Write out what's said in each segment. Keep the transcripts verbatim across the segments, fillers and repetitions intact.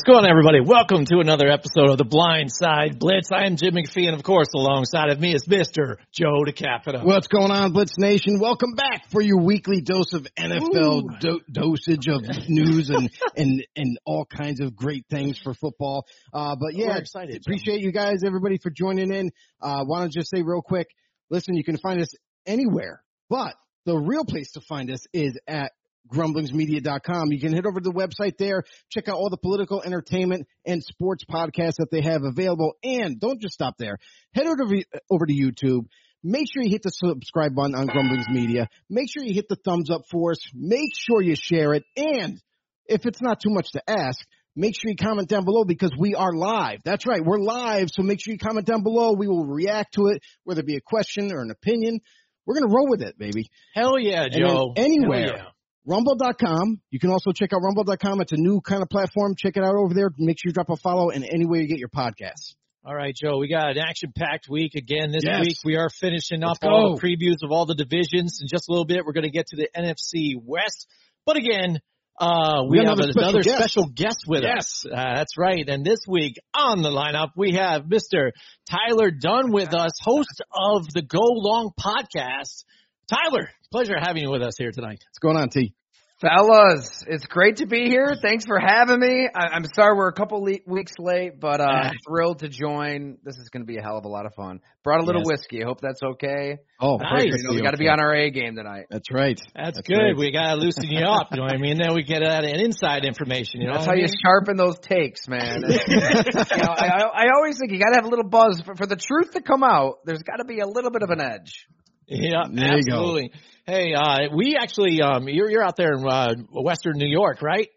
going on, everybody? Welcome to another episode of The Blind Side Blitz. I am Jim McPhee, and of course, alongside of me is Mister Joe DeCapita. What's going on, Blitz Nation? Welcome back for your weekly dose of N F L do- dosage of news and, and and all kinds of great things for football. Uh, but yeah, We're excited. Appreciate you guys, everybody, for joining in. Uh, Want to just say real quick, listen, you can find us anywhere, but the real place to find us is at grumblings media dot com. You can head over to the website there, check out all the political, entertainment, and sports podcasts that they have available. And don't just stop there. Head over to, over to YouTube. Make sure you hit the subscribe button on Grumblings Media. Make sure you hit the thumbs up for us. Make sure you share it. And if it's not too much to ask, make sure you comment down below because we are live. That's right. We're live. So make sure you comment down below. We will react to it, whether it be a question or an opinion. We're going to roll with it, baby. Hell yeah, Joe. Anywhere. Hell yeah. rumble dot com. You can also check out rumble dot com. It's a new kind of platform. Check it out over there. Make sure you drop a follow and anywhere you get your podcasts. All right, Joe, we got an action-packed week again this yes. week. We are finishing up Let's all go. the previews of all the divisions. In just a little bit, we're going to get to the N F C West. But again, uh, we, we have another, special, guest. special guest with yes. us. Uh, that's right. And this week on the lineup, we have Mister Tyler Dunne with us, host of the Go Long podcast. Tyler, pleasure having you with us here tonight. What's going on, T? Fellas, it's great to be here. Thanks for having me. I, I'm sorry we're a couple le- weeks late, but uh, I'm thrilled to join. This is going to be a hell of a lot of fun. Brought a little yes. whiskey. I hope that's okay. Oh, nice. You know, we got to be on our A game tonight. That's right. That's, that's good. Right. We got to loosen you up. You know what I mean? Then we get uh, an inside information. You know That's how I you mean? sharpen those takes, man. you know, I, I always think you got to have a little buzz for, for the truth to come out. There's got to be a little bit of an edge. Yeah, there absolutely. You go. Hey, uh, we actually, um, you're you're out there in uh, Western New York, right?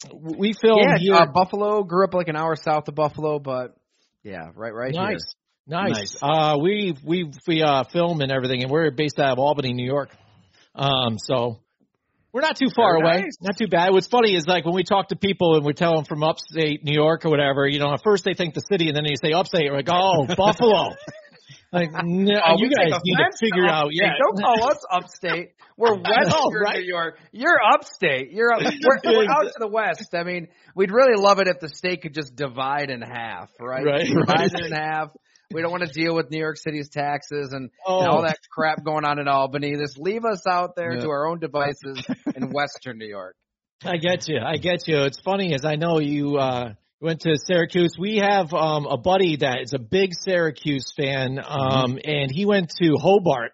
We filmed yeah, here. Uh, Buffalo. Grew up like an hour south of Buffalo, but yeah, right, right nice. here. Nice, nice. Uh, we we we uh, film and everything, and we're based out of Albany, New York. Um, so we're not too far Very away, nice. not too bad. What's funny is like when we talk to people and we tell them from upstate New York or whatever, you know, at first they think the city, and then you say upstate, we're like, oh, Buffalo. Like, no, oh, you guys need to figure to out. Yeah, don't call us upstate. We're western know, right? New York. You're upstate. You're up, we're, we're out to the west. I mean, we'd really love it if the state could just divide in half, right? Right, divide right. it in half. We don't want to deal with New York City's taxes and, oh. and all that crap going on in Albany. Just leave us out there yeah. to our own devices in western New York. I get you. I get you. It's funny as I know you uh, went to Syracuse. We have um, a buddy that is a big Syracuse fan, um, and he went to Hobart,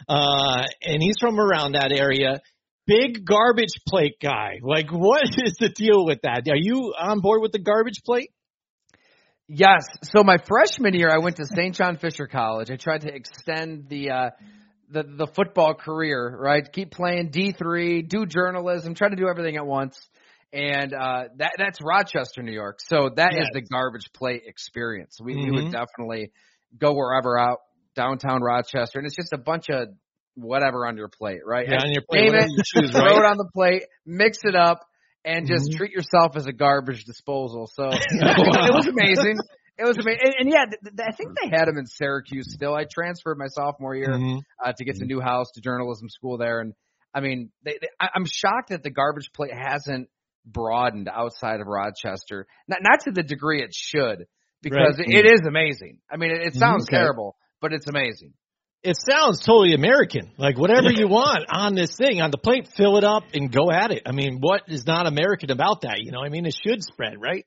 uh, and he's from around that area. Big garbage plate guy. Like, what is the deal with that? Are you on board with the garbage plate? Yes. So my freshman year, I went to Saint John Fisher College. I tried to extend the uh, the the football career, right? Keep playing D three, do journalism, try to do everything at once. And uh, that that's Rochester, New York. So that yes. is the garbage plate experience. We, mm-hmm. we would definitely go wherever out downtown Rochester, and it's just a bunch of whatever on your plate, right? Yeah, and on your plate, name whatever it, you choose, throw right? it on the plate, mix it up, and just mm-hmm. treat yourself as a garbage disposal. So it was amazing. It was amazing. And, and yeah, th- th- I think they had them in Syracuse still. I transferred my sophomore year mm-hmm. uh, to get to Newhouse, to journalism school there. And I mean, they, they, I, I'm shocked that the garbage plate hasn't broadened outside of Rochester. Not, not to the degree it should, because right. it, it is amazing. I mean, it, it sounds okay. terrible, but it's amazing. It sounds totally American. Like whatever you want on this thing, on the plate, fill it up and go at it. I mean, what is not American about that? You know, I mean, it should spread, right?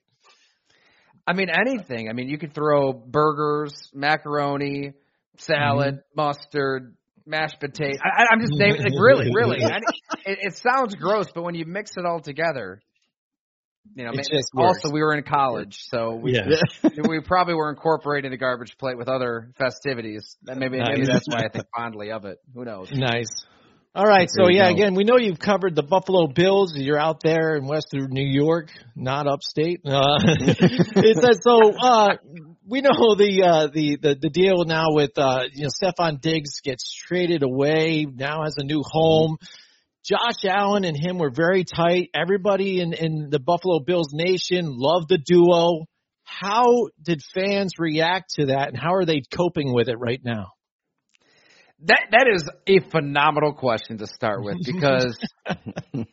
I mean, anything. I mean, you could throw burgers, macaroni, salad, mm-hmm. mustard, mashed potato. I, I'm just naming, like, really, really. I, it, it sounds gross, but when you mix it all together, you know, it maybe, just also works. we were in college, so we, yeah. we probably were incorporating the garbage plate with other festivities. Maybe, nice. maybe that's why I think fondly of it. Who knows? Nice. All right, so There you yeah, go. again, we know you've covered the Buffalo Bills. You're out there in Western New York, not upstate. Uh, it says so. Uh, we know the uh, the the the deal now with uh, you know Stephon Diggs gets traded away, now has a new home. Josh Allen and him were very tight. Everybody in in the Buffalo Bills nation loved the duo. How did fans react to that, and how are they coping with it right now? That that is a phenomenal question to start with, because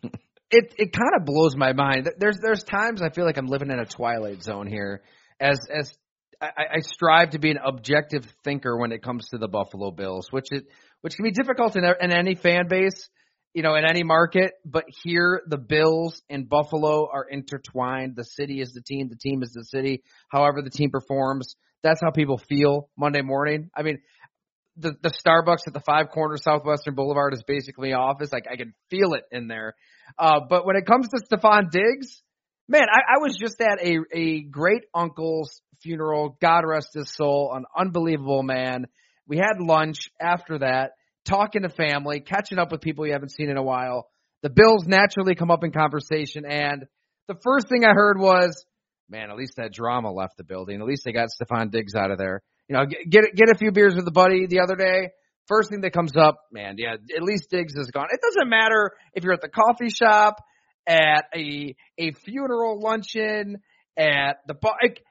it it kind of blows my mind. There's there's times I feel like I'm living in a twilight zone here, as as I, I strive to be an objective thinker when it comes to the Buffalo Bills, which it which can be difficult in, in any fan base, you know, in any market. But here, the Bills and Buffalo are intertwined. The city is the team, the team is the city. However the team performs, that's how people feel Monday morning. I mean, the the Starbucks at the Five Corners Southwestern Boulevard is basically office. Like I can feel it in there. Uh, but when it comes to Stefon Diggs, man, I, I was just at a a great uncle's funeral. God rest his soul, an unbelievable man. We had lunch after that, talking to family, catching up with people you haven't seen in a while. The Bills naturally come up in conversation, and the first thing I heard was, man, at least that drama left the building. At least they got Stefon Diggs out of there. You know, get get a few beers with a buddy the other day. First thing that comes up, man, yeah, at least Diggs is gone. It doesn't matter if you're at the coffee shop, at a a funeral luncheon, at the like,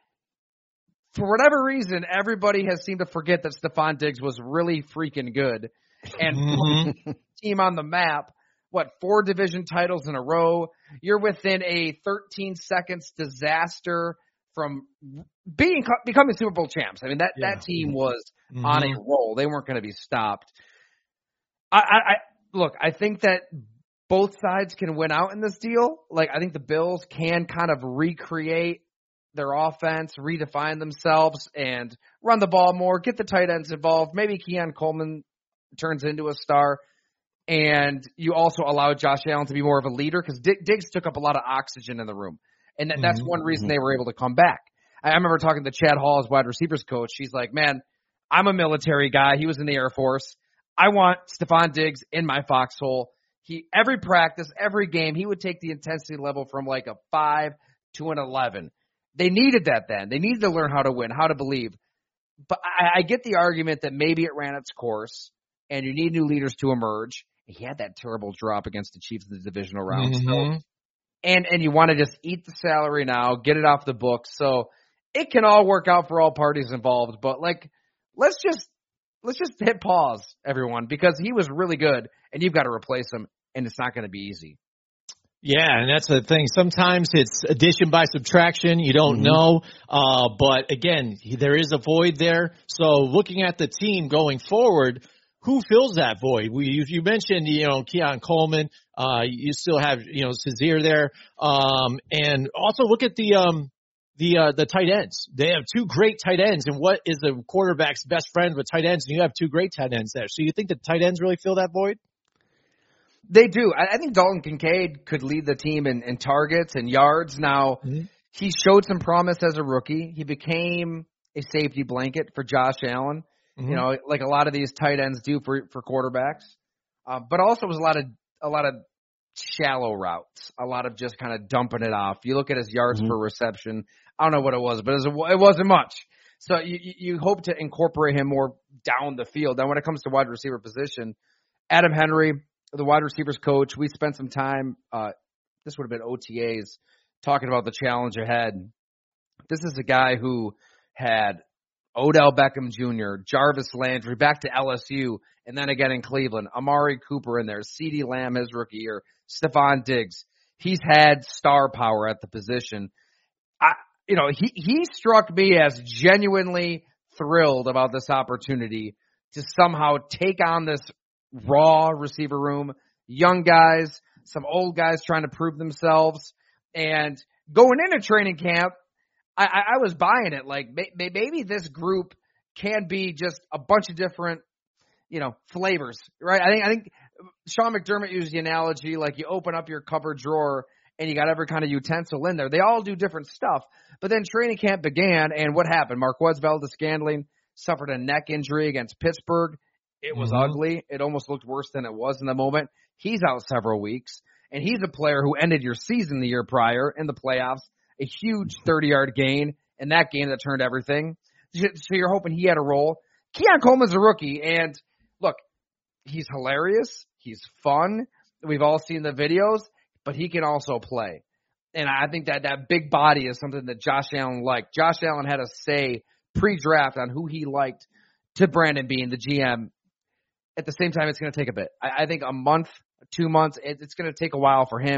for whatever reason, everybody has seemed to forget that Stefon Diggs was really freaking good and mm-hmm. team on the map. What, four division titles in a row? You're within a thirteen seconds disaster from being becoming Super Bowl champs. I mean, that, yeah. that team was mm-hmm. on a roll. They weren't going to be stopped. I, I, I look, I think that both sides can win out in this deal. Like, I think the Bills can kind of recreate their offense, redefine themselves, and run the ball more, get the tight ends involved. Maybe Keon Coleman turns into a star. And you also allow Josh Allen to be more of a leader because Diggs took up a lot of oxygen in the room. And that, mm-hmm. that's one reason they were able to come back. I remember talking to Chad Hall, as wide receivers coach. He's like, man, I'm a military guy. He was in the Air Force. I want Stefon Diggs in my foxhole. He every practice, every game, he would take the intensity level from like a five to an eleven. They needed that then. They needed to learn how to win, how to believe. But I, I get the argument that maybe it ran its course, and you need new leaders to emerge. He had that terrible drop against the Chiefs in the divisional round. Mm-hmm. So, and and you want to just eat the salary now, get it off the books. So it can all work out for all parties involved. But like, let's just let's just hit pause, everyone, because he was really good, and you've got to replace him, and it's not going to be easy. Yeah, and that's the thing. Sometimes it's addition by subtraction. You don't mm-hmm. know. Uh, but again, there is a void there. So looking at the team going forward, who fills that void? We, you, you mentioned, you know, Keon Coleman. Uh, you still have, you know, Shazier there. Um, and also look at the, um, the, uh, the tight ends. They have two great tight ends. And what is the quarterback's best friend with tight ends? And you have two great tight ends there. So you think the tight ends really fill that void? They do. I, I think Dalton Kincaid could lead the team in, in targets and yards. Now, mm-hmm. he showed some promise as a rookie. He became a safety blanket for Josh Allen. You know, like a lot of these tight ends do for for quarterbacks, uh, but also was a lot of a lot of shallow routes, a lot of just kind of dumping it off. You look at his yards mm-hmm. per reception. I don't know what it was, but it, was, it wasn't much. So you you hope to incorporate him more down the field. Now, when it comes to wide receiver position, Adam Henry, the wide receivers coach, we spent some time. Uh, this would have been O T As talking about the challenge ahead. This is a guy who had Odell Beckham Junior, Jarvis Landry, back to L S U, and then again in Cleveland. Amari Cooper in there, CeeDee Lamb his rookie year, Stefon Diggs. He's had star power at the position. I, you know, he, he struck me as genuinely thrilled about this opportunity to somehow take on this raw receiver room, young guys, some old guys trying to prove themselves, and going into training camp, I, I was buying it. Like maybe this group can be just a bunch of different, you know, flavors, right? I think I think Sean McDermott used the analogy like you open up your cupboard drawer and you got every kind of utensil in there. They all do different stuff. But then training camp began, and what happened? Marquez Valdes-Scantling suffered a neck injury against Pittsburgh. It was mm-hmm. ugly. It almost looked worse than it was in the moment. He's out several weeks, and he's a player who ended your season the year prior in the playoffs. A huge thirty-yard gain in that game that turned everything. So you're hoping he had a role. Keon Coleman's a rookie, and look, he's hilarious. He's fun. We've all seen the videos, but he can also play. And I think that that big body is something that Josh Allen liked. Josh Allen had a say pre-draft on who he liked to Brandon Beane, the G M. At the same time, it's going to take a bit. I, I think a month, two months, it, it's going to take a while for him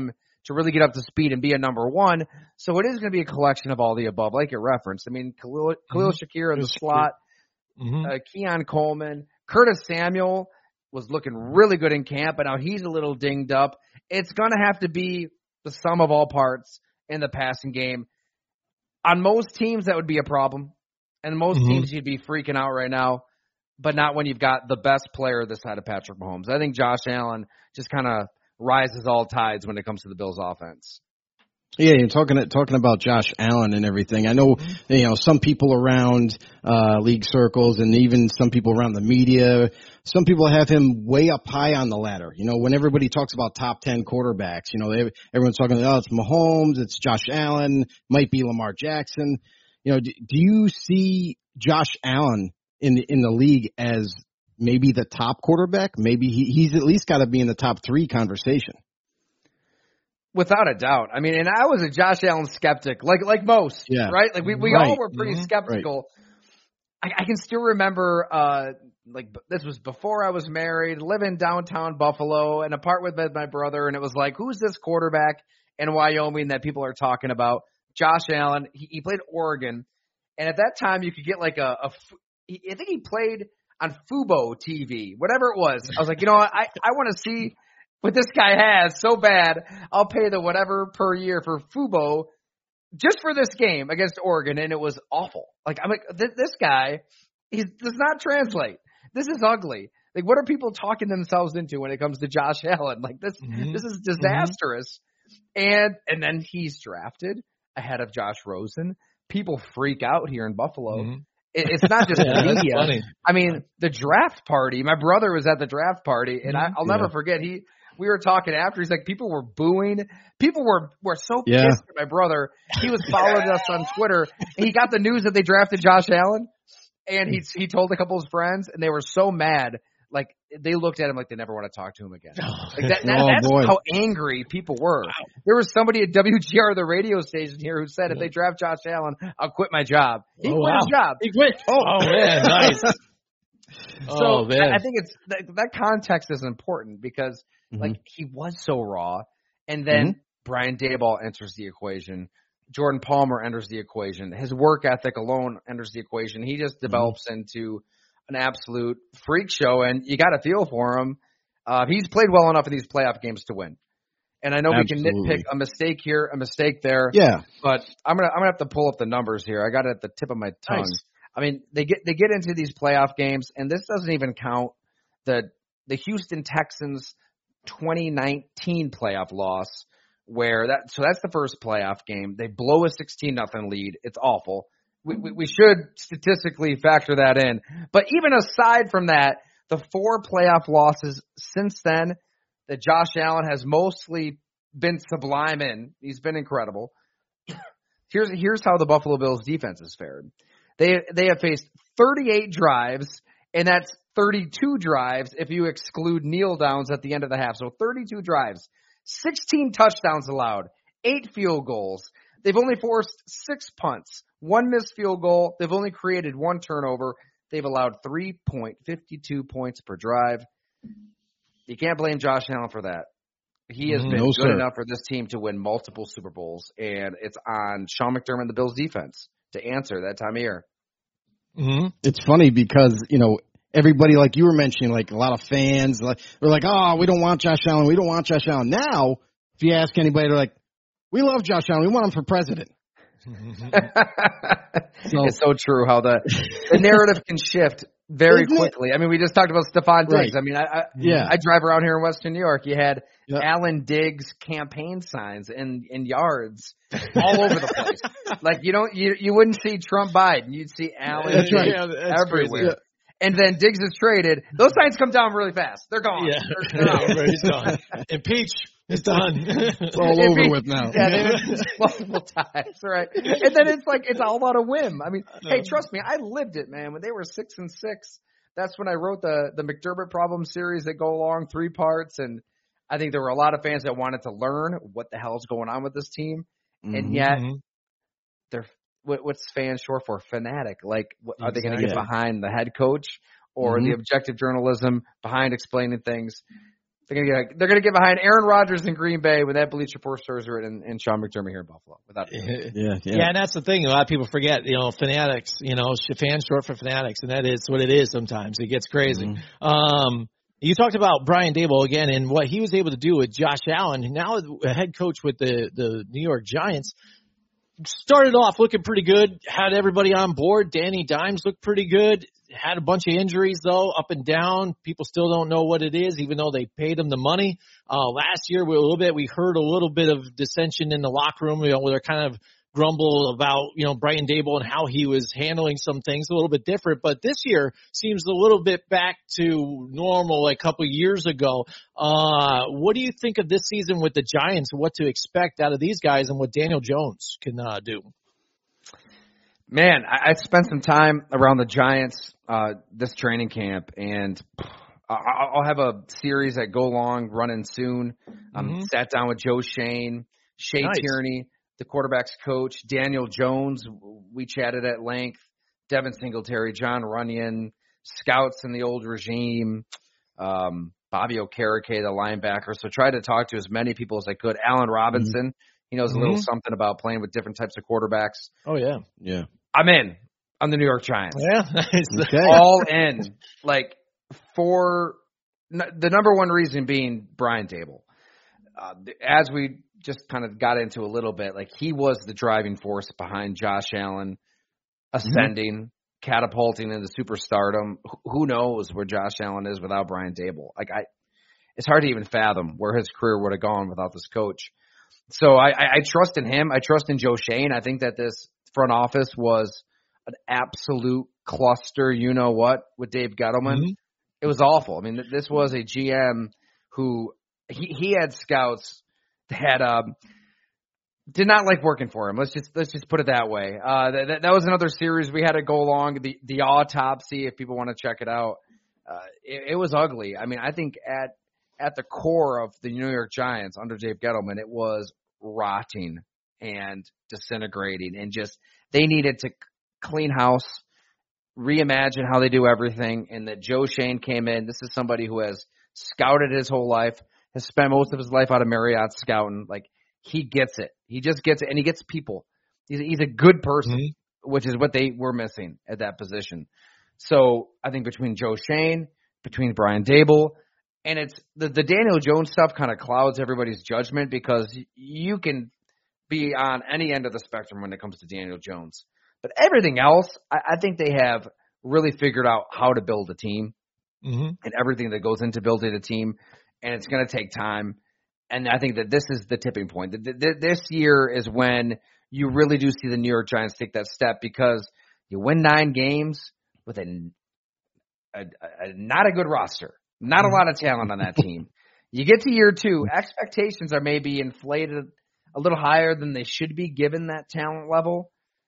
to really get up to speed and be a number one. So it is going to be a collection of all the above, like you referenced. I mean, Khalil, Khalil Mm-hmm. Shakir in the Shakir. slot, Mm-hmm. uh, Keon Coleman, Curtis Samuel was looking really good in camp, but now he's a little dinged up. It's going to have to be the sum of all parts in the passing game. On most teams, that would be a problem. And most Mhm. teams, you'd be freaking out right now, but not when you've got the best player this side of Patrick Mahomes. I think Josh Allen just kind of rises all tides when it comes to the Bills' offense. Yeah, you're talking talking about Josh Allen and everything. I know, you know, some people around uh, league circles and even some people around the media, some people have him way up high on the ladder. You know, when everybody talks about top ten quarterbacks, you know, they, everyone's talking, oh, it's Mahomes, it's Josh Allen, might be Lamar Jackson. You know, do, do you see Josh Allen in the, in the league as maybe the top quarterback? Maybe he, he's at least got to be in the top three conversation. Without a doubt. I mean, and I was a Josh Allen skeptic, like like most, Yeah. right? Like we, we Right. all were pretty Mhm. skeptical. I, I can still remember, uh, like this was before I was married, living downtown Buffalo, and apart with my brother, and it was like, who's this quarterback in Wyoming that people are talking about? Josh Allen. He, he played Oregon, and at that time you could get like a, a he, I think he played on Fubo T V, whatever it was. I was like, you know what? I, I want to see what this guy has so bad. I'll pay the whatever per year for Fubo just for this game against Oregon, and it was awful. Like, I'm like, this, this guy, he does not translate. This is ugly. Like, what are people talking themselves into when it comes to Josh Allen? Like, this, Mhm. this is disastrous. And and then he's drafted ahead of Josh Rosen. People freak out here in Buffalo. Mhm. It, it's not just Yeah, the that's media. funny. I mean, the draft party. My brother was at the draft party, and I, I'll never Yeah. forget. He we were talking after. He's like, people were booing. People were were so Yeah. pissed at my brother. He was following us on Twitter. And he got the news that they drafted Josh Allen, and he he told a couple of his friends, and they were so mad. Like, they looked at him like they never want to talk to him again. Like that, that Oh, that's boy. how angry people were. There was somebody at W G R, the radio station here, who said, if they draft Josh Allen, I'll quit my job. He Oh, quit wow. his job. He quit. Oh, man, nice. So oh man, I, I think it's that, that context is important because Mhm. like he was so raw, and then Mhm. Brian Daboll enters the equation. Jordan Palmer enters the equation. His work ethic alone enters the equation. He just develops into an absolute freak show, and you got to feel for him. Uh, he's played well enough in these playoff games to win. And I know we can Absolutely. nitpick a mistake here, a mistake there. Yeah. But I'm gonna I'm gonna have to pull up the numbers here. I got it at the tip of my tongue. Nice. I mean, they get they get into these playoff games, and this doesn't even count the the Houston Texans twenty nineteen playoff loss, where that so that's the first playoff game. They blow a sixteen nothing lead. It's awful. We, we we should statistically factor that in. But even aside from that, the four playoff losses since then that Josh Allen has mostly been sublime in. He's been incredible. Here's here's how the Buffalo Bills defense has fared. They they have faced thirty-eight drives, and that's thirty-two drives if you exclude kneel downs at the end of the half. So thirty-two drives, sixteen touchdowns allowed, eight field goals. They've only forced six punts, one missed field goal. They've only created one turnover. They've allowed three point five two points per drive. You can't blame Josh Allen for that. He has Mhm. been No, good sir. enough for this team to win multiple Super Bowls, and it's on Sean McDermott and the Bills defense to answer that time of year. Mm-hmm. It's funny because, you know, everybody, like you were mentioning, like a lot of fans, like, they're like, oh, we don't want Josh Allen. We don't want Josh Allen. Now, if you ask anybody, they're like, we love Josh Allen. We want him for president. So- It's so true how the the narrative can shift very Isn't it? quickly. I mean, we just talked about Stephon Diggs. Right. I mean, I, I Yeah. I drive around here in Western New York. You had Yeah. Alan Diggs campaign signs in in yards all over the place. Like you don't you you wouldn't see Trump Biden. You'd see Alan That's right. Diggs Yeah, that's everywhere. crazy. Yeah. And then Diggs is traded. Those signs come down really fast. They're gone. Yeah, They're, they're out. he's gone. Impeach. It's done. It's all It'd over be- with now. Yeah, they multiple times, right? And then it's like it's all out of whim. I mean, hey, trust me, I lived it, man. When they were six and six, that's when I wrote the the McDermott Problem series that go along three parts, and I think there were a lot of fans that wanted to learn what the hell's going on with this team, and Mhm. yet Mhm. they're what, what's fans short for? Fanatic. Like, what, are they going to get Exactly. behind the head coach or Mhm. the objective journalism behind explaining things? They're gonna get they're gonna get behind Aaron Rodgers in Green Bay when that Bleacher Report story is written, and Sean McDermott here in Buffalo. Without yeah, yeah, yeah, yeah, and that's the thing. A lot of people forget. You know, fanatics. You know, fans short for fanatics, and that is what it is. Sometimes it gets crazy. Mm-hmm. Um, you talked about Brian Daboll again and what he was able to do with Josh Allen. Now a head coach with the the New York Giants. Started off looking pretty good. Had everybody on board. Danny Dimes looked pretty good. Had a bunch of injuries, though, up and down. People still don't know what it is, even though they paid him the money. Uh, last year, we, a little bit, we heard a little bit of dissension in the locker room, you know, where they're kind of grumble about, you know, Brian Daboll and how he was handling some things a little bit different. But this year seems a little bit back to normal like a couple of years ago. Uh, what do you think of this season with the Giants, what to expect out of these guys and what Daniel Jones can uh, do? Man, I, I spent some time around the Giants uh, this training camp, and I, I'll have a series at Go Long running soon. Um, mm-hmm. Sat down with Joe Shane, Shea nice. Tierney, the quarterback's coach, Daniel Jones. We chatted at length. Devin Singletary, John Runyon, scouts in the old regime, um, Bobby Okereke, the linebacker. So tried to talk to as many people as I could. Allen Robinson, mm-hmm. he knows mm-hmm. a little something about playing with different types of quarterbacks. Oh, yeah. Yeah. I'm in on the New York Giants. Yeah, nice. Okay. All in. Like, for the number one reason being Brian Daboll. Uh, as we just kind of got into a little bit, like, he was the driving force behind Josh Allen ascending, mm-hmm. catapulting into superstardom. Who knows where Josh Allen is without Brian Daboll? Like, I, it's hard to even fathom where his career would have gone without this coach. So I, I, I trust in him. I trust in Joe Shane. I think that this front office was an absolute cluster, you know what, with Dave Gettleman. Mm-hmm. It was awful. I mean, this was a G M who he, he had scouts that um, did not like working for him. Let's just let's just put it that way. Uh, that, that was another series we had to go along, the the autopsy, if people want to check it out. Uh, it, it was ugly. I mean, I think at at the core of the New York Giants under Dave Gettleman, it was rotting and disintegrating, and just they needed to clean house, reimagine how they do everything, and that Joe Shane came in. This is somebody who has scouted his whole life, has spent most of his life out of Marriott scouting. Like, he gets it. He just gets it, and he gets people. He's, he's a good person, mm-hmm. which is what they were missing at that position. So I think between Joe Shane, between Brian Daboll, and it's the, the Daniel Jones stuff kind of clouds everybody's judgment, because you can be on any end of the spectrum when it comes to Daniel Jones. But everything else, I, I think they have really figured out how to build a team, mm-hmm. and everything that goes into building a team, and it's going to take time. And I think that this is the tipping point. This year is when you really do see the New York Giants take that step, because you win nine games with a, a, a not a good roster, not a lot of talent on that team. You get to year two, expectations are maybe inflated a little higher than they should be given that talent level,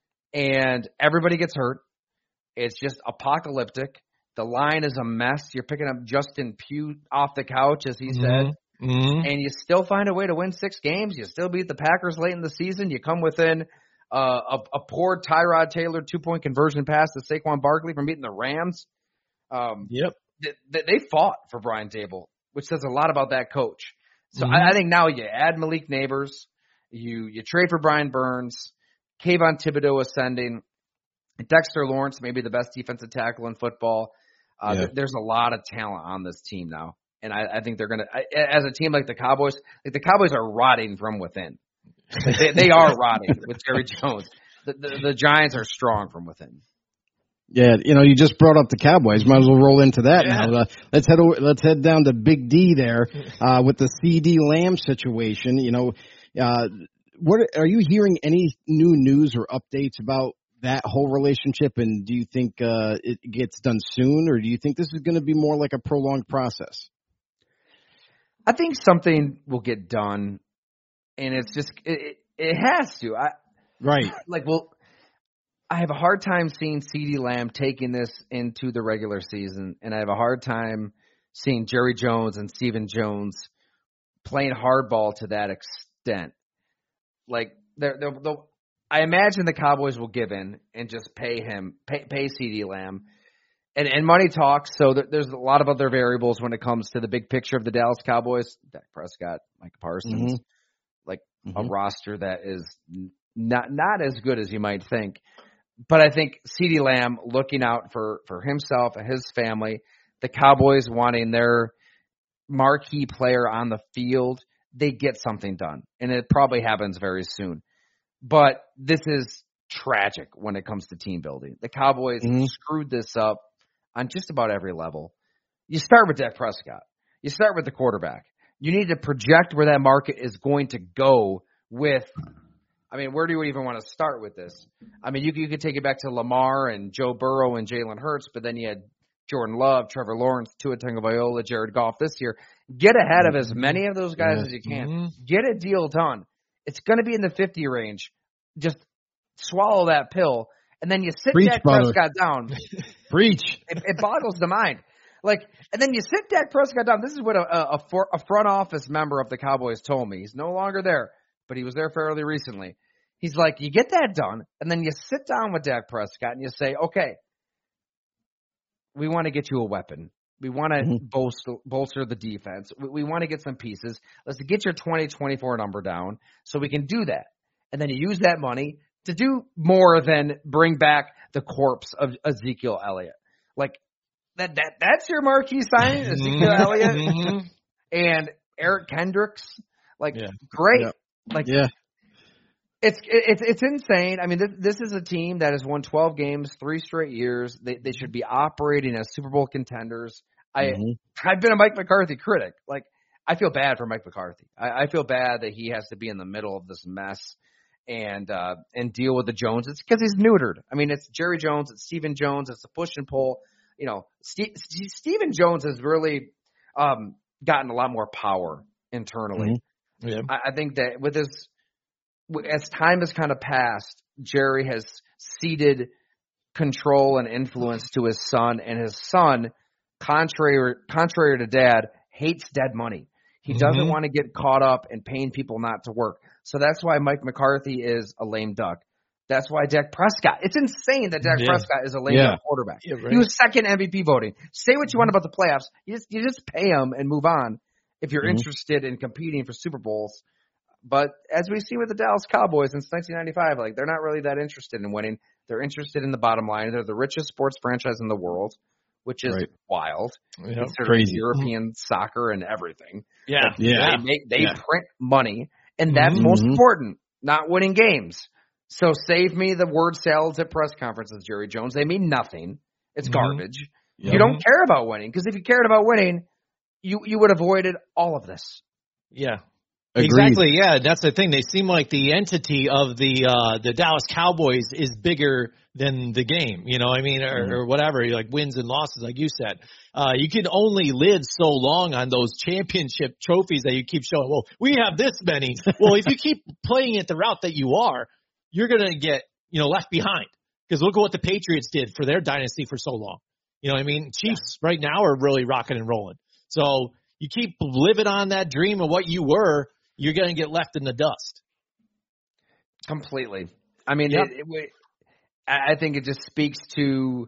and everybody gets hurt. It's just apocalyptic. The line is a mess. You're picking up Justin Pugh off the couch, as he mm-hmm. said, mm-hmm. and you still find a way to win six games. You still beat the Packers late in the season. You come within uh, a, a poor Tyrod Taylor two-point conversion pass to Saquon Barkley from beating the Rams. Um, yep. They, they fought for Brian Daboll, which says a lot about that coach. So mm-hmm. I, I think now you add Malik Neighbors, you you trade for Brian Burns, Kayvon Thibodeau ascending, Dexter Lawrence, maybe the best defensive tackle in football. Uh, yeah. There's a lot of talent on this team now, and I, I think they're going to, as a team like the Cowboys, like the Cowboys are rotting from within. Like they, they are rotting with Jerry Jones. The, the, the Giants are strong from within. Yeah, you know, you just brought up the Cowboys. Might as well roll into that yeah. now. Uh, let's head over, let's head down to Big D there uh, with the CeeDee Lamb situation. You know, uh, what are you hearing? Any new news or updates about that whole relationship? And do you think uh, it gets done soon, or do you think this is going to be more like a prolonged process? I think something will get done, and it's just it, it has to. I, right. Like, well. I have a hard time seeing CeeDee Lamb taking this into the regular season, and I have a hard time seeing Jerry Jones and Stephen Jones playing hardball to that extent. Like, they're, they're, they're, I imagine the Cowboys will give in and just pay him, pay, pay CeeDee Lamb. And, and money talks, so there, there's a lot of other variables when it comes to the big picture of the Dallas Cowboys. Dak Prescott, Micah Parsons, Mm-hmm. like Mm-hmm. a roster that is not not as good as you might think. But I think CeeDee Lamb looking out for, for himself and his family, the Cowboys wanting their marquee player on the field, they get something done. And it probably happens very soon. But this is tragic when it comes to team building. The Cowboys Mm-hmm. screwed this up on just about every level. You start with Dak Prescott. You start with the quarterback. You need to project where that market is going to go with, I mean, where do you even want to start with this? I mean, you, you could take it back to Lamar and Joe Burrow and Jalen Hurts, but then you had Jordan Love, Trevor Lawrence, Tua Tagovailoa, Jared Goff this year. Get ahead of as many of those guys Yeah. as you can. Mm-hmm. Get a deal done. It's going to be in the fifty range. Just swallow that pill. And then you sit Preach, Dak brother. Prescott down. Preach. It, it boggles the mind. Like, and then you sit Dak Prescott down. This is what a, a, a front office member of the Cowboys told me. He's no longer there, but he was there fairly recently. He's like, you get that done, and then you sit down with Dak Prescott and you say, okay, we want to get you a weapon. We want to Mm-hmm. bolster, bolster the defense. We, we want to get some pieces. Let's get your twenty twenty-four number down so we can do that. And then you use that money to do more than bring back the corpse of Ezekiel Elliott. Like, that that that's your marquee signing, Ezekiel Elliott Mm-hmm. and Eric Kendricks. Like, Yeah. great. Yeah. Like, Yeah. it's it's it's insane. I mean, this, this is a team that has won twelve games, three straight years. They they should be operating as Super Bowl contenders. I Mm-hmm. I've been a Mike McCarthy critic. Like, I feel bad for Mike McCarthy. I, I feel bad that he has to be in the middle of this mess and uh, and deal with the Jones. It's because he's neutered. I mean, it's Jerry Jones, it's Stephen Jones, it's a push and pull. You know, Steve, Stephen Jones has really um, gotten a lot more power internally. Mm-hmm. Yeah. I, I think that with his, as time has kind of passed, Jerry has ceded control and influence to his son, and his son, contrary contrary to dad, hates dead money. He doesn't Mhm. want to get caught up in paying people not to work. So that's why Mike McCarthy is a lame duck. That's why Dak Prescott. It's insane that Dak Yeah. Prescott is a lame Yeah. duck quarterback. Yeah, right. He was second M V P voting. Say what you want about the playoffs. You just you just pay him and move on if you're Mhm. interested in competing for Super Bowls. But as we've seen with the Dallas Cowboys since nineteen ninety-five, like, they're not really that interested in winning. They're interested in the bottom line. They're the richest sports franchise in the world, which is Right. wild. Yeah. Considering Crazy. European soccer and everything. Yeah. Yeah. They make they Yeah. print money, and that's Mhm. most Mhm. important, not winning games. So save me the word salads at press conferences, Jerry Jones. They mean nothing. It's Mhm. garbage. Yep. You don't care about winning, because if you cared about winning, you you would have avoided all of this. Yeah. Agreed. Exactly. Yeah, that's the thing. They seem like the entity of the uh, the Dallas Cowboys is bigger than the game. You know, what I mean, or, Mhm. or whatever, like wins and losses, like you said. Uh, you can only live so long on those championship trophies that you keep showing. Well, we have this many. Well, if you keep playing it the route that you are, you're gonna get, you know, left behind. Because look at what the Patriots did for their dynasty for so long. You know what I mean? Chiefs right now are really rocking and rolling. So you keep living on that dream of what you were, you're going to get left in the dust. Completely. I mean, Yep. it, it, it, I I think it just speaks to.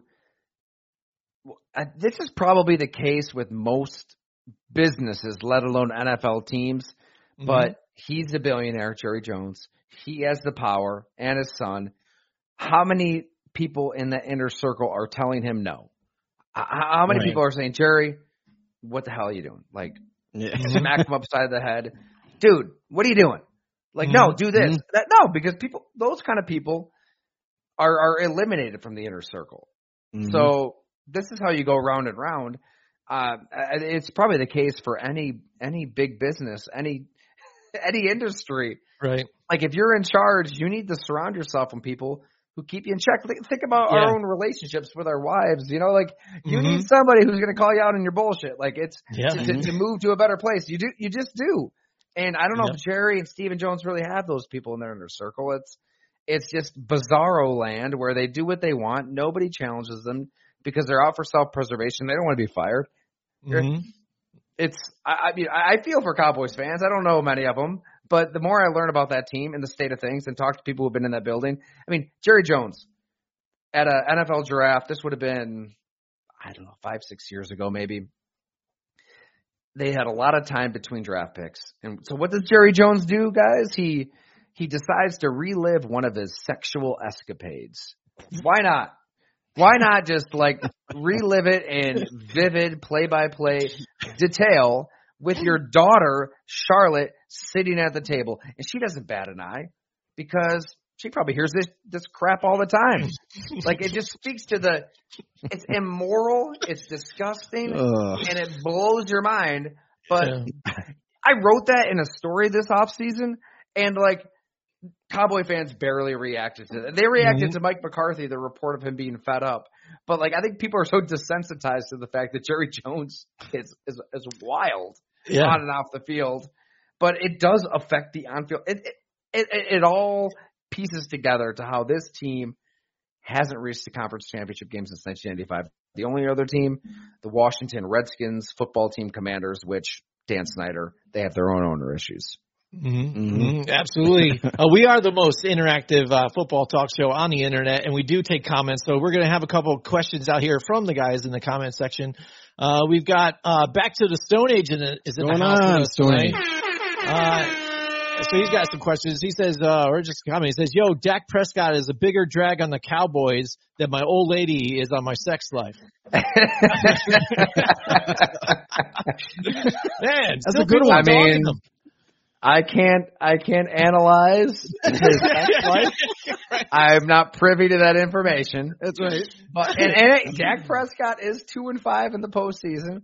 I, this is probably the case with most businesses, let alone N F L teams. But he's a billionaire, Jerry Jones. He has the power, and his son. How many people in the inner circle are telling him no? H- How many Right. people are saying, Jerry, what the hell are you doing? Like, Yeah. smack him upside the head. Dude, what are you doing? Like, no, do this. Mhm. That, no, because people, those kind of people are, are eliminated from the inner circle. Mhm. So this is how you go round and round. Uh, it's probably the case for any any big business, any any industry. Right. Like, if you're in charge, you need to surround yourself with people who keep you in check. Think about Yeah. our own relationships with our wives. You know, like, you Mhm. need somebody who's going to call you out on your bullshit. Like, it's Yeah. to, to, to move to a better place. You do, you just do. And I don't know Yep. if Jerry and Stephen Jones really have those people in their inner circle. It's it's just bizarro land where they do what they want. Nobody challenges them because they're out for self-preservation. They don't want to be fired. Mhm. It's I, I mean I feel for Cowboys fans. I don't know many of them, but the more I learn about that team and the state of things and talk to people who've been in that building, I mean, Jerry Jones at a N F L draft, this would have been I don't know, five, six years ago maybe. They had a lot of time between draft picks. And so what does Jerry Jones do, guys? He he decides to relive one of his sexual escapades. Why not? Why not just like relive it in vivid play-by-play detail with your daughter, Charlotte, sitting at the table? And she doesn't bat an eye because she probably hears this this crap all the time. Like, it just speaks to the – it's immoral, it's disgusting, Ugh. and it blows your mind. But Yeah. I wrote that in a story this offseason, and, like, Cowboy fans barely reacted to that. They reacted Mm-hmm. to Mike McCarthy, the report of him being fed up. But, like, I think people are so desensitized to the fact that Jerry Jones is is, is wild Yeah. on and off the field. But it does affect the on-field. It, it, it, it all – pieces together to how this team hasn't reached the conference championship game since nineteen ninety-five. The only other team, the Washington Redskins football team Commanders, which Dan Snyder, they have their own owner issues. Mm-hmm. Mm-hmm. Absolutely. uh, we are the most interactive uh, football talk show on the internet, and we do take comments. So we're going to have a couple of questions out here from the guys in the comment section. Uh, we've got uh, Back to the Stone Age in the, is in Going the house on, with us Stone tonight. Age. Uh, so he's got some questions. He says, uh, or just a comment. He says, "Yo, Dak Prescott is a bigger drag on the Cowboys than my old lady is on my sex life." Man, That's still a good people one. I dogging mean, them. I can't I can't analyze his ex-wife. I'm not privy to that information. That's right. But and, and Dak Prescott is two and five in the postseason.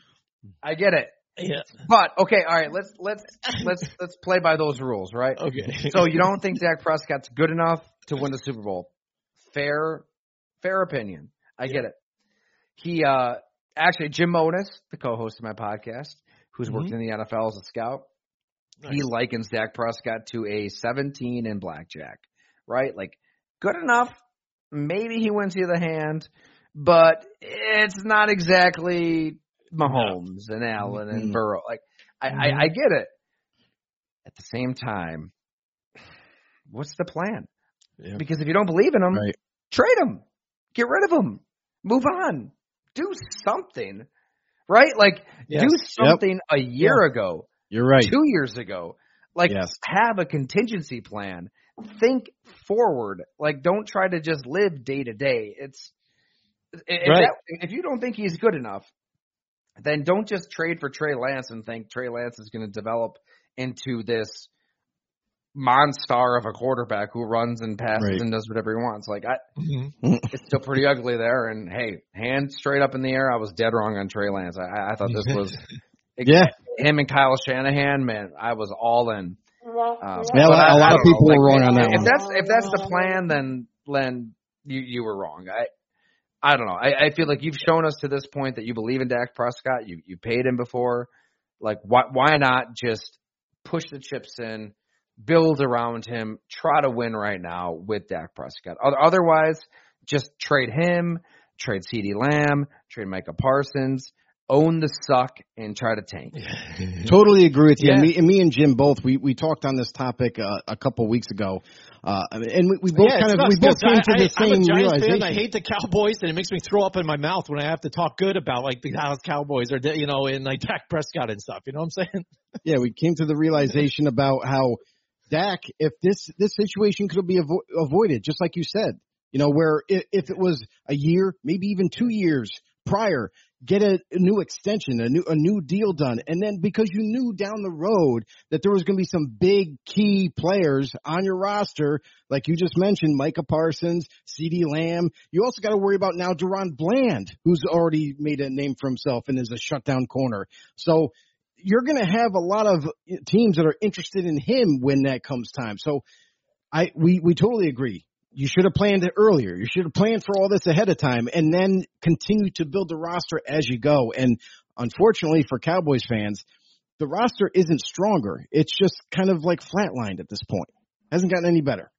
I get it. Yeah. But okay, all right, let's let's let's let's play by those rules, right? Okay. So you don't think Dak Prescott's good enough to win the Super Bowl? Fair, fair opinion. I get it. He uh, actually Jim Monis, the co-host of my podcast, who's worked Mhm. in the N F L as a scout, Nice. he likens Dak Prescott to a seventeen in blackjack, right? Like good enough. Maybe he wins you the hand, but it's not exactly Mahomes and Allen and Mhm. Burrow. Like I, Mhm. I, I get it. At the same time, what's the plan? Yeah. Because if you don't believe in him, Right. trade him, get rid of him, move on, do something, right? Like Yes. do Yep. something a year ago, You're right. two years ago. Like Yes. have a contingency plan. Think forward. Like don't try to just live day to day. It's if, Right. that, if you don't think he's good enough, then don't just trade for Trey Lance and think Trey Lance is going to develop into this monster of a quarterback who runs and passes Right. and does whatever he wants. Like I, Mhm. it's still pretty ugly there. And hey, hand straight up in the air, I was dead wrong on Trey Lance. I, I thought this was Yeah. him and Kyle Shanahan. Man, I was all in. Um, Yeah, but a lot- I- a lot I of don't people know. were Like, wrong on that if one. that's if that's the plan, then then you you were wrong. I I don't know. I, I feel like you've shown us to this point that you believe in Dak Prescott. You you paid him before. Like why why not just push the chips in, build around him, try to win right now with Dak Prescott. Otherwise, just trade him, trade CeeDee Lamb, trade Micah Parsons, own the suck, and try to tank. Totally agree with you. Yeah. And, me, and me and Jim both, we, we talked on this topic uh, a couple weeks ago. Uh, and we, we both Yeah, it kind of, we sucks, both 'cause came to I, the I, I'm same a Giants realization. fan. I hate the Cowboys, and it makes me throw up in my mouth when I have to talk good about like the Dallas Cowboys or you know, and like Dak Prescott and stuff. You know what I'm saying? Yeah, we came to the realization about how Dak, if this this situation could be avo- avoided, just like you said, you know, where if, if it was a year, maybe even two years prior, get a, a new extension, a new a new deal done, and then because you knew down the road that there was going to be some big key players on your roster, like you just mentioned, Micah Parsons, CeeDee Lamb. You also got to worry about now Deron Bland, who's already made a name for himself and is a shutdown corner. So you're going to have a lot of teams that are interested in him when that comes time. So I we we totally agree. You should have planned it earlier. You should have planned for all this ahead of time and then continue to build the roster as you go. And unfortunately for Cowboys fans, the roster isn't stronger. It's just kind of like flatlined at this point. Hasn't gotten any better.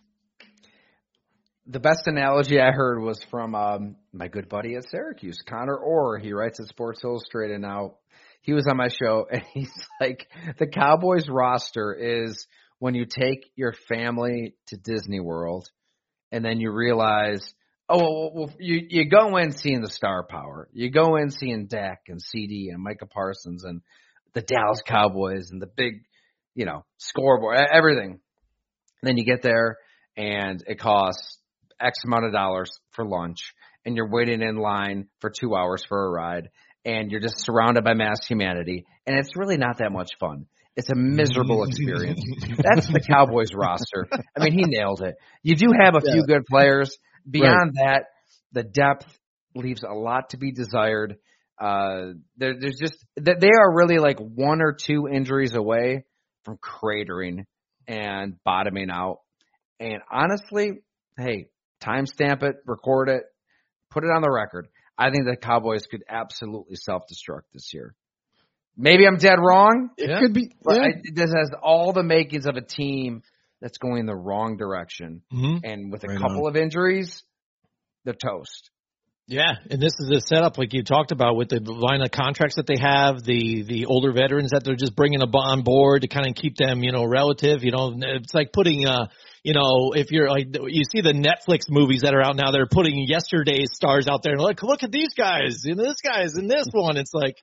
The best analogy I heard was from um, my good buddy at Syracuse, Connor Orr. He writes at Sports Illustrated now. He was on my show, and he's like, the Cowboys roster is when you take your family to Disney World, and then you realize Oh, well, well, you you go in seeing the star power. You go in seeing Dak and C D and Micah Parsons and the Dallas Cowboys and the big, you know, scoreboard, everything. And then you get there and it costs X amount of dollars for lunch, and you're waiting in line for two hours for a ride, and you're just surrounded by mass humanity, and it's really not that much fun. It's a miserable experience. That's the Cowboys roster. I mean, he nailed it. You do have a yeah. few good players. Beyond right. that, the depth leaves a lot to be desired. Uh, there, there's just they are really like one or two injuries away from cratering and bottoming out. And honestly, hey, timestamp it, record it, put it on the record. I think the Cowboys could absolutely self-destruct this year. Maybe I'm dead wrong. It yeah. could be. But Yeah. I, this has all the makings of a team that's going the wrong direction. Mm-hmm. And with a Right couple on. of injuries, they're toast. Yeah, and this is a setup like you talked about with the line of contracts that they have, the the older veterans that they're just bringing on board to kind of keep them, you know, relative. You know, it's like putting, uh, you know, if you're like you see the Netflix movies that are out now, they're putting yesterday's stars out there and like, look at these guys, and this guy's in this one. It's like,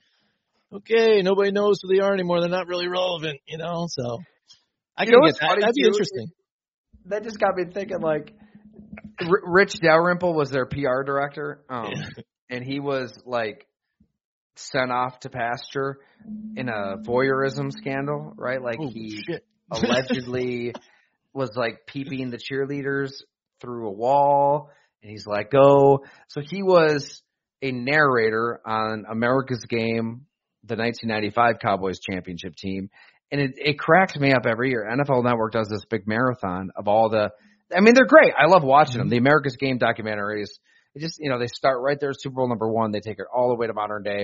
okay, nobody knows who they are anymore. They're not really relevant, you know. So I You can know get what's that. funny, That'd be too? interesting. That just got me thinking, like, R- Rich Dalrymple was their P R director, um, Yeah. and he was, like, sent off to pasture in a voyeurism scandal, right? Like, Oh, he shit. allegedly was, like, peeping the cheerleaders through a wall, and he's let go. So he was a narrator on America's Game, the nineteen ninety-five Cowboys championship team. And it, it cracks me up every year. N F L Network does this big marathon of all the – I mean, they're great. I love watching them. The America's Game documentaries, they just – you know, they start right there at Super Bowl number one. They take it all the way to modern day.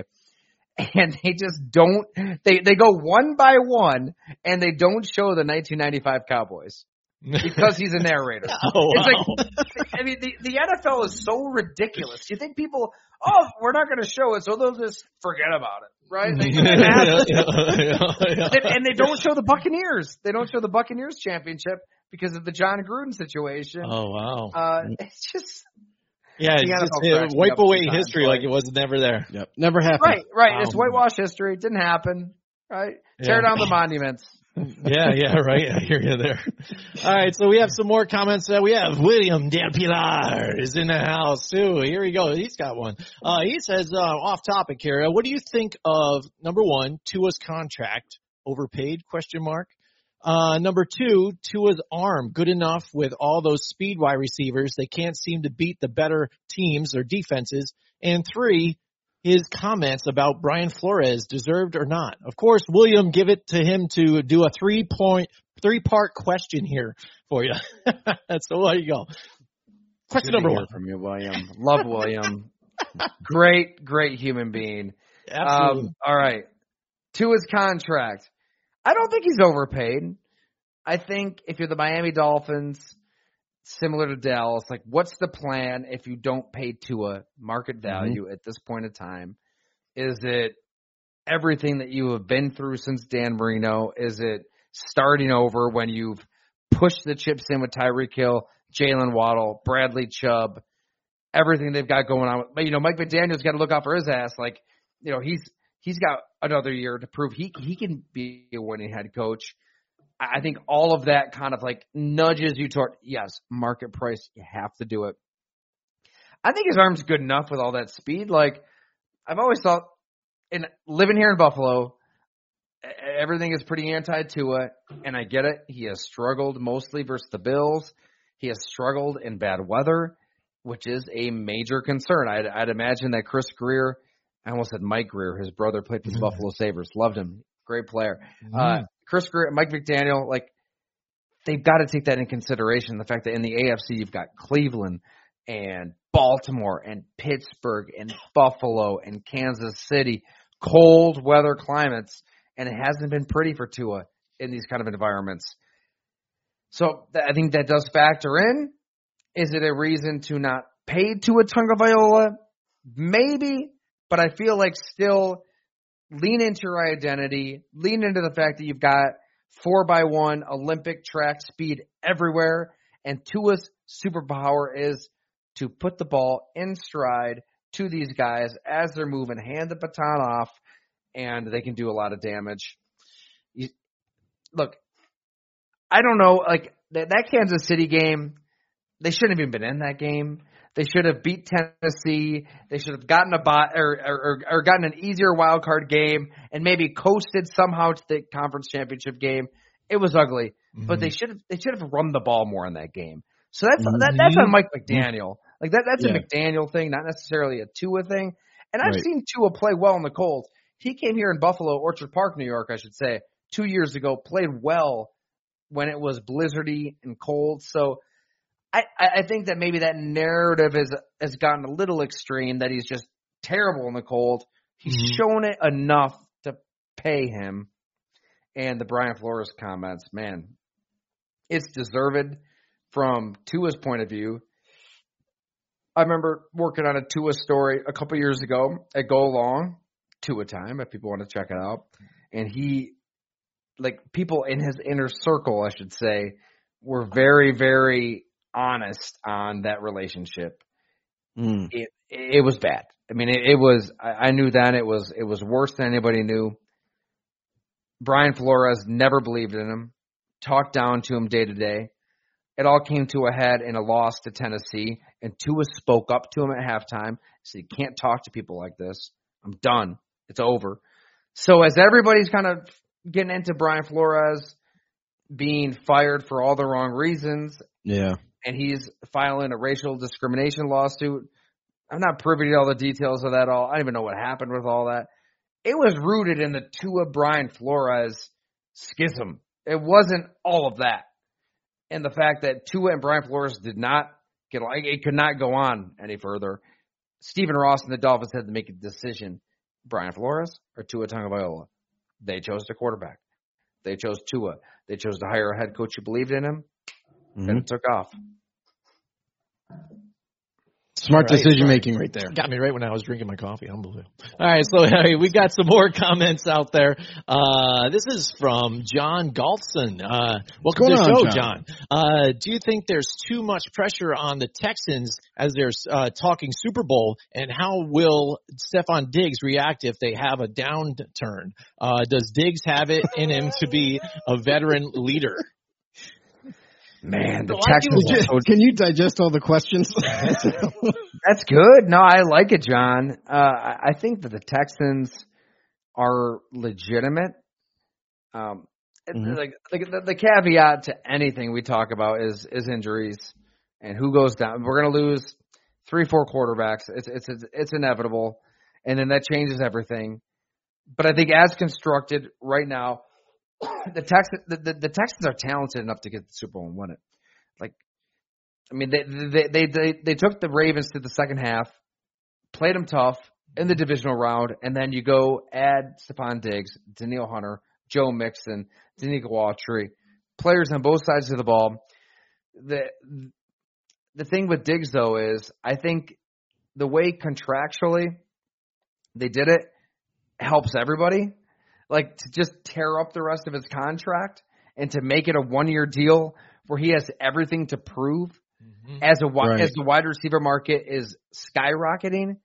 And they just don't – they they go one by one, and they don't show the nineteen ninety-five Cowboys because he's a narrator. Oh, it's wow. like – I mean, the, the N F L is so ridiculous. You think people – oh, we're not going to show it, so they'll just forget about it. Right? They, yeah, yeah, yeah, yeah. and, and they don't show the Buccaneers. They don't show the Buccaneers championship because of the John Gruden situation. Oh, wow. Uh, it's just yeah, the it's N F L just, uh, cracks me wipe up away sometimes, history like- like it was never there. Yep. Never happened. right, right. Wow. It's whitewash history. It didn't happen. Right? Tear Yeah. down the monuments. Yeah, yeah, right. I hear you there. All right, so we have some more comments. Uh, we have William Del Pilar is in the house too. Here we go. He's got one. Uh, he says, uh, off topic here. Uh, what do you think of number one, Tua's contract? Overpaid? Question mark. Uh, number two, Tua's arm good enough with all those speed wide receivers. They can't seem to beat the better teams or defenses. And three, his comments about Brian Flores, deserved or not. Of course, William, give it to him to do a three-point, three-part question here for you. So there you go. Question Good to number hear one. from you, William. Love William. Great, great human being. Absolutely. Um, all right. To his contract. I don't think he's overpaid. I think if you're the Miami Dolphins, similar to Dallas, like what's the plan if you don't pay Tua market value mm-hmm. at this point in time? Is it everything that you have been through since Dan Marino? Is it starting over when you've pushed the chips in with Tyreek Hill, Jalen Waddle, Bradley Chubb, everything they've got going on? But, you know, Mike McDaniel's got to look out for his ass. Like, you know, he's he's got another year to prove he he can be a winning head coach. I think all of that kind of like nudges you toward, yes, market price, you have to do it. I think his arm's good enough with all that speed. Like, I've always thought, in living here in Buffalo, everything is pretty anti-Tua, and I get it. He has struggled mostly versus the Bills. He has struggled in bad weather, which is a major concern. I'd, I'd imagine that Chris Greer, I almost said Mike Greer, his brother played for the Buffalo Sabres, loved him, great player. Uh, Chris Greer, Mike McDaniel, like, they've got to take that in consideration. The fact that in the A F C you've got Cleveland and Baltimore and Pittsburgh and Buffalo and Kansas City, cold weather climates, and it hasn't been pretty for Tua in these kind of environments. So th- I think that does factor in. Is it a reason to not pay Tua Tagovailoa? Maybe, but I feel like still lean into your identity, lean into the fact that you've got four by one Olympic track speed everywhere, and Tua's superpower is to put the ball in stride to these guys as they're moving, hand the baton off, and they can do a lot of damage. You, look, I don't know, like that, that Kansas City game, they shouldn't have even been in that game. They should have beat Tennessee. They should have gotten a bot or, or, or gotten an easier wild card game and maybe coasted somehow to the conference championship game. It was ugly, mm-hmm. but they should have they should have run the ball more in that game. So that's mm-hmm. that, that's on Mike McDaniel. Like that that's yeah. a McDaniel thing, not necessarily a Tua thing. And I've right. seen Tua play well in the cold. He came here in Buffalo, Orchard Park, New York, I should say, two years ago. Played well when it was blizzardy and cold. So I, I think that maybe that narrative has has gotten a little extreme, that he's just terrible in the cold. He's mm-hmm. shown it enough to pay him. And the Brian Flores comments, man, it's deserved from Tua's point of view. I remember working on a Tua story a couple years ago at Go Long, Tua Time, if people want to check it out. And he, like people in his inner circle, I should say, were very, very honest on that relationship. Mm. It it was bad. I mean, it, it was. I, I knew then it was it was worse than anybody knew. Brian Flores never believed in him, talked down to him day to day. It all came to a head in a loss to Tennessee, and Tua spoke up to him at halftime. Said, "You can't talk to people like this. I'm done. It's over." So as everybody's kind of getting into Brian Flores being fired for all the wrong reasons, yeah. and he's filing a racial discrimination lawsuit. I'm not privy to all the details of that all. I don't even know what happened with all that. It was rooted in the Tua Brian Flores schism. It wasn't all of that. And the fact that Tua and Brian Flores did not get – it could not go on any further. Stephen Ross and the Dolphins had to make a decision. Brian Flores or Tua Tagovailoa? They chose the quarterback. They chose Tua. They chose to hire a head coach who believed in him. Mm-hmm. And it took off. Smart right, decision making right there. Got me right when I was drinking my coffee. Unbelievable. All right, so hey, we got some more comments out there. Uh, this is from John Galton. Uh, welcome to the show, John. John. Uh, do you think there's too much pressure on the Texans as they're uh, talking Super Bowl, and how will Stephon Diggs react if they have a downturn? Uh, does Diggs have it in him to be a veteran leader? Man, the Texans. You, can you digest all the questions? That's good. No, I like it, John. Uh, I think that the Texans are legitimate. Um, mm-hmm. Like, like the, the caveat to anything we talk about is is injuries and who goes down. We're going to lose three, four quarterbacks. It's it's it's, it's inevitable, and then that changes everything. But I think as constructed right now, The Texans, the, the, the Texans are talented enough to get the Super Bowl and win it. Like, I mean, they they they they, they took the Ravens to the second half, played them tough in the divisional round, and then you go add Stephon Diggs, Danielle Hunter, Joe Mixon, Danico Autry, players on both sides of the ball. The the thing with Diggs though is, I think the way contractually they did it helps everybody. Like, to just tear up the rest of his contract and to make it a one-year deal where he has everything to prove mm-hmm. as a right. as the wide receiver market is skyrocketing,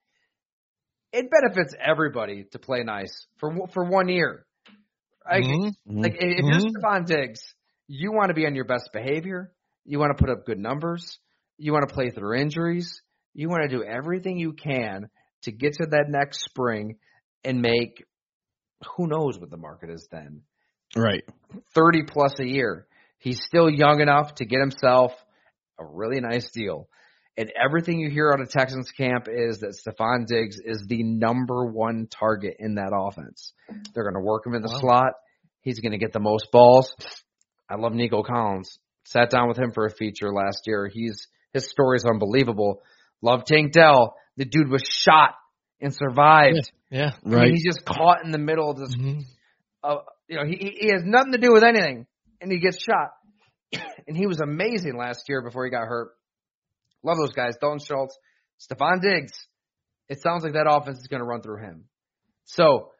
it benefits everybody to play nice for for one year. Like, mm-hmm. like if mm-hmm. you're Stephon Diggs, you want to be on your best behavior. You want to put up good numbers. You want to play through injuries. You want to do everything you can to get to that next spring and make – who knows what the market is then? Right. thirty plus a year. He's still young enough to get himself a really nice deal. And everything you hear out of Texans camp is that Stephon Diggs is the number one target in that offense. They're going to work him in the wow. slot. He's going to get the most balls. I love Nico Collins. Sat down with him for a feature last year. He's his story is unbelievable. Love Tank Dell. The dude was shot and survived. Yeah, yeah. I right. mean, he's just caught in the middle of this. Mm-hmm. Uh, you know, he he has nothing to do with anything, and he gets shot. And he was amazing last year before he got hurt. Love those guys. Dalton Schultz, Stephon Diggs. It sounds like that offense is going to run through him. So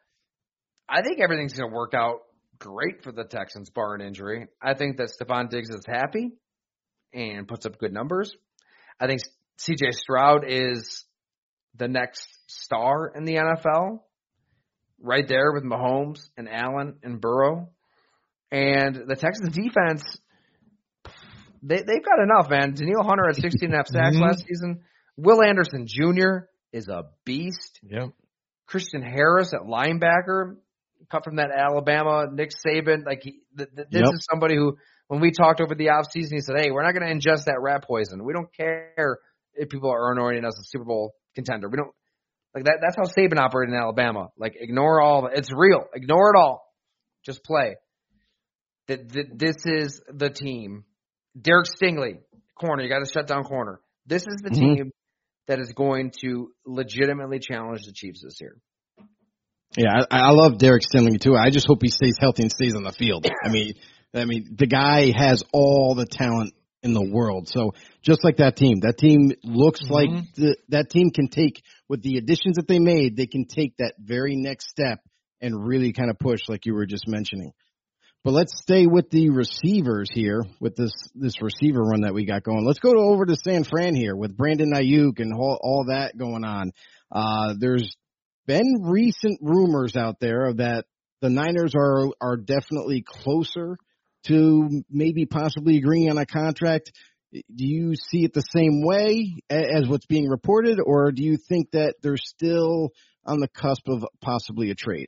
I think everything's going to work out great for the Texans, bar an injury. I think that Stephon Diggs is happy and puts up good numbers. I think C J Stroud is the next star in the N F L, right there with Mahomes and Allen and Burrow. And the Texans defense, they, they've got enough, man. Danielle Hunter had sixteen and a half sacks mm-hmm. last season. Will Anderson Junior is a beast. Yep. Christian Harris at linebacker, cut from that Alabama, Nick Saban. Like he, th- th- This yep. is somebody who, when we talked over the offseason, he said, hey, we're not going to ingest that rat poison. We don't care if people are anointing us a Super Bowl contender. We don't like that. That's how Saban operated in Alabama. Like, ignore all. It's real. Ignore it all. Just play. That this is the team. Derek Stingley, corner. You got to shut down corner. This is the mm-hmm. team that is going to legitimately challenge the Chiefs this year. Yeah, I, I love Derek Stingley too. I just hope he stays healthy and stays on the field. I mean, I mean, the guy has all the talent in the world. So just like that team, that team looks mm-hmm. like the, that team can take, with the additions that they made, they can take that very next step and really kind of push, like you were just mentioning. But let's stay with the receivers here, with this this receiver run that we got going. Let's go to, over to San Fran here with Brandon Ayuk and all, all that going on. Uh, there's been recent rumors out there that the Niners are are definitely closer to maybe possibly agreeing on a contract. Do you see it the same way as what's being reported, or do you think that they're still on the cusp of possibly a trade?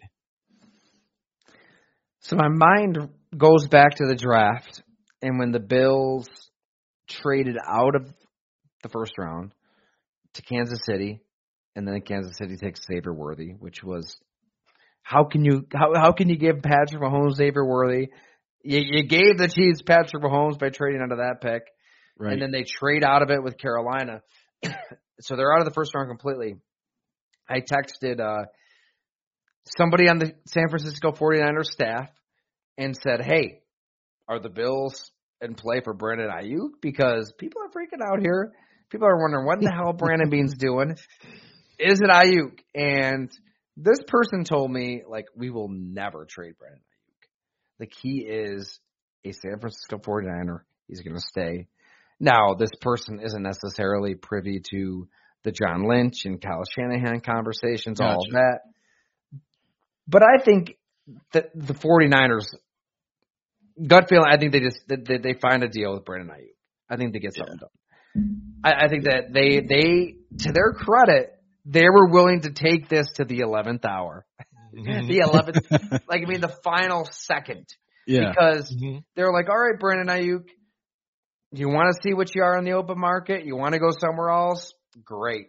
So my mind goes back to the draft, and when the Bills traded out of the first round to Kansas City, and then Kansas City takes Xavier Worthy, which was how can you how how can you give Patrick Mahomes Xavier Worthy? You, you gave the Chiefs Patrick Mahomes by trading out of that pick, right. And then they trade out of it with Carolina, so they're out of the first round completely. I texted uh, somebody on the San Francisco forty-niners staff and said, hey, are the Bills in play for Brandon Ayuk? Because people are freaking out here. People are wondering, what the hell Brandon Beane's doing? Is it Ayuk? And this person told me, like, we will never trade Brandon Ayuk. Like, he is a San Francisco forty-niner. He's going to stay. Now, this person isn't necessarily privy to the John Lynch and Kyle Shanahan conversations, gotcha. All of that. But I think that the forty-niners, gut feeling, I think they just they, they find a deal with Brandon Ayuk. I think they get something yeah. done. I, I think that they they to their credit, they were willing to take this to the eleventh hour, mm-hmm. the eleventh, like I mean the final second, yeah. Because mm-hmm. they're like, all right, Brandon Ayuk, you want to see what you are in the open market? You want to go somewhere else? Great.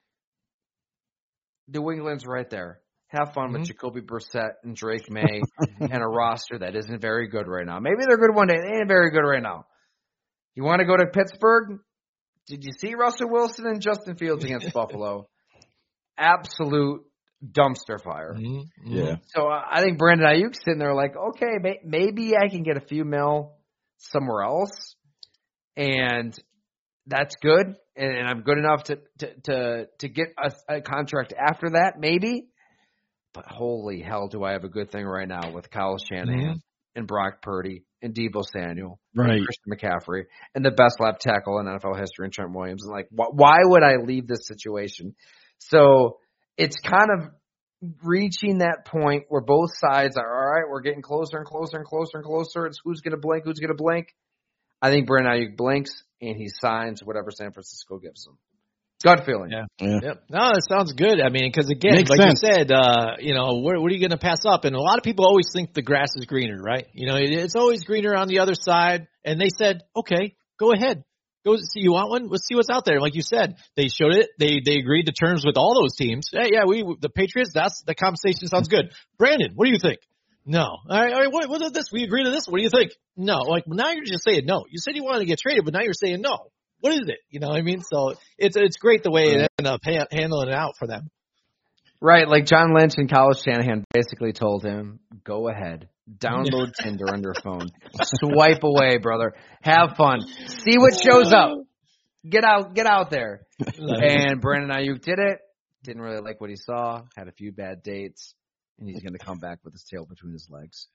New England's right there. Have fun mm-hmm. with Jacoby Brissett and Drake May and a roster that isn't very good right now. Maybe they're good one day. They ain't very good right now. You want to go to Pittsburgh? Did you see Russell Wilson and Justin Fields against Buffalo? Absolute dumpster fire. Mm-hmm. Yeah. So uh, I think Brandon Ayuk's sitting there like, okay, may- maybe I can get a few mil somewhere else, and that's good. And, and I'm good enough to to to, to get a, a contract after that, maybe. But holy hell, do I have a good thing right now with Kyle Shanahan mm-hmm. and Brock Purdy and Deebo Samuel right. and Christian McCaffrey and the best left tackle in N F L history, and Trent Williams. And like, wh- why would I leave this situation? So it's kind of reaching that point where both sides are, all right, we're getting closer and closer and closer and closer. It's who's going to blink, who's going to blink. I think Brandon Ayuk blinks and he signs whatever San Francisco gives him. Gut feeling. Yeah. yeah. Yep. No, that sounds good. I mean, because again, Makes like sense. you said, uh, you know, what, what are you going to pass up? And a lot of people always think the grass is greener, right? You know, it, it's always greener on the other side. And they said, okay, go ahead. Go see. You want one? Let's see what's out there. Like you said, they showed it. They they agreed to terms with all those teams. Hey, yeah, we the Patriots. That's the conversation sounds good. Brandon, what do you think? No. All right. All right. What, what is this? We agree to this. What do you think? No. Like now you're just saying no. You said you wanted to get traded, but now you're saying no. What is it? You know what I mean? So it's it's great the way it ended up ha- handling it out for them. Right. Like John Lynch and Kyle Shanahan basically told him, go ahead. Download Tinder on your phone. Swipe away, brother. Have fun. See what shows up. Get out get out there. And Brandon Ayuk did it. Didn't really like what he saw. Had a few bad dates. and he's going to come back with his tail between his legs.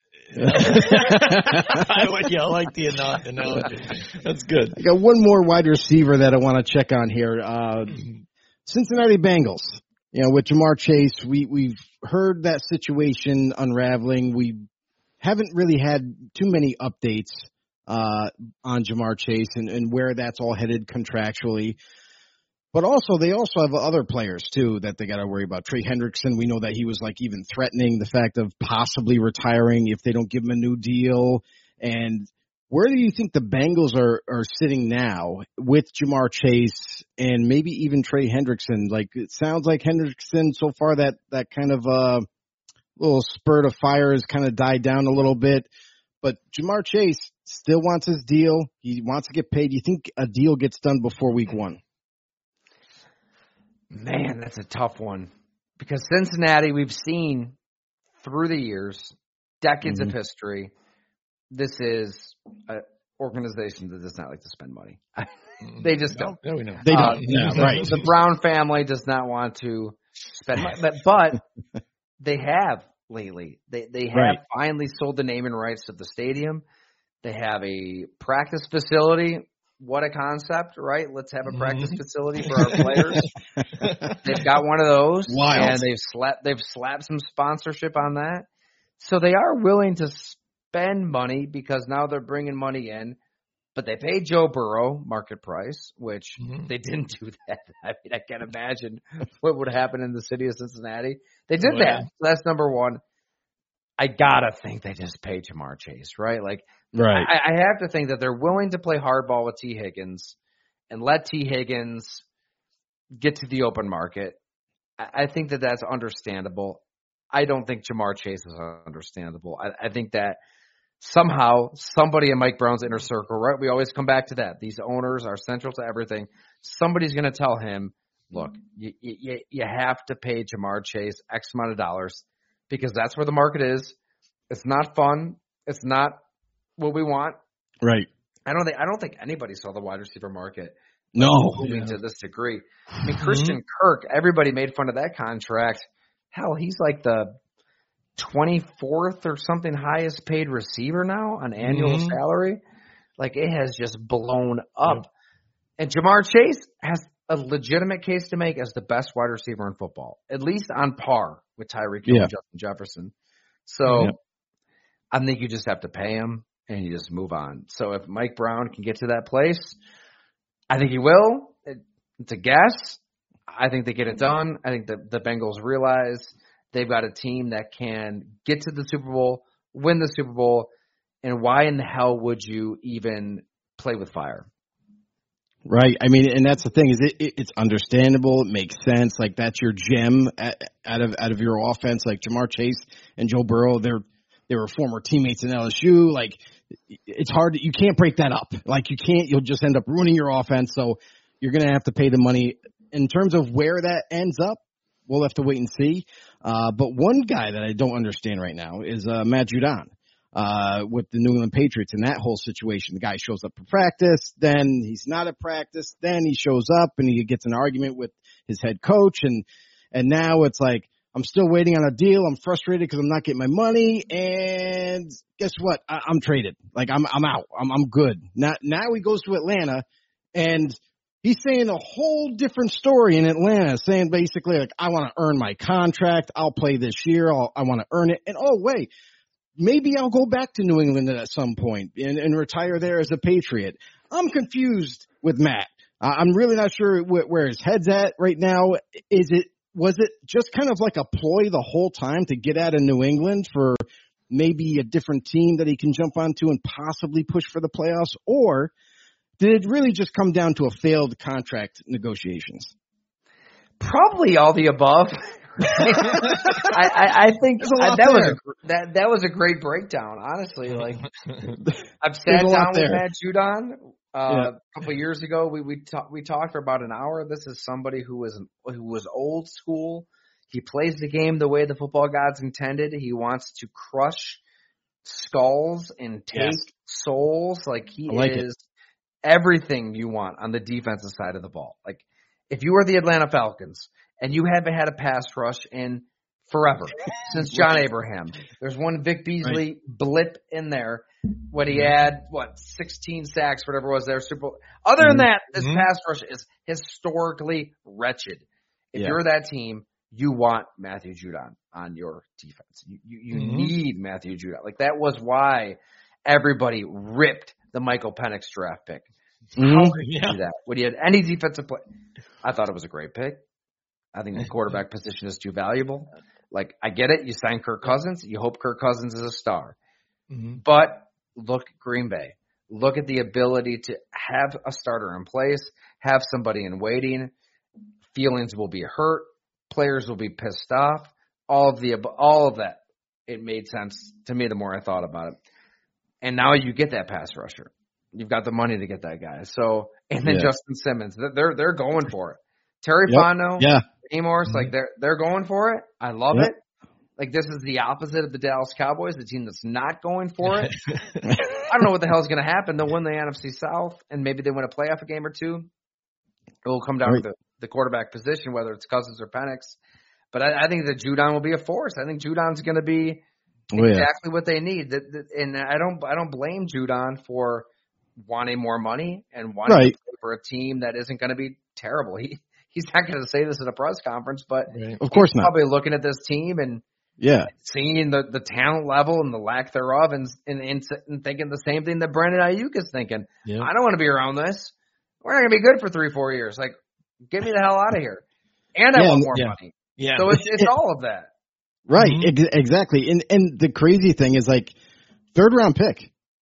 I would, yeah, I like the analogy. That's good. I got one more wide receiver that I want to check on here. Uh, Cincinnati Bengals. You know, with Jamar Chase, we, we've heard that situation unraveling. We haven't really had too many updates uh, on Jamar Chase and, and where that's all headed contractually. But also, they also have other players, too, that they got to worry about. Trey Hendrickson, we know that he was, like, even threatening the fact of possibly retiring if they don't give him a new deal. And where do you think the Bengals are, are sitting now with Jamar Chase and maybe even Trey Hendrickson? Like, it sounds like Hendrickson, so far, that, that kind of uh, little spurt of fire has kind of died down a little bit. But Jamar Chase still wants his deal. He wants to get paid. Do you think a deal gets done before week one? Man, that's a tough one. Because Cincinnati, we've seen through the years, decades mm-hmm. of history, this is an organization that does not like to spend money. They just don't. No, we know. They don't. Uh, yeah, right. The Brown family does not want to spend money. But, but they have lately. They, they have right. finally sold the name and rights to the stadium. They have a practice facility. What a concept, right? Let's have a practice mm-hmm. facility for our players. They've got one of those, Wild. and they've slapped they've slapped some sponsorship on that. So they are willing to spend money because now they're bringing money in. But they paid Joe Burrow market price, which mm-hmm. they didn't do that. I mean, I can't imagine what would happen in the city of Cincinnati. They did oh, that. Yeah. So that's number one. I gotta think they just paid Jamar Chase, right? Like. Right. I, I have to think that they're willing to play hardball with T. Higgins and let T. Higgins get to the open market. I, I think that that's understandable. I don't think Jamar Chase is understandable. I, I think that somehow somebody in Mike Brown's inner circle, right? We always come back to that. These owners are central to everything. Somebody's going to tell him, look, you, you, you have to pay Jamar Chase X amount of dollars because that's where the market is. It's not fun. It's not what we want. Right. I don't think I don't think anybody saw the wide receiver market no moving yeah. to this degree. I mean, Christian mm-hmm. Kirk, everybody made fun of that contract. Hell, he's like the twenty-fourth or something highest paid receiver now on annual mm-hmm. salary. Like it has just blown up. Yeah. And Jamar Chase has a legitimate case to make as the best wide receiver in football, at least on par with Tyreek Hill yeah. and Justin Jefferson. So yeah. I think you just have to pay him. And you just move on. So if Mike Brown can get to that place, I think he will. It's a guess. I think they get it done. I think the, the Bengals realize they've got a team that can get to the Super Bowl, win the Super Bowl, and why in the hell would you even play with fire? Right. I mean, and that's the thing is it, it it's understandable. It makes sense. Like that's your gem at, out of out of your offense. Like Jamar Chase and Joe Burrow, they're they were former teammates in L S U. Like it's hard. To, you can't break that up. Like you can't. You'll just end up ruining your offense. So you're going to have to pay the money. In terms of where that ends up, we'll have to wait and see. Uh, but one guy that I don't understand right now is uh, Matt Judon uh, with the New England Patriots in that whole situation. The guy shows up for practice, then he's not at practice, then he shows up and he gets an argument with his head coach, and and now it's like, I'm still waiting on a deal. I'm frustrated because I'm not getting my money, and guess what? I, I'm traded. Like I'm, I'm out. I'm, I'm good. Now, now he goes to Atlanta, and he's saying a whole different story in Atlanta, saying basically like, I want to earn my contract. I'll play this year. I'll, I want to earn it. And oh wait, maybe I'll go back to New England at some point and, and retire there as a Patriot. I'm confused with Matt. Uh, I'm really not sure wh- where his head's at right now. Is it? Was it just kind of like a ploy the whole time to get out of New England for maybe a different team that he can jump onto and possibly push for the playoffs? Or did it really just come down to a failed contract negotiations? Probably all the above. I, I, I think I, that there. was a, that that was a great breakdown. Honestly, like I've sat down with Matt Judon uh, yeah. a couple of years ago. We we talked we talked for about an hour. This is somebody who was who was old school. He plays the game the way the football gods intended. He wants to crush skulls and take yes. souls. Like he like is it. everything you want on the defensive side of the ball. Like if you are the Atlanta Falcons and you haven't had a pass rush in forever since John Abraham. There's one Vic Beasley right. blip in there when he had what sixteen sacks, whatever it was there. Super Bowl. Other mm-hmm. than that, this mm-hmm. pass rush is historically wretched. If yeah. you're that team, you want Matthew Judon on your defense. You you, you mm-hmm. need Matthew Judon. Like that was why everybody ripped the Michael Penix draft pick. Mm-hmm. How could you yeah. do that when you had any defensive play? I thought it was a great pick. I think the quarterback position is too valuable. Like, I get it. You sign Kirk Cousins. You hope Kirk Cousins is a star. Mm-hmm. But look at Green Bay. Look at the ability to have a starter in place, have somebody in waiting. Feelings will be hurt. Players will be pissed off. All of the all of that. It made sense to me the more I thought about it. And now you get that pass rusher. You've got the money to get that guy. So, and then yeah. Justin Simmons, they're they're going for it. Terry yep. Fontenot, yeah. Amos, mm-hmm. like they're they're going for it. I love yep. it. Like this is the opposite of the Dallas Cowboys, the team that's not going for it. I don't know what the hell is going to happen. They'll win the N F C South, and maybe they win a playoff game or two. It will come down right. to the, the quarterback position, whether it's Cousins or Penix. But I, I think that Judon will be a force. I think Judon's going to be oh, exactly yeah. what they need. That, that, and I don't I don't blame Judon for wanting more money and wanting right. to play for a team that isn't going to be terrible. He he's not going to say this at a press conference, but right. of course he's not. Probably looking at this team and yeah, seeing the, the talent level and the lack thereof, and and, and, and thinking the same thing that Brandon Ayuk is thinking. Yep. I don't want to be around this. We're not going to be good for three, four years. Like, get me the hell out of here. And I yeah, want more yeah. money. Yeah. So it's it's all of that. Right. Mm-hmm. Ex- exactly. And and the crazy thing is, like, third round pick.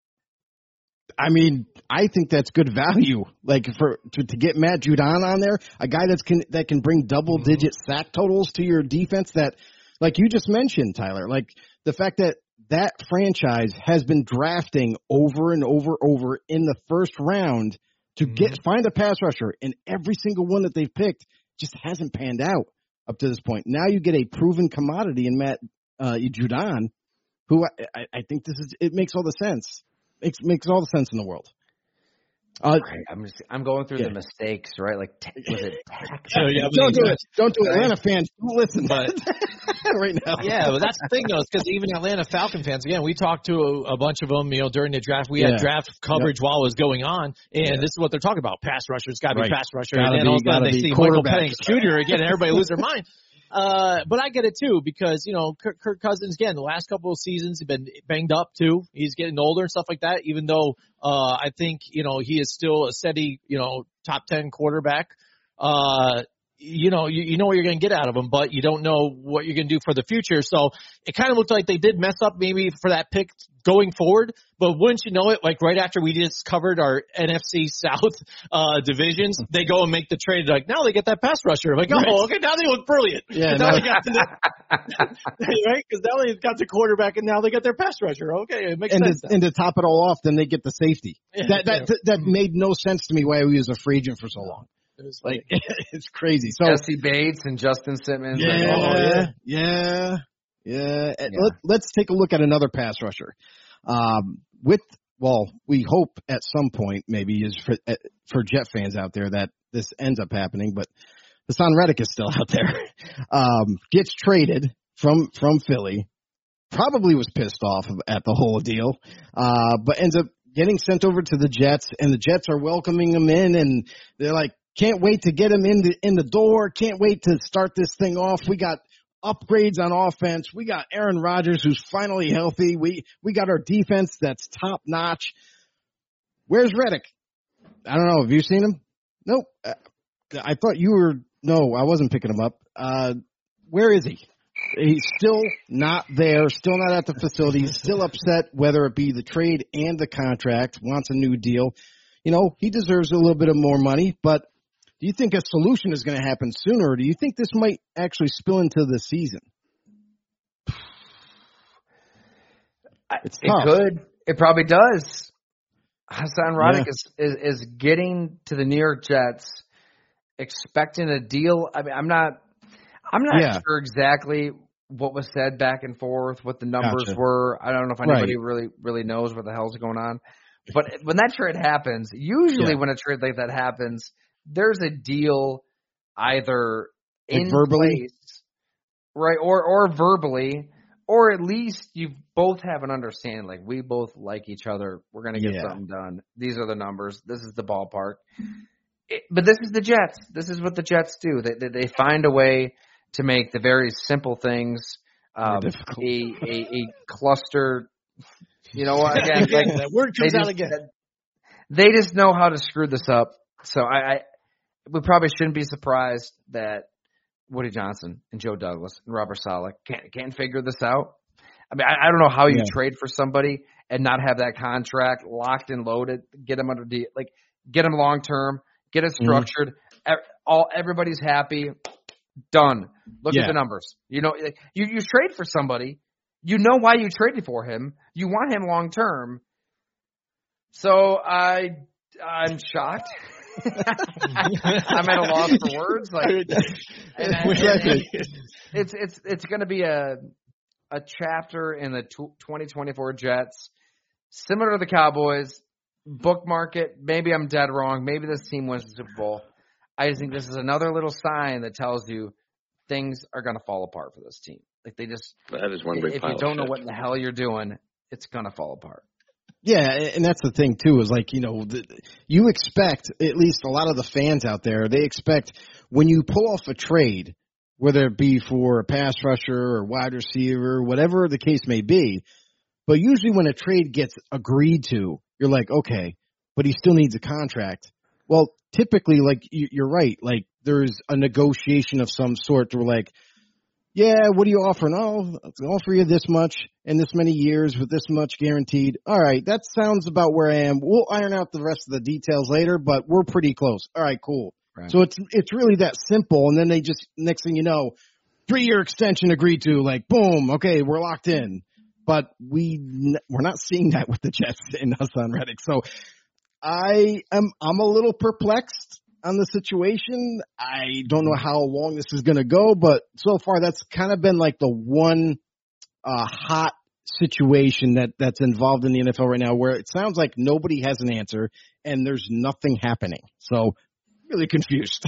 I mean, I think that's good value. Like for to, to get Matt Judon on there, a guy that's can that can bring double digit mm-hmm. sack totals to your defense. That, like you just mentioned, Tyler, like the fact that that franchise has been drafting over and over over in the first round to mm-hmm. get find a pass rusher, and every single one that they've picked just hasn't panned out up to this point. Now you get a proven commodity in Matt uh, Judon, who I, I think this is it makes all the sense. Makes makes all the sense in the world. Uh, right. I'm just I'm going through yeah. the mistakes, right? Like t- was it tax? So, yeah, don't do it. Don't do it. Atlanta fans, don't listen but, right now. Yeah, but that's the thing though, because even Atlanta Falcon fans, again, we talked to a, a bunch of them, you know, during the draft. We yeah. had draft coverage yep. while it was going on, and yeah. this is what they're talking about: pass rushers, got to right. be pass rusher, gotta and then be, all of a sudden they see Michael Penix Junior again, and everybody lose their mind. Uh, but I get it too, because, you know, Kirk, Kirk Cousins, again, the last couple of seasons, he's been banged up too. He's getting older and stuff like that, even though, uh, I think, you know, he is still a steady, you know, top ten quarterback. Uh, you know, you, you know what you're going to get out of him, but you don't know what you're going to do for the future. So it kind of looked like they did mess up maybe for that pick going forward. But wouldn't you know it, like right after we just covered our N F C South uh divisions, they go and make the trade. Like now they get that pass rusher. I'm like, oh, right. okay, now they look brilliant. Yeah, now no. they got the, right? Because now they've got the quarterback, and now they got their pass rusher. Okay, it makes and sense. To, and to top it all off, then they get the safety. Yeah, that that yeah. that made no sense to me why he was a free agent for so long. It was like it's crazy. So Jesse Bates and Justin Simmons. Yeah, like, oh, yeah, yeah, yeah. yeah. Let, let's take a look at another pass rusher. Um, with well, we hope at some point maybe is for for Jet fans out there that this ends up happening, but Hassan Reddick is still out there. Um, gets traded from from Philly. Probably was pissed off at the whole deal, uh, but ends up getting sent over to the Jets, and the Jets are welcoming him in, and they're like, can't wait to get him in the, in the door. Can't wait to start this thing off. We got upgrades on offense. We got Aaron Rodgers, who's finally healthy. We, we got our defense that's top notch. Where's Reddick? I don't know. Have you seen him? Nope. I thought you were, no, I wasn't picking him up. Uh, where is he? He's still not there, still not at the facility, he's still upset, whether it be the trade and the contract, wants a new deal. You know, he deserves a little bit of more money, but do you think a solution is going to happen sooner, or do you think this might actually spill into the season? It's it tough. could. It probably does. Hassan Reddick yeah. is, is is getting to the New York Jets, expecting a deal. I mean, I'm not. I'm not yeah. sure exactly what was said back and forth, what the numbers gotcha. were. I don't know if anybody right. really really knows what the hell's going on. But when that trade happens, usually yeah. when a trade like that happens, there's a deal either like in verbally? place right? Or or verbally, or at least you both have an understanding. Like, we both like each other. We're gonna get Yeah. something done. These are the numbers. This is the ballpark. It, but this is the Jets. This is what the Jets do. They they, they find a way to make the very simple things um, a, a a cluster. You know, again, like that word comes just, out again. They just know how to screw this up. So I, I we probably shouldn't be surprised that Woody Johnson and Joe Douglas and Robert Saleh can't can't figure this out. I mean, I, I don't know how you yeah. trade for somebody and not have that contract locked and loaded, get them under the like, get them long term, get it structured. Mm-hmm. All everybody's happy. Done. Look yeah. at the numbers. You know, you you trade for somebody. You know why you traded for him. You want him long term. So I, I'm shocked. I'm at a loss for words. Like, and I, and it's it's it's going to be a a chapter in the twenty twenty-four Jets, similar to the Cowboys. Bookmark it. Maybe I'm dead wrong. Maybe this team wins the Super Bowl. I just think this is another little sign that tells you things are going to fall apart for this team. Like, they just, that is one big if pile you don't of know shit. what in the hell you're doing, it's going to fall apart. Yeah, and that's the thing, too, is like, you know, the, you expect, at least a lot of the fans out there, they expect when you pull off a trade, whether it be for a pass rusher or wide receiver, whatever the case may be, but usually when a trade gets agreed to, you're like, okay, but he still needs a contract. Well, typically, like, you're right, like, there's a negotiation of some sort to like, yeah, what do you offer? No, I'll offer you this much in this many years with this much guaranteed. All right, that sounds about where I am. We'll iron out the rest of the details later, but we're pretty close. All right, cool. Right. So it's it's really that simple, and then they just, next thing you know, three-year extension agreed to, like, boom, okay, we're locked in. But we, we're not seeing that with the Jets and Haason Reddick. So I am I'm a little perplexed on the situation. I don't know how long this is going to go, but so far that's kind of been like the one uh, hot situation that, that's involved in the N F L right now, where it sounds like nobody has an answer and there's nothing happening. So really confused.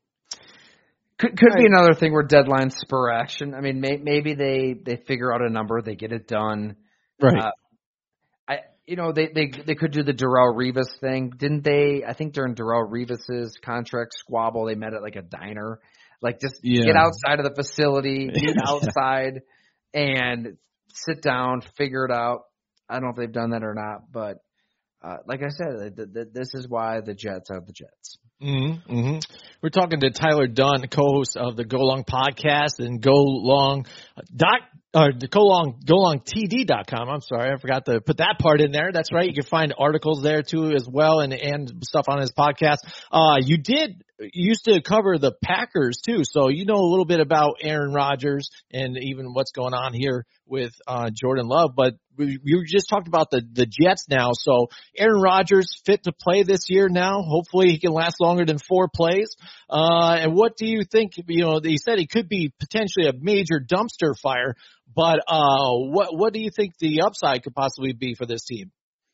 Could could right. be another thing where deadlines spur action. I mean, may, maybe they, they figure out a number, they get it done. Right. Uh, I you know they, they they could do the Darrelle Revis thing, didn't they? I think during Darrelle Revis's contract squabble, they met at like a diner. Like, just yeah. get outside of the facility, meet outside, and sit down, figure it out. I don't know if they've done that or not, but uh, like I said, th- th- this is why the Jets are the Jets. Mm-hmm, mm-hmm. We're talking to Tyler Dunne, co-host of the Go Long podcast and Go Long dot or the Go Long Go Long T D dot com. I'm sorry, I forgot to put that part in there. That's right. You can find articles there too as well, and and stuff on his podcast. Uh, you did you used to cover the Packers too, so you know a little bit about Aaron Rodgers and even what's going on here with uh, Jordan Love. But we, we just talked about the the Jets now. So Aaron Rodgers fit to play this year now. Hopefully he can last longer than four plays. Uh, and what do you think? You know, he said he could be potentially a major dumpster fire. But uh, what what do you think the upside could possibly be for this team?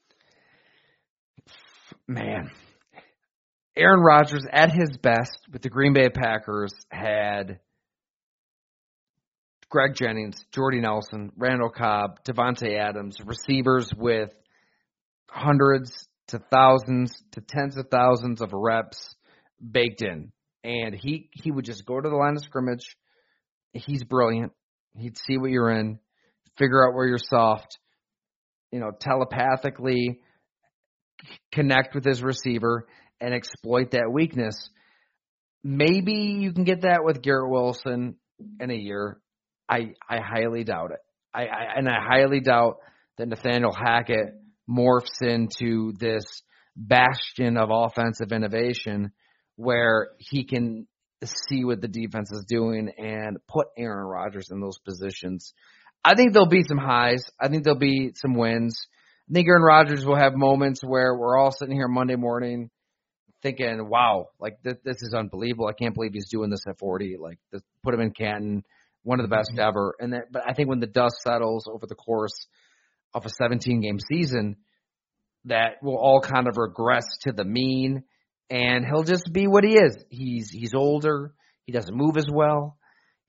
Man, Aaron Rodgers at his best with the Green Bay Packers had Greg Jennings, Jordy Nelson, Randall Cobb, Devontae Adams, receivers with hundreds to thousands to tens of thousands of reps baked in. And he, he would just go to the line of scrimmage. He's brilliant. He'd see what you're in, figure out where you're soft, you know, telepathically connect with his receiver and exploit that weakness. Maybe you can get that with Garrett Wilson in a year. I, I highly doubt it. I, I and I highly doubt that Nathaniel Hackett morphs into this bastion of offensive innovation where he can see what the defense is doing and put Aaron Rodgers in those positions. I think there'll be some highs. I think there'll be some wins. I think Aaron Rodgers will have moments where we're all sitting here Monday morning thinking, wow, like th- this is unbelievable. I can't believe he's doing this at forty. Like, this, put him in Canton, one of the best mm-hmm. ever. And that, but I think when the dust settles over the course of a seventeen-game season, that will all kind of regress to the mean, and he'll just be what he is. He's he's older. He doesn't move as well.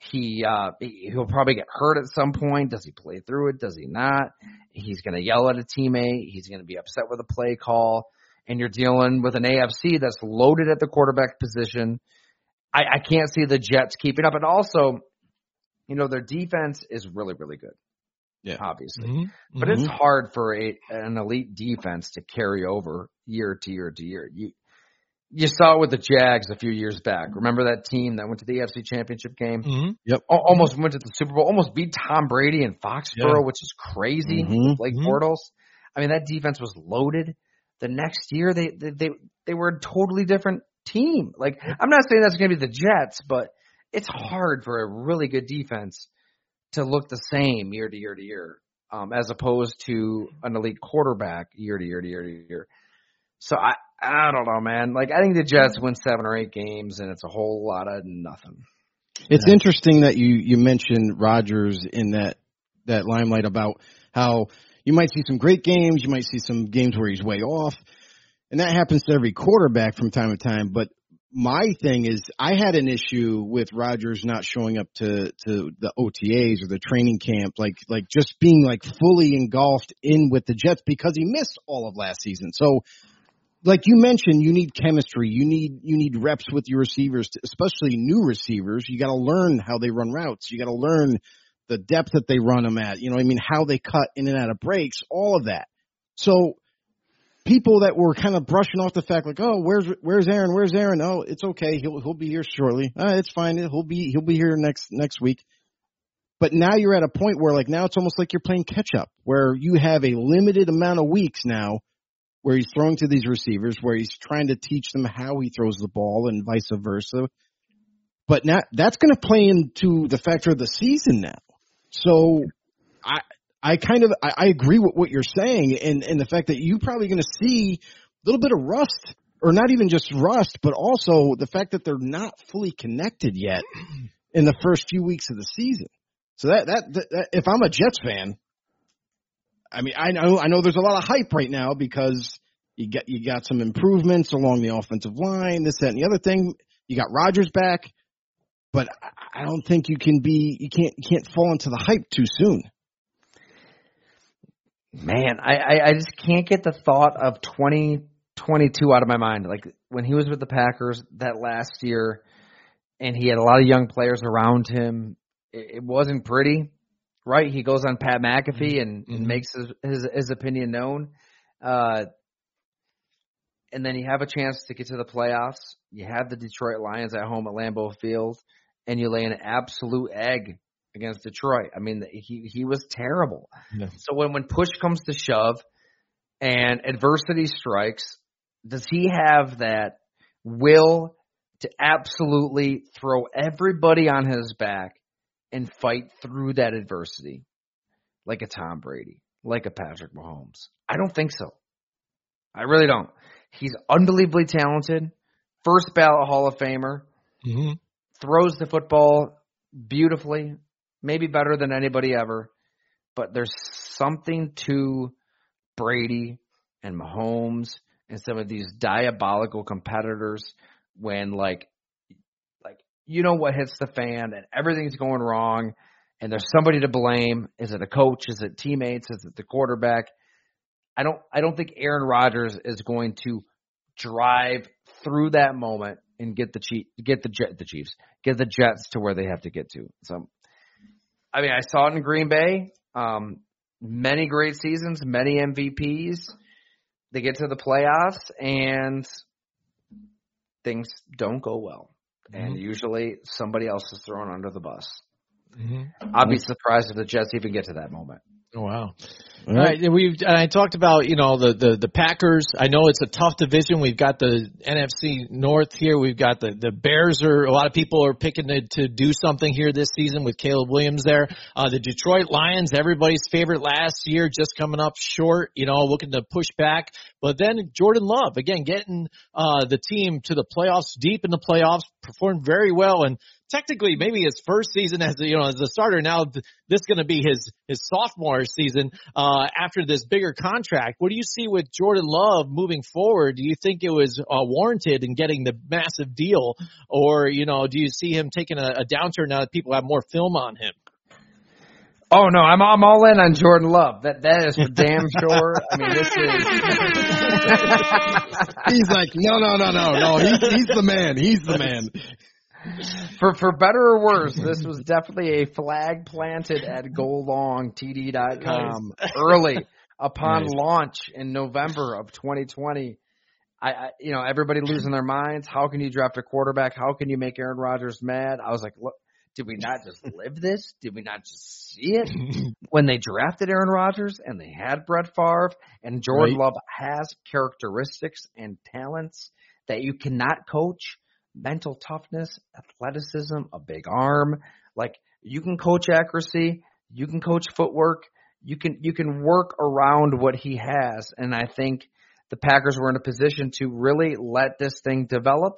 He uh, he'll probably get hurt at some point. Does he play through it? Does he not? He's going to yell at a teammate. He's going to be upset with a play call. And you're dealing with an A F C that's loaded at the quarterback position. I, I can't see the Jets keeping up. And also, you know, their defense is really, really good. Yeah, obviously. Mm-hmm. But mm-hmm. it's hard for a, an elite defense to carry over year to year to year. You, You saw it with the Jags a few years back. Remember that team that went to the A F C Championship game? Mm-hmm. Yep. O- almost went to the Super Bowl. Almost beat Tom Brady in Foxborough, yeah. which is crazy. Mm-hmm. With Blake mm-hmm. Bortles. I mean, that defense was loaded. The next year, they they they, they were a totally different team. Like, I'm not saying that's going to be the Jets, but it's hard for a really good defense to look the same year to year to year, um, as opposed to an elite quarterback year to year to year to year. So I. I don't know, man. Like, I think the Jets win seven or eight games, and it's a whole lot of nothing. It's yeah. interesting that you, you mentioned Rodgers in that, that limelight about how you might see some great games, you might see some games where he's way off, and that happens to every quarterback from time to time. But my thing is, I had an issue with Rodgers not showing up to, to the O T As or the training camp, like like just being like fully engulfed in with the Jets because he missed all of last season. So, like you mentioned, you need chemistry. You need you need reps with your receivers, especially new receivers. You got to learn how they run routes. You got to learn the depth that they run them at. You know what I mean? How they cut in and out of breaks, all of that. So people that were kind of brushing off the fact like, oh, where's where's Aaron? Where's Aaron? Oh, it's okay. He'll he'll be here shortly. Uh, it's fine. He'll be he'll be here next next week. But now you're at a point where like now it's almost like you're playing catch up, where you have a limited amount of weeks now where he's throwing to these receivers, where he's trying to teach them how he throws the ball and vice versa. But now that's going to play into the factor of the season now. So I I kind of I, I agree with what you're saying, and, and the fact that you're probably going to see a little bit of rust, or not even just rust, but also the fact that they're not fully connected yet in the first few weeks of the season. So that that, that, that if I'm a Jets fan, I mean, I know I know there's a lot of hype right now because you got you got some improvements along the offensive line, this, that, and the other thing. You got Rodgers back, but I don't think you can be you can't you can't fall into the hype too soon. Man, I, I, I just can't get the thought of twenty twenty-two out of my mind. Like when he was with the Packers that last year, and he had a lot of young players around him. It, it wasn't pretty. Right, he goes on Pat McAfee and, mm-hmm. and makes his, his his opinion known, uh, and then you have a chance to get to the playoffs. You have the Detroit Lions at home at Lambeau Field, and you lay an absolute egg against Detroit. I mean, he he was terrible. Yeah. So when when push comes to shove, and adversity strikes, does he have that will to absolutely throw everybody on his back and fight through that adversity like a Tom Brady, like a Patrick Mahomes? I don't think so. I really don't. He's unbelievably talented, first ballot Hall of Famer, mm-hmm. throws the football beautifully, maybe better than anybody ever, but there's something to Brady and Mahomes and some of these diabolical competitors when, like, you know what hits the fan and everything's going wrong and there's somebody to blame. Is it a coach? Is it teammates? Is it the quarterback? I don't I don't think Aaron Rodgers is going to drive through that moment and get the Chief, get the Jet, the Chiefs, get the Jets to where they have to get to. So, I mean, I saw it in Green Bay. Um, many great seasons, many M V Ps. They get to the playoffs and things don't go well. And mm-hmm. usually somebody else is thrown under the bus. Mm-hmm. I'd be surprised if the Jets even get to that moment. Oh, wow. All right. And we've, and I talked about, you know, the, the, the Packers. I know it's a tough division. We've got the N F C North here. We've got the, the Bears are, a lot of people are picking to, to do something here this season with Caleb Williams there. Uh, the Detroit Lions, everybody's favorite last year, just coming up short, you know, looking to push back. But then Jordan Love, again, getting, uh, the team to the playoffs, deep in the playoffs, performed very well. And technically maybe his first season as a, you know as a starter. Now th- this is going to be his his sophomore season uh, after this bigger contract. What do you see with Jordan Love moving forward? Do you think it was uh, warranted in getting the massive deal, or you know do you see him taking a, a downturn now that people have more film on him? Oh no, I'm I'm all in on Jordan Love. That that is for damn sure. I mean, this is. He's like, no, no, no, no, no. He's he's the man. He's the man. For for better or worse, this was definitely a flag planted at go long T D dot com nice. early upon nice. launch in November of twenty twenty. I, I you know everybody losing their minds. How can you draft a quarterback? How can you make Aaron Rodgers mad? I was like, look. Did we not just live this? Did we not just see it? When they drafted Aaron Rodgers and they had Brett Favre and Jordan right. Love has characteristics and talents that you cannot coach, mental toughness, athleticism, a big arm. Like you can coach accuracy, you can coach footwork, you can you can work around what he has. And I think the Packers were in a position to really let this thing develop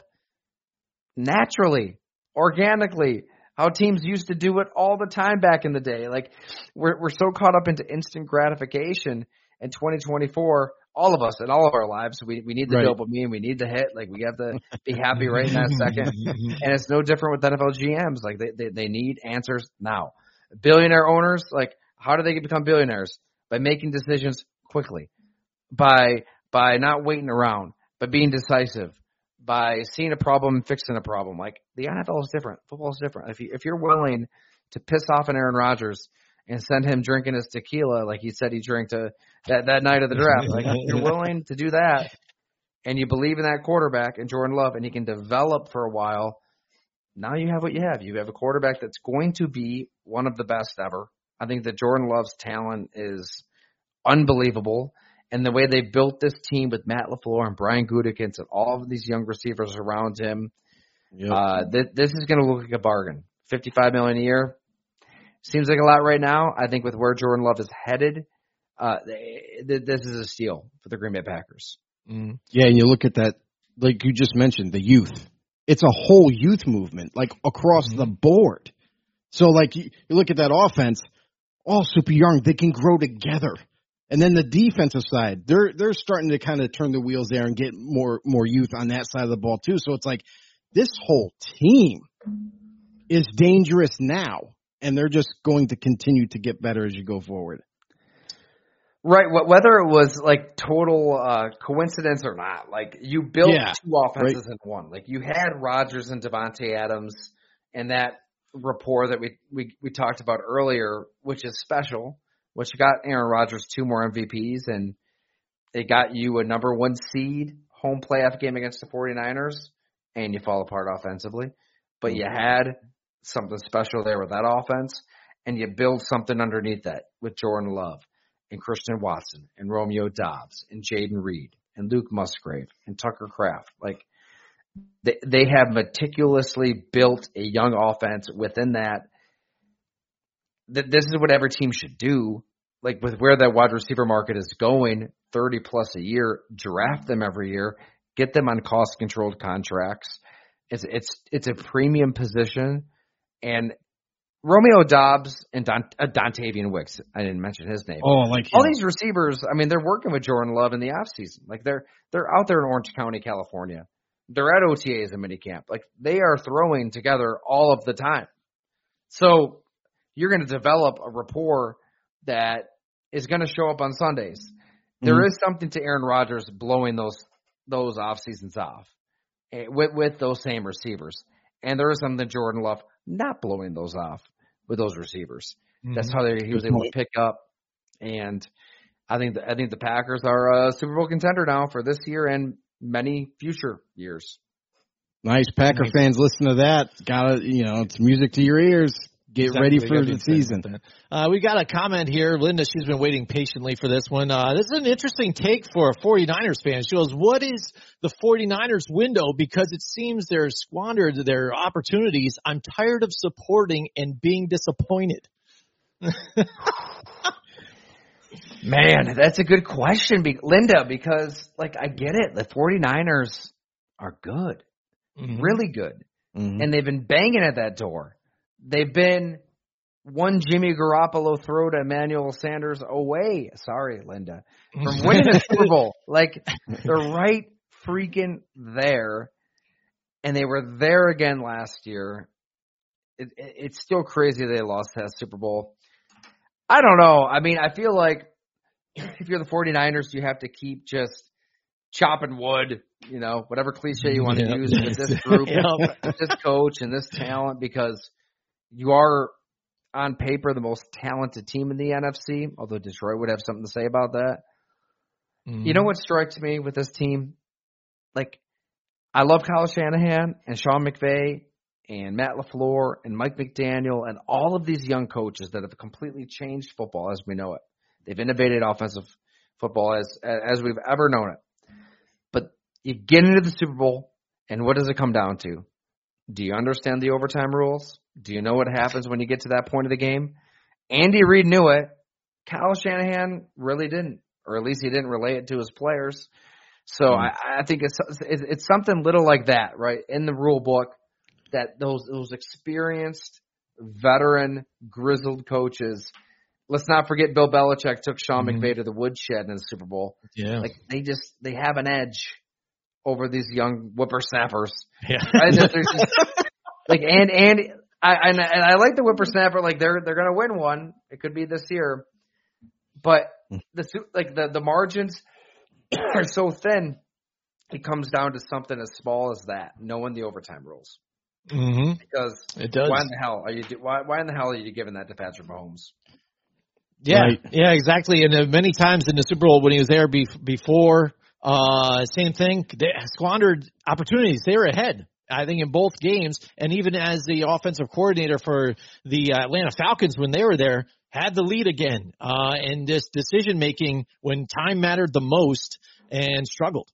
naturally, organically. How teams used to do it all the time back in the day. Like we're we're so caught up into instant gratification in twenty twenty-four. All of us in all of our lives, we we need the right. dopamine, we need the hit. Like we have to be happy right in that second. And it's no different with N F L G Ms. Like they, they they need answers now. Billionaire owners, like how do they become billionaires? By making decisions quickly, by by not waiting around, by being decisive. By seeing a problem and fixing a problem. Like the N F L is different. Football is different. If you if you're willing to piss off an Aaron Rodgers and send him drinking his tequila like he said he drank to that, that night of the draft, like if you're willing to do that and you believe in that quarterback and Jordan Love and he can develop for a while, now you have what you have. You have a quarterback that's going to be one of the best ever. I think that Jordan Love's talent is unbelievable. And the way they built this team with Matt LaFleur and Brian Gutekunst and all of these young receivers around him, yep. uh, th- this is going to look like a bargain. fifty-five million dollars a year seems like a lot right now. I think with where Jordan Love is headed, uh, th- this is a steal for the Green Bay Packers. Mm. Yeah, and you look at that, like you just mentioned, the youth. It's a whole youth movement, like across mm-hmm. the board. So, like you, you look at that offense, all super young. They can grow together. And then the defensive side, they're they're starting to kind of turn the wheels there and get more more youth on that side of the ball too. So it's like this whole team is dangerous now, and they're just going to continue to get better as you go forward. Right. Whether it was like total uh, coincidence or not, like you built yeah, two offenses right. in one. Like you had Rodgers and Devontae Adams and that rapport that we, we, we talked about earlier, which is special. Which got Aaron Rodgers two more M V Ps, and it got you a number one seed home playoff game against the 49ers, and you fall apart offensively. But you had something special there with that offense, and you build something underneath that with Jordan Love and Christian Watson and Romeo Doubs and Jaden Reed and Luke Musgrave and Tucker Kraft. Like they, they have meticulously built a young offense within that. This is what every team should do. Like with where that wide receiver market is going, thirty plus a year, draft them every year, get them on cost controlled contracts. It's it's it's a premium position, and Romeo Doubs and Don, uh, Dontavian Wicks. I didn't mention his name. Oh, like all these receivers. I mean, they're working with Jordan Love in the offseason. Like they're they're out there in Orange County, California. They're at O T As and minicamp. Like they are throwing together all of the time. So you're going to develop a rapport that is going to show up on Sundays. There mm-hmm. is something to Aaron Rodgers blowing those those off seasons off with, with those same receivers, and there is something to Jordan Love not blowing those off with those receivers. Mm-hmm. That's how they, he was able to pick up. And I think the, I think the Packers are a Super Bowl contender now for this year and many future years. Nice. Packer nice. Fans, listen to that. Got to, you know, it's music to your ears. Get exactly. ready for the season. Uh, we got a comment here. Linda, she's been waiting patiently for this one. Uh, this is an interesting take for a 49ers fan. She goes, what is the 49ers window? Because it seems they're squandered their opportunities. I'm tired of supporting and being disappointed. Man, that's a good question, Linda, because, like, I get it. The 49ers are good, mm-hmm. really good. Mm-hmm. and they've been banging at that door. They've been one Jimmy Garoppolo throw to Emmanuel Sanders away. Sorry, Linda, from winning the Super Bowl. Like, they're right freaking there, and they were there again last year. It, it, it's still crazy they lost that Super Bowl. I don't know. I mean, I feel like if you're the 49ers, you have to keep just chopping wood, you know, whatever cliche you want to yep. use with this group, Yep. with this coach and this talent, because you are on paper the most talented team in the N F C, although Detroit would have something to say about that. Mm-hmm. You know what strikes me with this team? Like, I love Kyle Shanahan and Sean McVay and Matt LaFleur and Mike McDaniel and all of these young coaches that have completely changed football as we know it. They've innovated offensive football as as we've ever known it. But you get into the Super Bowl, and what does it come down to? Do you understand the overtime rules? Do you know what happens when you get to that point of the game? Andy Reid knew it. Kyle Shanahan really didn't, or at least he didn't relay it to his players. So mm. I, I think it's, it's it's something little like that, right, in the rule book, that those those experienced, veteran, grizzled coaches. Let's not forget Bill Belichick took Sean mm-hmm. McVay to the woodshed in the Super Bowl. Yeah, like they just they have an edge over these young whippersnappers. Yeah, right? They're just, like and and I and, and I like the whippersnapper. Like they're they're gonna win one. It could be this year, but the like the the margins are so thin. It comes down to something as small as that, knowing the overtime rules. Mm-hmm. Because it does. Why in the hell are you? Why why in the hell are you giving that to Patrick Mahomes? Yeah, right. yeah, exactly. And uh, many times in the Super Bowl when he was there be- before, uh, same thing. They squandered opportunities. They were ahead, I think, in both games. And even as the offensive coordinator for the Atlanta Falcons when they were there, had the lead again. Uh, and this decision making when time mattered the most, and struggled.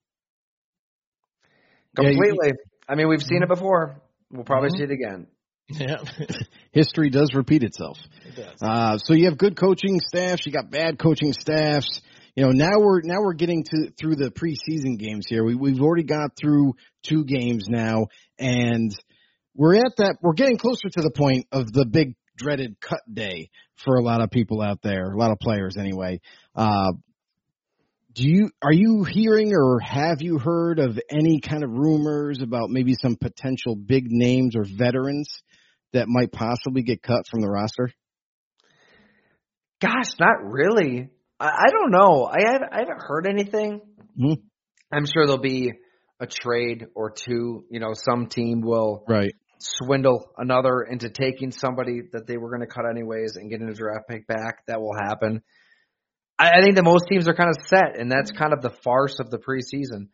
Completely. Yeah, you, I mean, we've seen it before. We'll probably mm-hmm. see it again. Yeah. History does repeat itself. It does. Uh, so you have good coaching staffs. You got bad coaching staffs. You know, now we're now we're getting to through the preseason games here. We we've already got through two games now, and we're at that. We're getting closer to the point of the big dreaded cut day for a lot of people out there, a lot of players anyway. Uh, do you are you hearing or have you heard of any kind of rumors about maybe some potential big names or veterans that might possibly get cut from the roster? Gosh, not really. I, I don't know. I haven't, I haven't heard anything. Mm-hmm. I'm sure there'll be a trade or two. You know, some team will right. swindle another into taking somebody that they were going to cut anyways and getting a draft pick back. That will happen. I, I think that most teams are kind of set, and that's kind of the farce of the preseason.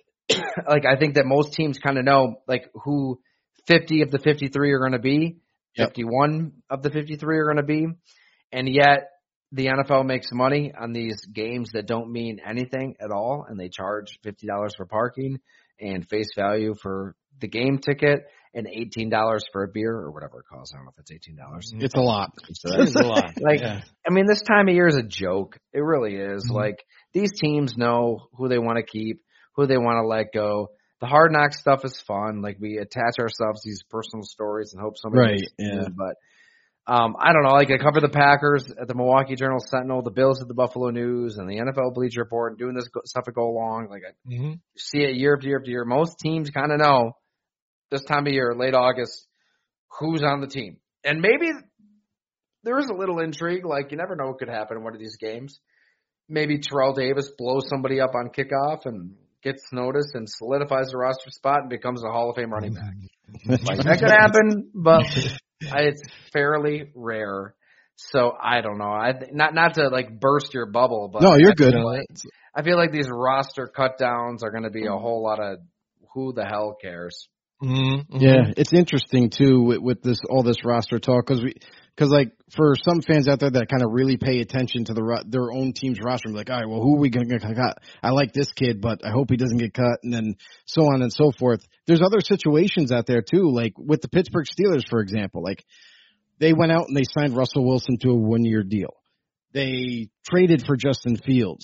Like, I think that most teams kind of know, like, who fifty of the fifty-three are going to be, yep. fifty-one of the fifty-three are going to be, and yet the N F L makes money on these games that don't mean anything at all, and they charge fifty dollars for parking and face value for the game ticket and eighteen dollars for a beer or whatever it costs. I don't know if it's eighteen dollars. It's a lot. So that is a lot. Like, yeah. I mean, this time of year is a joke. It really is. Mm-hmm. Like, these teams know who they want to keep, who they want to let go. The Hard Knocks stuff is fun. Like, we attach ourselves to these personal stories and hope somebody right. gets yeah. it. But um, I don't know. Like, I cover the Packers at the Milwaukee Journal Sentinel, the Bills at the Buffalo News, and the N F L Bleacher Report, and doing this stuff to go along. Like, I mm-hmm. see it year after year after year. Most teams kind of know this time of year, late August, who's on the team. And maybe there is a little intrigue. Like, you never know what could happen in one of these games. Maybe Terrell Davis blows somebody up on kickoff and gets noticed and solidifies the roster spot and becomes a Hall of Fame running back. Like, that could happen, but it's fairly rare. So I don't know. I not not to like burst your bubble, but no, you're I good. Like, I feel like these roster cut downs are going to be a whole lot of who the hell cares. Mm-hmm. Yeah, it's interesting too with, with this all this roster talk because we because like for some fans out there that kind of really pay attention to the their own team's roster, and be like, all right, well, who are we going to cut? I like this kid, but I hope he doesn't get cut, and then so on and so forth. There's other situations out there too, like with the Pittsburgh Steelers, for example. Like they went out and they signed Russell Wilson to a one year deal. They traded for Justin Fields.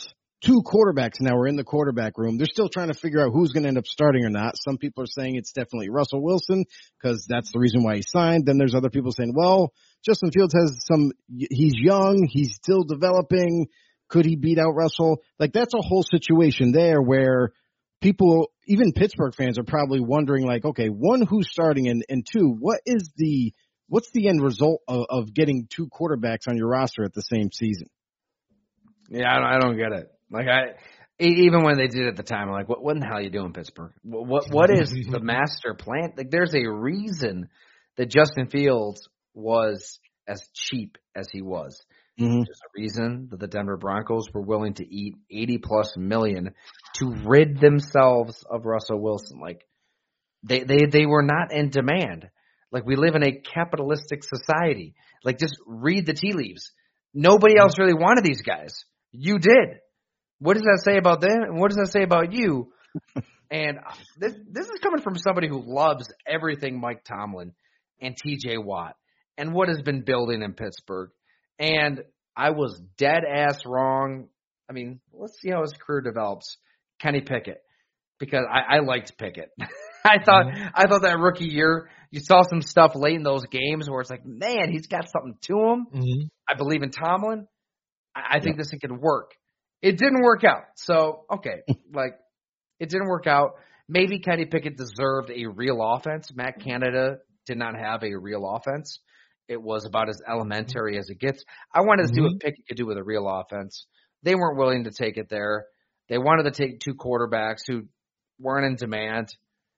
two quarterbacks now are in the quarterback room. They're still trying to figure out who's going to end up starting or not. Some people are saying it's definitely Russell Wilson because that's the reason why he signed. Then there's other people saying, well, Justin Fields has some, he's young, he's still developing. Could he beat out Russell? Like, that's a whole situation there where people, even Pittsburgh fans, are probably wondering, like, okay, one, who's starting, and, and two, what is the, what's the end result of, of getting two quarterbacks on your roster at the same season? Yeah, I don't, I don't get it. Like, I, even when they did it at the time, I'm like, what, what in the hell are you doing, Pittsburgh? What, what, what is the master plan? Like, there's a reason that Justin Fields was as cheap as he was. Mm-hmm. There's a reason that the Denver Broncos were willing to eat eighty plus million to rid themselves of Russell Wilson. Like, they, they, they were not in demand. Like, we live in a capitalistic society. Like, just read the tea leaves. Nobody else really wanted these guys. You did. What does that say about them? And what does that say about you? And this, this is coming from somebody who loves everything Mike Tomlin and T J Watt and what has been building in Pittsburgh. And I was dead ass wrong. I mean, let's see how his career develops. Kenny Pickett, because I, I liked Pickett. I thought mm-hmm. I thought that rookie year, you saw some stuff late in those games where it's like, man, he's got something to him. Mm-hmm. I believe in Tomlin. I, I think yeah. this thing can work. It didn't work out. So, okay, like, it didn't work out. Maybe Kenny Pickett deserved a real offense. Matt Canada did not have a real offense. It was about as elementary as it gets. I wanted to mm-hmm. see what Pickett could do with a real offense. They weren't willing to take it there. They wanted to take two quarterbacks who weren't in demand.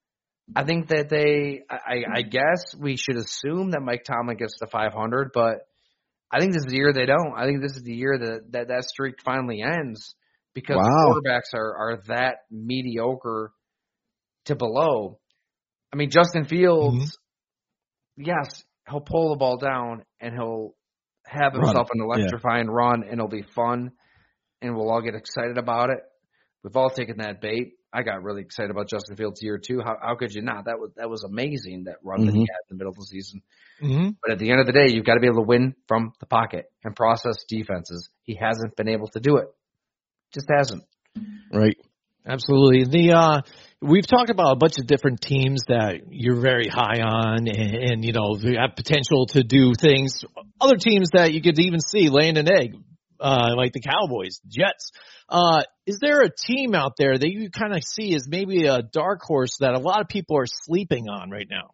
I think that they I, – I guess we should assume that Mike Tomlin gets to five hundred, but I think this is the year they don't. I think this is the year that that, that streak finally ends because wow. quarterbacks are, are that mediocre to below. I mean, Justin Fields, mm-hmm. yes – he'll pull the ball down, and he'll have himself run. an electrifying yeah. run, and it'll be fun, and we'll all get excited about it. We've all taken that bait. I got really excited about Justin Fields year two. How, how could you not? That was that was amazing, that run mm-hmm. that he had in the middle of the season. Mm-hmm. But at the end of the day, you've got to be able to win from the pocket and process defenses. He hasn't been able to do it. Just hasn't. Right. Absolutely. The uh, we've talked about a bunch of different teams that you're very high on, and, and you know they have potential to do things. Other teams that you could even see laying an egg, uh, like the Cowboys, Jets. Uh, is there a team out there that you kind of see as maybe a dark horse that a lot of people are sleeping on right now?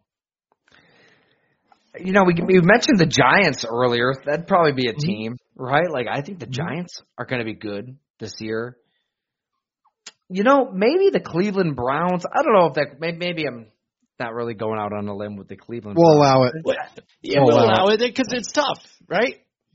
You know, we we mentioned the Giants earlier. That'd probably be a team, mm-hmm. right? Like, I think the Giants are going to be good this year. You know, maybe the Cleveland Browns. I don't know if that maybe, – maybe I'm not really going out on a limb with the Cleveland we'll Browns. We'll allow it. Yeah, we'll, we'll allow it because it's tough, right?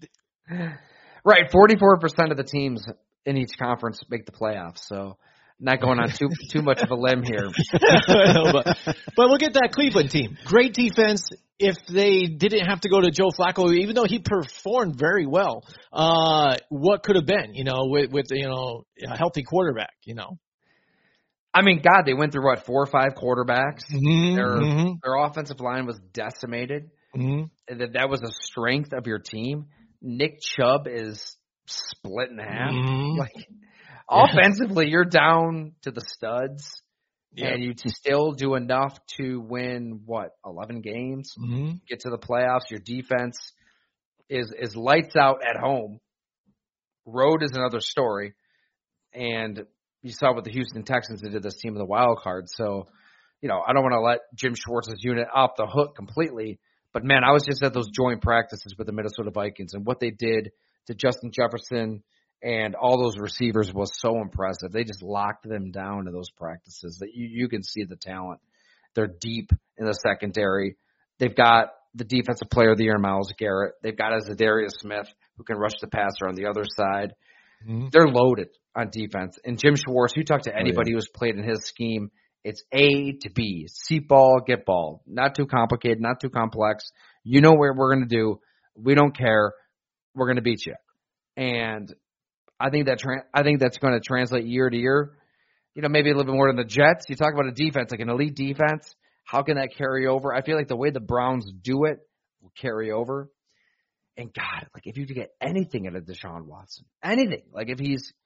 Right. forty-four percent of the teams in each conference make the playoffs, so not going on too too much of a limb here. but, but look at that Cleveland team. Great defense. If they didn't have to go to Joe Flacco, even though he performed very well, uh, what could have been, you know, with, with you know a healthy quarterback, you know? I mean, God, they went through, what, four or five quarterbacks? Mm-hmm, their, mm-hmm. their offensive line was decimated. Mm-hmm. That that was a strength of your team. Nick Chubb is split in half. Mm-hmm. Like, yeah. Offensively, you're down to the studs. Yeah. And you still do enough to win, what, eleven games? Mm-hmm. Get to the playoffs. Your defense is is lights out at home. Road is another story. And you saw what the Houston Texans did to this team in the wild card. So, you know, I don't want to let Jim Schwartz's unit off the hook completely. But, man, I was just at those joint practices with the Minnesota Vikings. And what they did to Justin Jefferson and all those receivers was so impressive. They just locked them down in those practices. That you, you can see the talent. They're deep in the secondary. They've got the defensive player of the year, Myles Garrett. They've got a Zadarius Smith who can rush the passer on the other side. Mm-hmm. They're loaded on defense. And Jim Schwartz, you talk to anybody oh, yeah. who's played in his scheme, it's A to B. See ball, get ball. Not too complicated, not too complex. You know what we're going to do. We don't care. We're going to beat you. And I think that tra- I think that's going to translate year to year. You know, maybe a little bit more than the Jets. You talk about a defense, like an elite defense. How can that carry over? I feel like the way the Browns do it will carry over. And God, like if you could get anything out of Deshaun Watson, anything, like if he's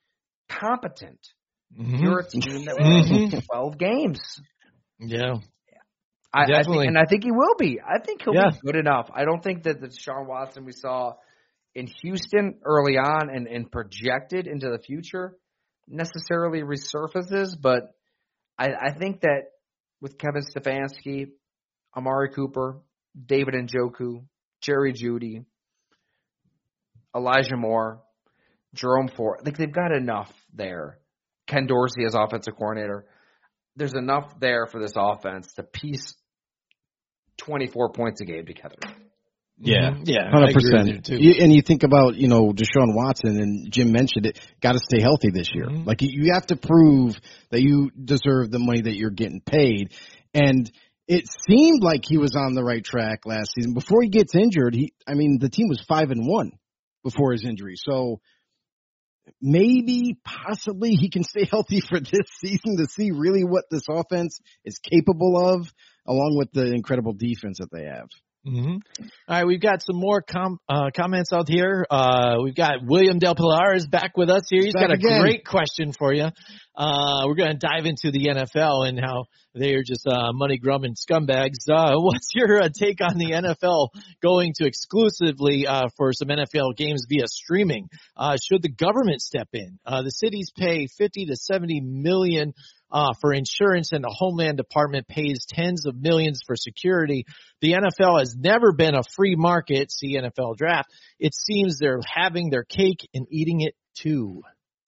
competent. Mm-hmm. You're a team that wins Mm-hmm. twelve games. Yeah. I, I Definitely. think, and I think he will be. I think he'll Yeah. be good enough. I don't think that the Deshaun Watson we saw in Houston early on and, and projected into the future necessarily resurfaces, but I, I think that with Kevin Stefanski, Amari Cooper, David Njoku, Jerry Jeudy, Elijah Moore, Jerome Ford, I think they've got enough there. Ken Dorsey as offensive coordinator. There's enough there for this offense to piece twenty-four points a game together. Yeah, yeah, one hundred percent. too. You, and you think about, you know, Deshaun Watson, and Jim mentioned it, got to stay healthy this year. Mm-hmm. Like, you, you have to prove that you deserve the money that you're getting paid. And it seemed like he was on the right track last season. Before he gets injured, he, I mean, the team was five and one before his injury. So maybe, possibly, he can stay healthy for this season to see really what this offense is capable of, along with the incredible defense that they have. Mm-hmm. All right, we've got some more com- uh, comments out here. Uh, we've got William Del Pilar is back with us here. He's Back got a again. great question for you. Uh, we're going to dive into the N F L and how they are just uh, money grubbing scumbags. Uh, what's your uh, take on the N F L going to exclusively uh, for some N F L games via streaming? Uh, should the government step in? Uh, the cities pay fifty to seventy million Uh, for insurance, and the Homeland Department pays tens of millions for security. The N F L has never been a free market. See N F L Draft. It seems they're having their cake and eating it too.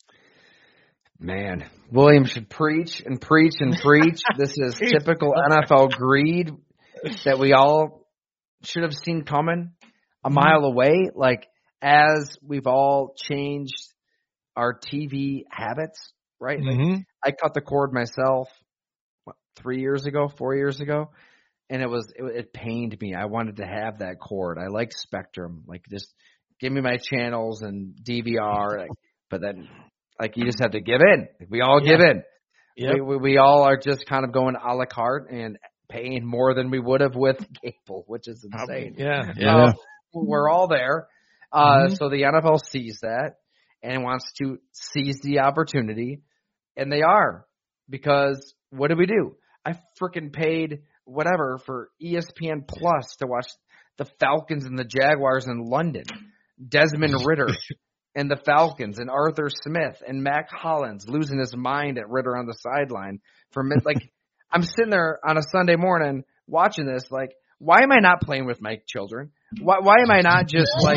Man, William should preach and preach and preach. This is typical N F L greed that we all should have seen coming a mile away. Like, as we've all changed our T V habits, right? Like, Mm-hmm. I cut the cord myself what, three years ago, four years ago, and it was it, it pained me. I wanted to have that cord. I like Spectrum, like just give me my channels and D V R. Like, but then, like, you just have to give in. Like, we all Yeah. give in. Yep. We, we we all are just kind of going a la carte and paying more than we would have with cable, which is insane. Yeah. Yeah. Uh, we're all there. Uh, Mhm. So the N F L sees that and wants to seize the opportunity. And they are, because what do we do? I freaking paid whatever for E S P N Plus to watch the Falcons and the Jaguars in London, Desmond Ritter and the Falcons, and Arthur Smith and Mac Hollins losing his mind at Ritter on the sideline for mid. Like, I'm sitting there on a Sunday morning watching this. Like, why am I not playing with my children? Why why am I not just like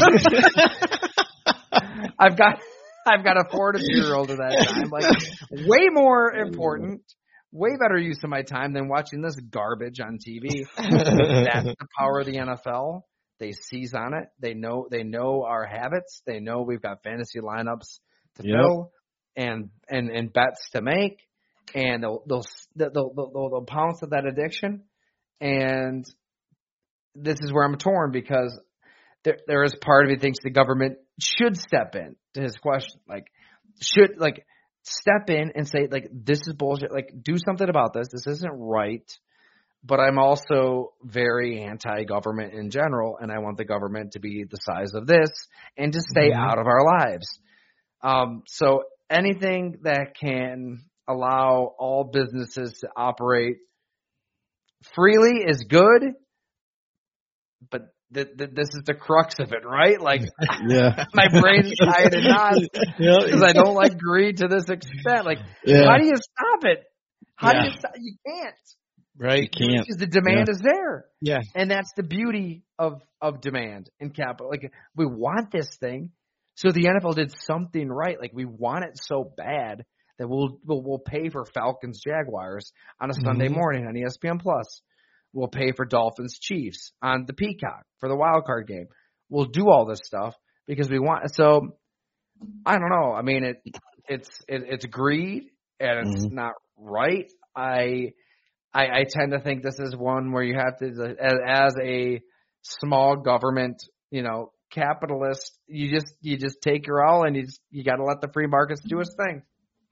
I've got. I've got a four to two year old at that time. Like, way more important, way better use of my time than watching this garbage on T V. That's the power of the N F L. They seize on it. They know they know our habits. They know we've got fantasy lineups to Yep. fill and and and bets to make, and they'll they'll they'll, they'll, they'll, they'll pounce at that addiction. And this is where I'm torn, because there there is part of me thinks the government should step in. To his question, like, should like step in and say, like, this is bullshit. Like, do something about this. This isn't right. But I'm also very anti-government in general, and I want the government to be the size of this and to stay Mhm. out of our lives. Um, so anything that can allow all businesses to operate freely is good. But th- th- this is the crux of it, right? Like, Yeah. my brain's tired and not because I don't like greed to this extent. Like, Yeah. how do you stop it? How Yeah. do you stop? You can't. Right. Can't. Because the demand is there. Yeah. And that's the beauty of, of demand and capital. Like, we want this thing. So the N F L did something right. Like, we want it so bad that we'll we'll, we'll pay for Falcons Jaguars on a Sunday Mhm. morning on E S P N Plus. We'll pay for Dolphins Chiefs on the Peacock for the wild card game. We'll do all this stuff because we want. So I don't know. I mean, it it's it, it's greed and it's Mhm. not right. I, I I tend to think this is one where you have to, as, as a small government, you know, capitalist, you just you just take your all and you just, you got to let the free markets do its thing.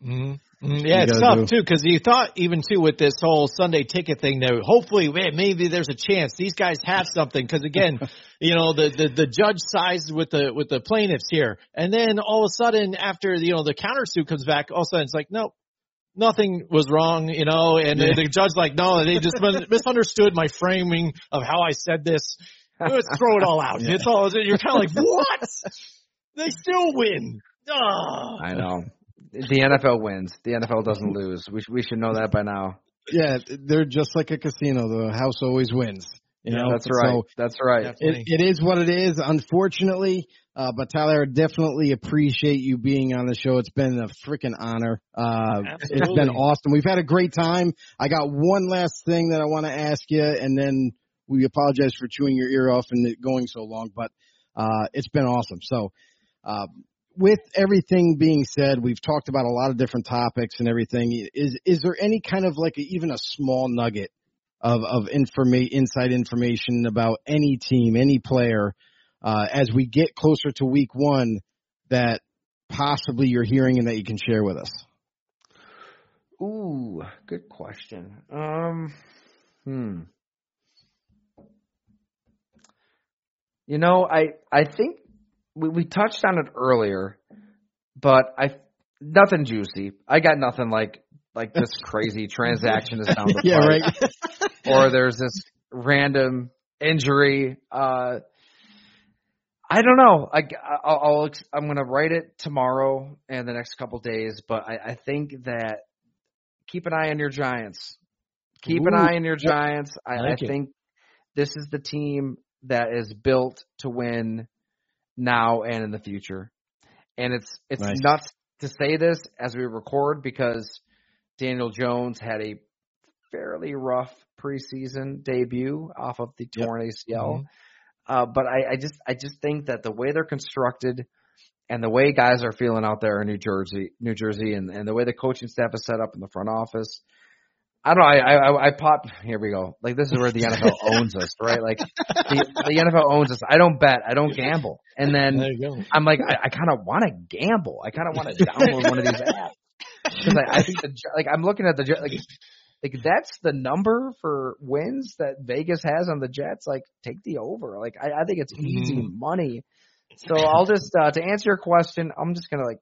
Mm-hmm. Yeah, it's tough, do. too, because you thought even, too, with this whole Sunday ticket thing, that hopefully, man, maybe there's a chance these guys have something. Because, again, you know, the, the, the judge sides with the with the plaintiffs here. And then all of a sudden, after, you know, the countersuit comes back, all of a sudden it's like, nope, nothing was wrong, you know. And yeah. the, the judge's like, no, they just misunderstood my framing of how I said this. Let's throw it all out. Yeah. It's all, you're kind of like, what? They still win. Oh. I know. The N F L wins. The N F L doesn't lose. We we should know that by now. Yeah, they're just like a casino. The house always wins. You know, that's right. So that's right. It, it is what it is, unfortunately. Uh, but Tyler, I definitely appreciate you being on the show. It's been a freaking honor. Uh, it's been awesome. We've had a great time. I got one last thing that I want to ask you, and then we apologize for chewing your ear off and it going so long. But uh, it's been awesome. So. Uh, With everything being said, we've talked about a lot of different topics and everything. Is is there any kind of like a, even a small nugget of of informa- inside information about any team, any player, uh, as we get closer to week one that possibly you're hearing and that you can share with us? Ooh, good question. Um, hmm. You know, I I think. We, we touched on it earlier, but I nothing juicy. I got nothing like like this crazy transaction is down the yeah, pipe. right. Or there's this random injury. Uh, I don't know. I, I'll, I'll I'm gonna write it tomorrow and the next couple days, but I, I think that keep an eye on your Giants. Keep Ooh, an eye on your Giants. I, like I think this is the team that is built to win. Now and in the future. And it's it's nice. Nuts to say this as we record because Daniel Jones had a fairly rough preseason debut off of the torn yep. A C L. Mm-hmm. Uh, but I, I just I just think that the way they're constructed and the way guys are feeling out there in New Jersey, New Jersey, and, and the way the coaching staff is set up in the front office, I don't know. I, I I popped. Here we go. Like this is where the N F L owns us, right? Like the, the N F L owns us. I don't bet. I don't gamble. And then I'm like, I, I kind of want to gamble. I kind of want to download one of these apps because I, I think the like I'm looking at the like like that's the number for wins that Vegas has on the Jets. Like take the over. Like I, I think it's easy mm-hmm. money. So I'll just uh, to answer your question, I'm just gonna like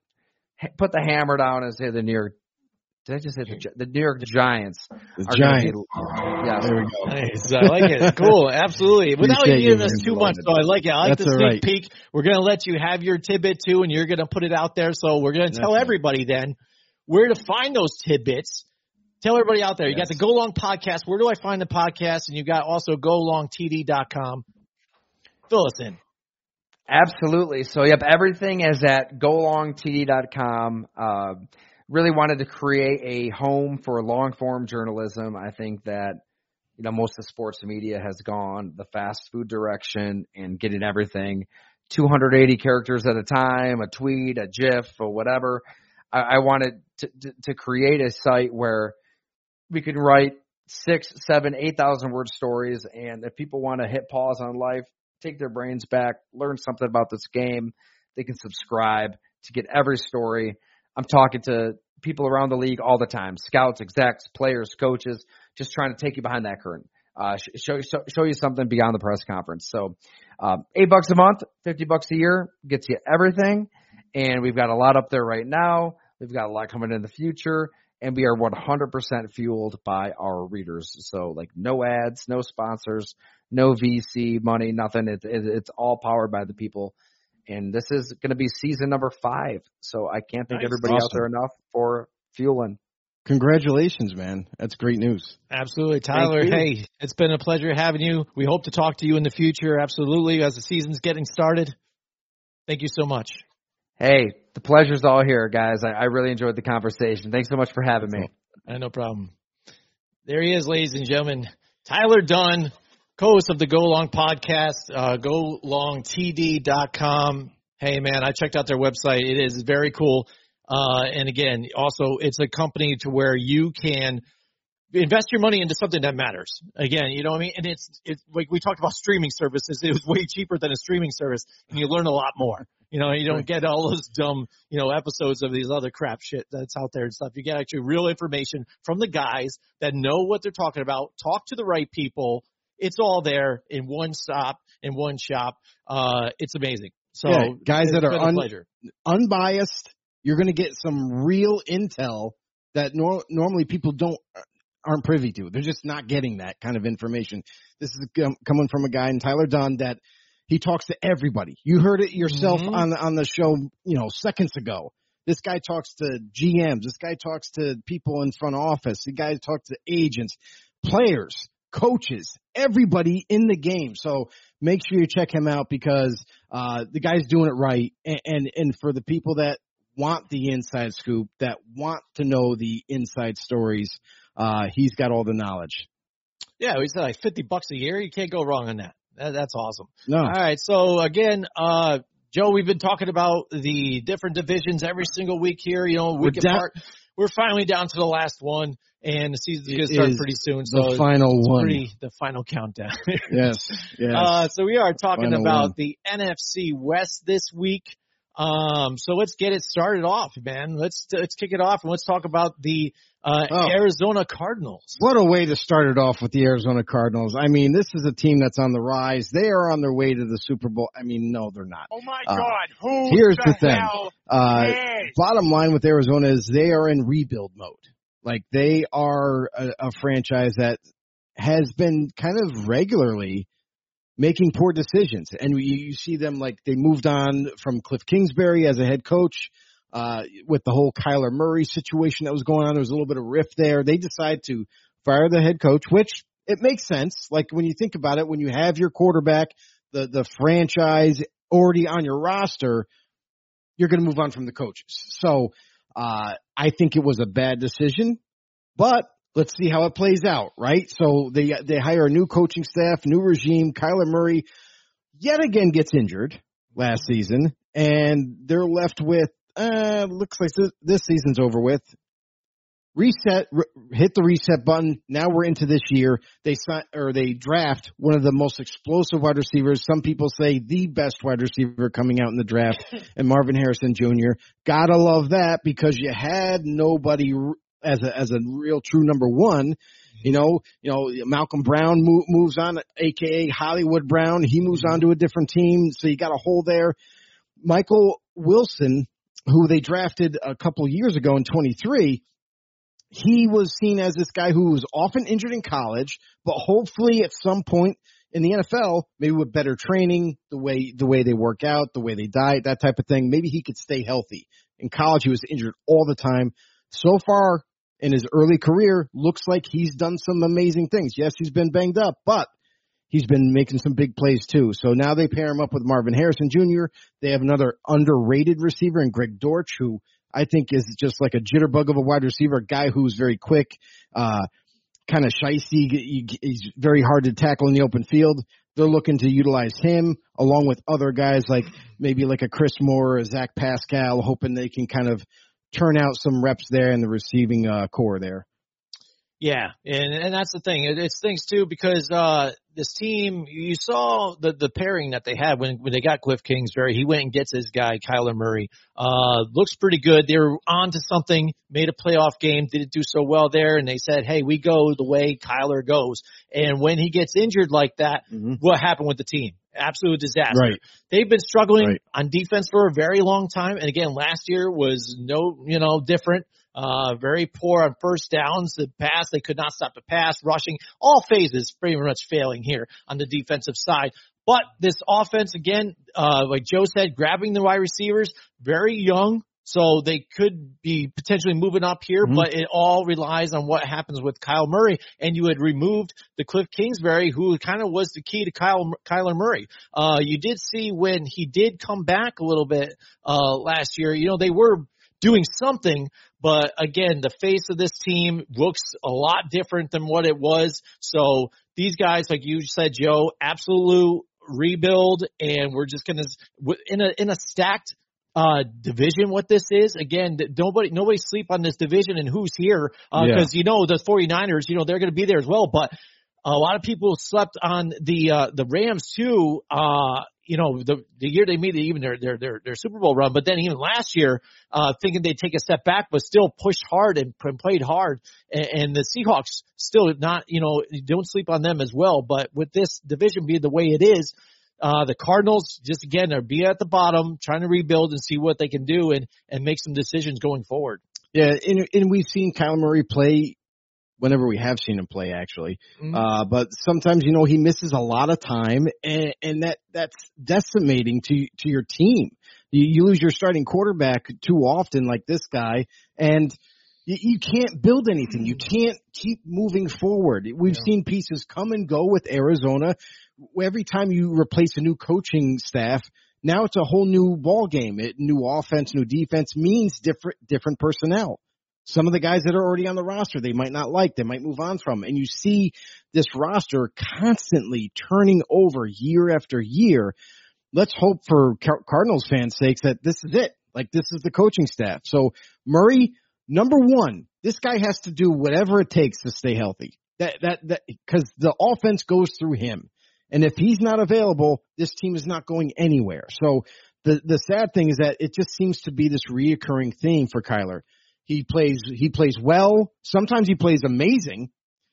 ha- put the hammer down and say the New York. Did I just say the, the New York Giants? The Giants. Yeah, there we go. Nice. I like it. Cool. Absolutely. Without giving us too much, so I like it. I like That's the sneak right. peek. We're going to let you have your tidbit too, and you're going to put it out there. So we're going to tell everybody then where to find those tidbits. Tell everybody out there. You yes. got the Go Long podcast. Where do I find the podcast? And you got also go long t d dot com. Fill us in. Absolutely. So, yep, everything is at go long t d dot com. Uh, Really wanted to create a home for long-form journalism. I think that, you know, most of sports media has gone the fast food direction and getting everything two hundred eighty characters at a time, a tweet, a GIF, or whatever. I, I wanted to, to, to create a site where we could write six, seven, eight thousand word stories, and if people want to hit pause on life, take their brains back, learn something about this game, they can subscribe to get every story. I'm talking to people around the league all the time, scouts, execs, players, coaches, just trying to take you behind that curtain, uh, show, show, show you something beyond the press conference. So um, eight bucks a month, fifty bucks a year gets you everything. And we've got a lot up there right now. We've got a lot coming in the future. And we are one hundred percent fueled by our readers. So like no ads, no sponsors, no V C money, nothing. It, it, it's all powered by the people. And this is going to be season number five. So I can't thank nice. everybody awesome. out there enough for fueling. Congratulations, man. That's great news. Absolutely. Tyler, hey, it's been a pleasure having you. We hope to talk to you in the future. Absolutely. As the season's getting started. Thank you so much. Hey, the pleasure's all here, guys. I, I really enjoyed the conversation. Thanks so much for having me. Uh, no problem. There he is, ladies and gentlemen. Tyler Dunne. Co-host of the Go Long podcast, uh, go long t d dot com. Hey, man, I checked out their website. It is very cool. Uh, and again, also, it's a company to where you can invest your money into something that matters. Again, you know what I mean? And it's, it's like we talked about streaming services. It was way cheaper than a streaming service, and you learn a lot more. You know, you don't get all those dumb, you know, episodes of these other crap shit that's out there and stuff. You get actually real information from the guys that know what they're talking about. Talk to the right people. It's all there in one stop, in one shop. Uh, it's amazing. So yeah, guys that are un- unbiased, you're going to get some real intel that nor- normally people don't aren't privy to. They're just not getting that kind of information. This is um, coming from a guy in Tyler Dunn that he talks to everybody. You heard it yourself mm-hmm. on on the show, you know, seconds ago. This guy talks to G Ms. This guy talks to people in front office. The guy talks to agents, players, coaches, everybody in the game. So make sure you check him out because uh, the guy's doing it right. And, and and for the people that want the inside scoop, that want to know the inside stories, uh, he's got all the knowledge. Yeah, he said like fifty bucks a year. You can't go wrong on that. that that's awesome. No. All right. So again, uh, Joe, we've been talking about the different divisions every single week here. You know, week we're, down, apart. We're finally down to the last one, and the season's going to start pretty soon. So the final it's one. Pretty, the final countdown. yes. Yes. Uh, so we are talking final about one. the N F C West this week. Um, so let's get it started off, man. Let's let's kick it off and let's talk about the uh, oh. Arizona Cardinals. What a way to start it off with the Arizona Cardinals. I mean, this is a team that's on the rise. They are on their way to the Super Bowl. I mean, no, they're not. Oh my uh, God! Who here's the, the thing. hell uh, is? Bottom line with Arizona is they are in rebuild mode. Like they are a, a franchise that has been kind of regularly making poor decisions. And you, you see them like they moved on from Cliff Kingsbury as a head coach uh, with the whole Kyler Murray situation that was going on. There was a little bit of rift there. They decide to fire the head coach, which it makes sense. Like when you think about it, when you have your quarterback, the, the franchise already on your roster, you're going to move on from the coaches. So uh, I think it was a bad decision, but let's see how it plays out, right? So they they hire a new coaching staff, new regime. Kyler Murray yet again gets injured last season, and they're left with, uh, looks like this, this season's over with. Reset, re- hit the reset button. Now we're into this year. They sign, or they draft one of the most explosive wide receivers. Some people say the best wide receiver coming out in the draft, and Marvin Harrison Junior Gotta love that because you had nobody as a as a real true number one. You know, you know Malcolm Brown move, moves on, aka Hollywood Brown. He moves on to a different team, so you got a hole there. Michael Wilson, who they drafted a couple years ago in twenty-three. He was seen as this guy who was often injured in college, but hopefully at some point in the N F L, maybe with better training, the way the way they work out, the way they diet, that type of thing, maybe he could stay healthy. In college, he was injured all the time. So far in his early career, looks like he's done some amazing things. Yes, he's been banged up, but he's been making some big plays too. So now they pair him up with Marvin Harrison Junior They have another underrated receiver in Greg Dortch, who I think is just like a jitterbug of a wide receiver, a guy who's very quick, uh, kind of shicey. He's very hard to tackle in the open field. They're looking to utilize him along with other guys like maybe like a Chris Moore or a Zach Pascal, hoping they can kind of turn out some reps there in the receiving uh, core there. Yeah, and and that's the thing. It, it's things too because uh this team, you saw the the pairing that they had when when they got Cliff Kingsbury. He went and gets his guy Kyler Murray. Uh, looks pretty good. They were on to something. Made a playoff game. Didn't do so well there, and they said, "Hey, we go the way Kyler goes." And when he gets injured like that, mm-hmm. what happened with the team? Absolute disaster. Right. They've been struggling right. on defense for a very long time, and again, last year was no, you know, different. Uh, very poor on first downs. The pass, they could not stop the pass, rushing, all phases pretty much failing here on the defensive side. But this offense, again, uh, like Joe said, grabbing the wide receivers, very young. So they could be potentially moving up here, mm-hmm. but it all relies on what happens with Kyle Murray. And you had removed the Cliff Kingsbury, who kind of was the key to Kyle, Kyler Murray. Uh, you did see when he did come back a little bit, uh, last year, you know, they were doing something, but again, the face of this team looks a lot different than what it was. So these guys, like you said, Joe, absolute rebuild, and we're just going to, in a, in a stacked uh, division what this is. Again, nobody nobody sleep on this division and who's here because, uh, yeah. you know, the 49ers, you know, they're going to be there as well. But a lot of people slept on the uh, the Rams, too. Uh, you know, the the year they made even their their their, their Super Bowl run, but then even last year, uh, thinking they'd take a step back, but still pushed hard and, and played hard. And, and the Seahawks still not, you know, don't sleep on them as well. But with this division being the way it is, uh, the Cardinals just again are be at the bottom, trying to rebuild and see what they can do and and make some decisions going forward. Yeah, and, and we've seen Kyler Murray play. Whenever we have seen him play, actually. Mm-hmm. Uh, but sometimes, you know, he misses a lot of time and, and that, that's decimating to, to your team. You, you lose your starting quarterback too often like this guy and you, you can't build anything. You can't keep moving forward. We've yeah. seen pieces come and go with Arizona. Every time you replace a new coaching staff, now it's a whole new ball game. It, new offense, new defense means different, different personnel. Some of the guys that are already on the roster, they might not like, they might move on from. And you see this roster constantly turning over year after year. Let's hope for Car- Cardinals fans' sakes that this is it. Like, this is the coaching staff. So, Murray, number one, this guy has to do whatever it takes to stay healthy. That, that, that, cause the offense goes through him. And if he's not available, this team is not going anywhere. So, the, the sad thing is that it just seems to be this reoccurring theme for Kyler. He plays, he plays well. Sometimes he plays amazing.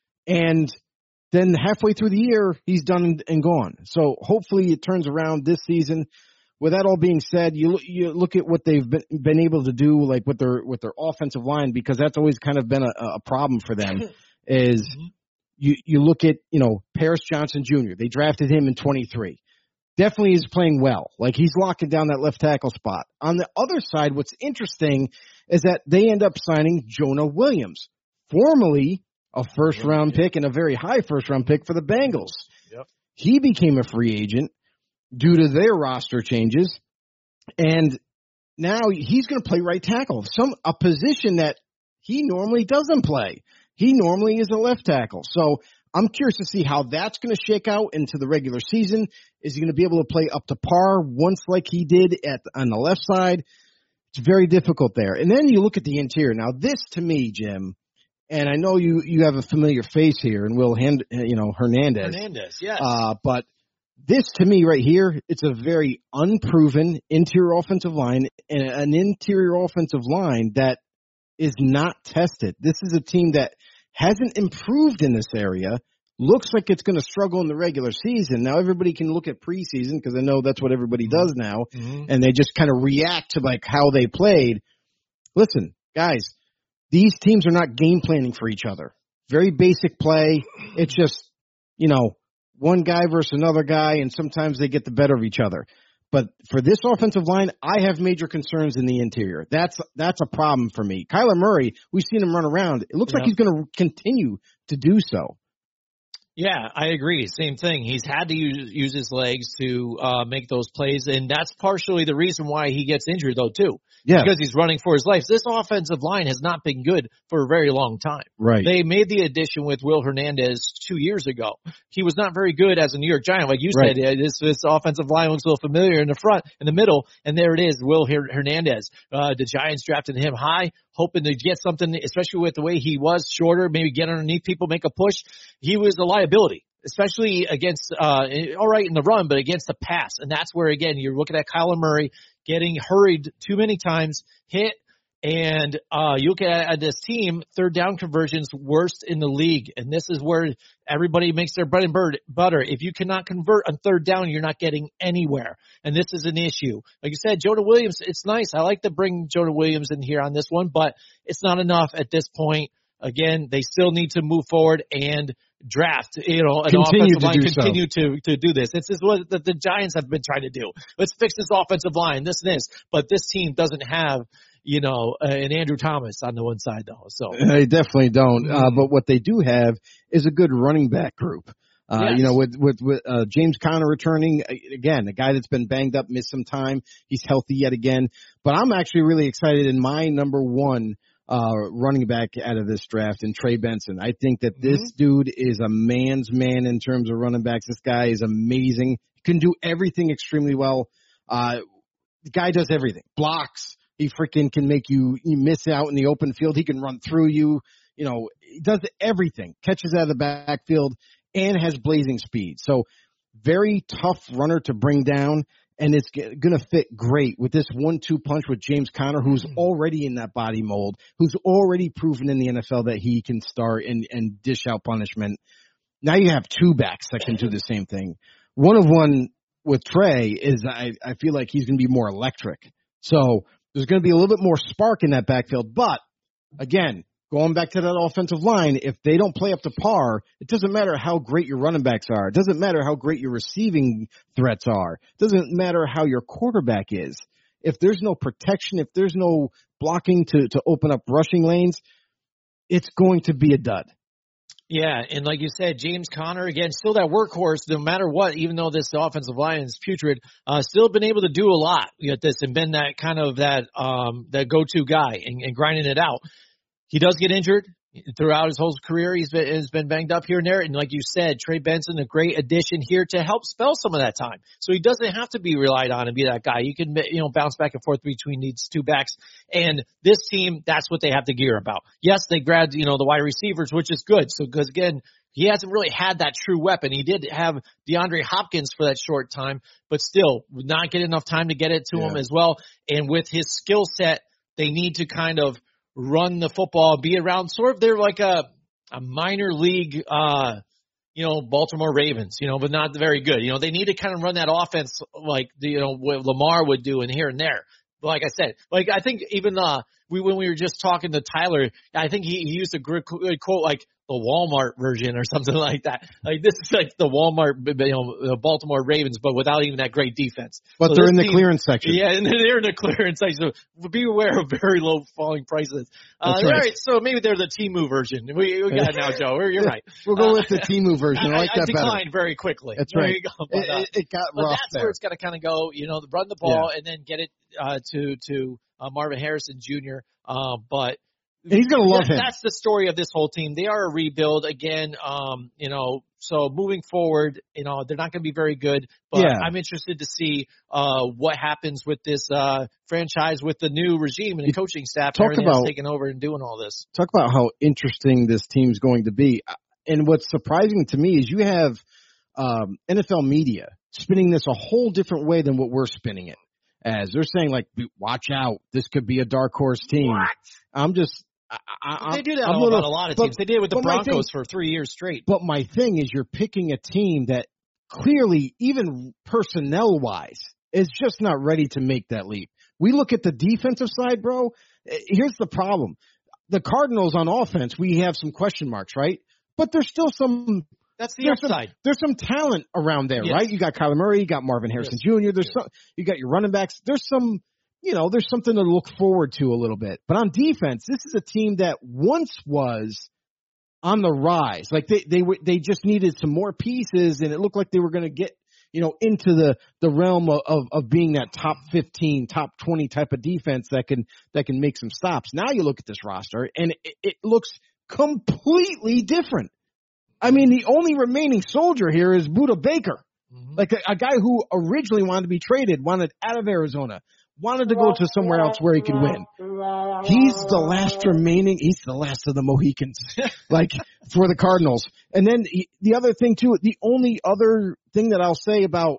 And then halfway through the year, he's done and, and gone. So hopefully it turns around this season. With that all being said, you, you look at what they've been, been able to do, like with their, with their offensive line, because that's always kind of been a, a problem for them is you, you look at, you know, Paris Johnson Junior They drafted him in twenty-three. Definitely is playing well. Like he's locking down that left tackle spot. On the other side, what's interesting is that they end up signing Jonah Williams, formerly a first round pick and a very high first round pick for the Bengals. Yep. He became a free agent due to their roster changes. And now he's going to play right tackle, some, a position that he normally doesn't play. He normally is a left tackle. So I'm curious to see how that's going to shake out into the regular season. Is he going to be able to play up to par once like he did at on the left side? It's very difficult there. And then you look at the interior. Now, this to me, Jim, and I know you, you have a familiar face here, and Will, Hand, you know, Hernandez. Hernandez, yes. Uh, but this to me right here, it's a very unproven interior offensive line and an interior offensive line that is not tested. This is a team that hasn't improved in this area, looks like it's going to struggle in the regular season. Now, everybody can look at preseason because I know that's what everybody does now, mm-hmm. and they just kind of react to, like, how they played. Listen, guys, these teams are not game planning for each other. Very basic play. It's just, you know, one guy versus another guy, and sometimes they get the better of each other. But for this offensive line, I have major concerns in the interior. That's that's a problem for me. Kyler Murray, we've seen him run around. It looks yeah. like he's going to continue to do so. Yeah, I agree. Same thing. He's had to use, use his legs to uh, make those plays, and that's partially the reason why he gets injured, though, too. Yeah. Because he's running for his life. This offensive line has not been good for a very long time. Right. They made the addition with Will Hernandez two years ago. He was not very good as a New York Giant. Like you right. said, this, this offensive line looks a little familiar in the front, in the middle, and there it is, Will Hernandez. Uh, the Giants drafted him high, hoping to get something, especially with the way he was, shorter, maybe get underneath people, make a push. He was a liability, especially against, uh, all right in the run, but against the pass. And that's where, again, you're looking at Kyler Murray getting hurried too many times, hit, and uh, you look at, at this team, third down conversions worst in the league. And this is where everybody makes their bread and butter. If you cannot convert on third down, you're not getting anywhere. And this is an issue. Like you said, Jonah Williams, it's nice. I like to bring Jonah Williams in here on this one, but it's not enough at this point. Again, they still need to move forward and draft, you know, an continue offensive line, to continue so. to, to do this. This is what the, the Giants have been trying to do. Let's fix this offensive line, this and this. But this team doesn't have, you know, uh, an Andrew Thomas on the one side, though. So they definitely don't. Mm-hmm. Uh, but what they do have is a good running back group. Uh, yes. You know, with, with, with, uh, James Conner returning, again, a guy that's been banged up, missed some time. He's healthy yet again. But I'm actually really excited in my number one uh, running back out of this draft in Trey Benson. I think that this mm-hmm. dude is a man's man in terms of running backs. This guy is amazing. He can do everything extremely well. Uh, the guy does everything. Blocks. He freaking can make you, you miss out in the open field. He can run through you. You know, he does everything. Catches out of the backfield and has blazing speed. So very tough runner to bring down, and it's going to fit great with this one two punch with James Conner, who's already in that body mold, who's already proven in the N F L that he can start and, and dish out punishment. Now you have two backs that can do the same thing. One of one with Trey is I, I feel like he's going to be more electric. So there's going to be a little bit more spark in that backfield. But, again, going back to that offensive line, if they don't play up to par, it doesn't matter how great your running backs are. It doesn't matter how great your receiving threats are. It doesn't matter how your quarterback is. If there's no protection, if there's no blocking to, to open up rushing lanes, it's going to be a dud. Yeah, and like you said, James Conner, again, still that workhorse no matter what, even though this offensive line is putrid, uh, still been able to do a lot at this and been that kind of that um, that go-to guy and, and grinding it out. He does get injured throughout his whole career. He's been, has been banged up here and there. And like you said, Trey Benson, a great addition here to help spell some of that time. So he doesn't have to be relied on and be that guy. He can, you know, bounce back and forth between these two backs. And this team, that's what they have to gear about. Yes, they grabbed, you know, the wide receivers, which is good. So, because again, he hasn't really had that true weapon. He did have DeAndre Hopkins for that short time, but still not get enough time to get it to yeah. him as well. And with his skill set, they need to kind of run the football, be around sort of they're like a a minor league, uh, you know, Baltimore Ravens, you know, but not very good. You know, they need to kind of run that offense like the, you know what Lamar would do in here and there. But like I said, like I think even uh we when we were just talking to Tyler, I think he, he used a good quote like the Walmart version or something like that. Like this is like the Walmart, you know, Baltimore Ravens, but without even that great defense. But so they're in the team, clearance section. Yeah, and they're in the clearance section. So be aware of very low falling prices. Uh, That's right. All right, so maybe they're the Temu version. We, we got it now, Joe. You're right. We'll go with the Temu version. I like I, that I declined better. very quickly. That's there right. You go. But, uh, it, it got but rough that's there. where it's got to kind of go. You know, run the ball yeah. and then get it uh, to to uh, Marvin Harrison Junior Uh, but and he's gonna love that, him. That's the story of this whole team. They are a rebuild again. Um, you know, so moving forward, you know, they're not going to be very good. But yeah. I'm interested to see uh what happens with this uh franchise with the new regime and the coaching staff talk and about taking over and doing all this. Talk about how interesting this team's going to be. And what's surprising to me is you have um, N F L media spinning this a whole different way than what we're spinning it as. They're saying like, watch out, this could be a dark horse team. What? I'm just. I, I, they do that I'm about little, a lot of but, teams. They did it with the Broncos thing, for three years straight. But my thing is you're picking a team that clearly, even personnel-wise, is just not ready to make that leap. We look at the defensive side, bro. Here's the problem. The Cardinals on offense, we have some question marks, right? But there's still some – That's the there's upside. Some, there's some talent around there, yes. right? You got Kyler Murray, you got Marvin Harrison yes. Junior There's yes. some, you got your running backs. There's some – you know, there's something to look forward to a little bit. But on defense, this is a team that once was on the rise. Like they they they just needed some more pieces, and it looked like they were going to get, you know, into the the realm of, of of being that top fifteen, top twenty type of defense that can that can make some stops. Now you look at this roster, and it, it looks completely different. I mean, the only remaining soldier here is Budda Baker, mm-hmm. like a, a guy who originally wanted to be traded, wanted out of Arizona. Wanted to go to somewhere else where he could win. He's the last remaining, he's the last of the Mohicans, like, for the Cardinals. And then he, the other thing, too, the only other thing that I'll say about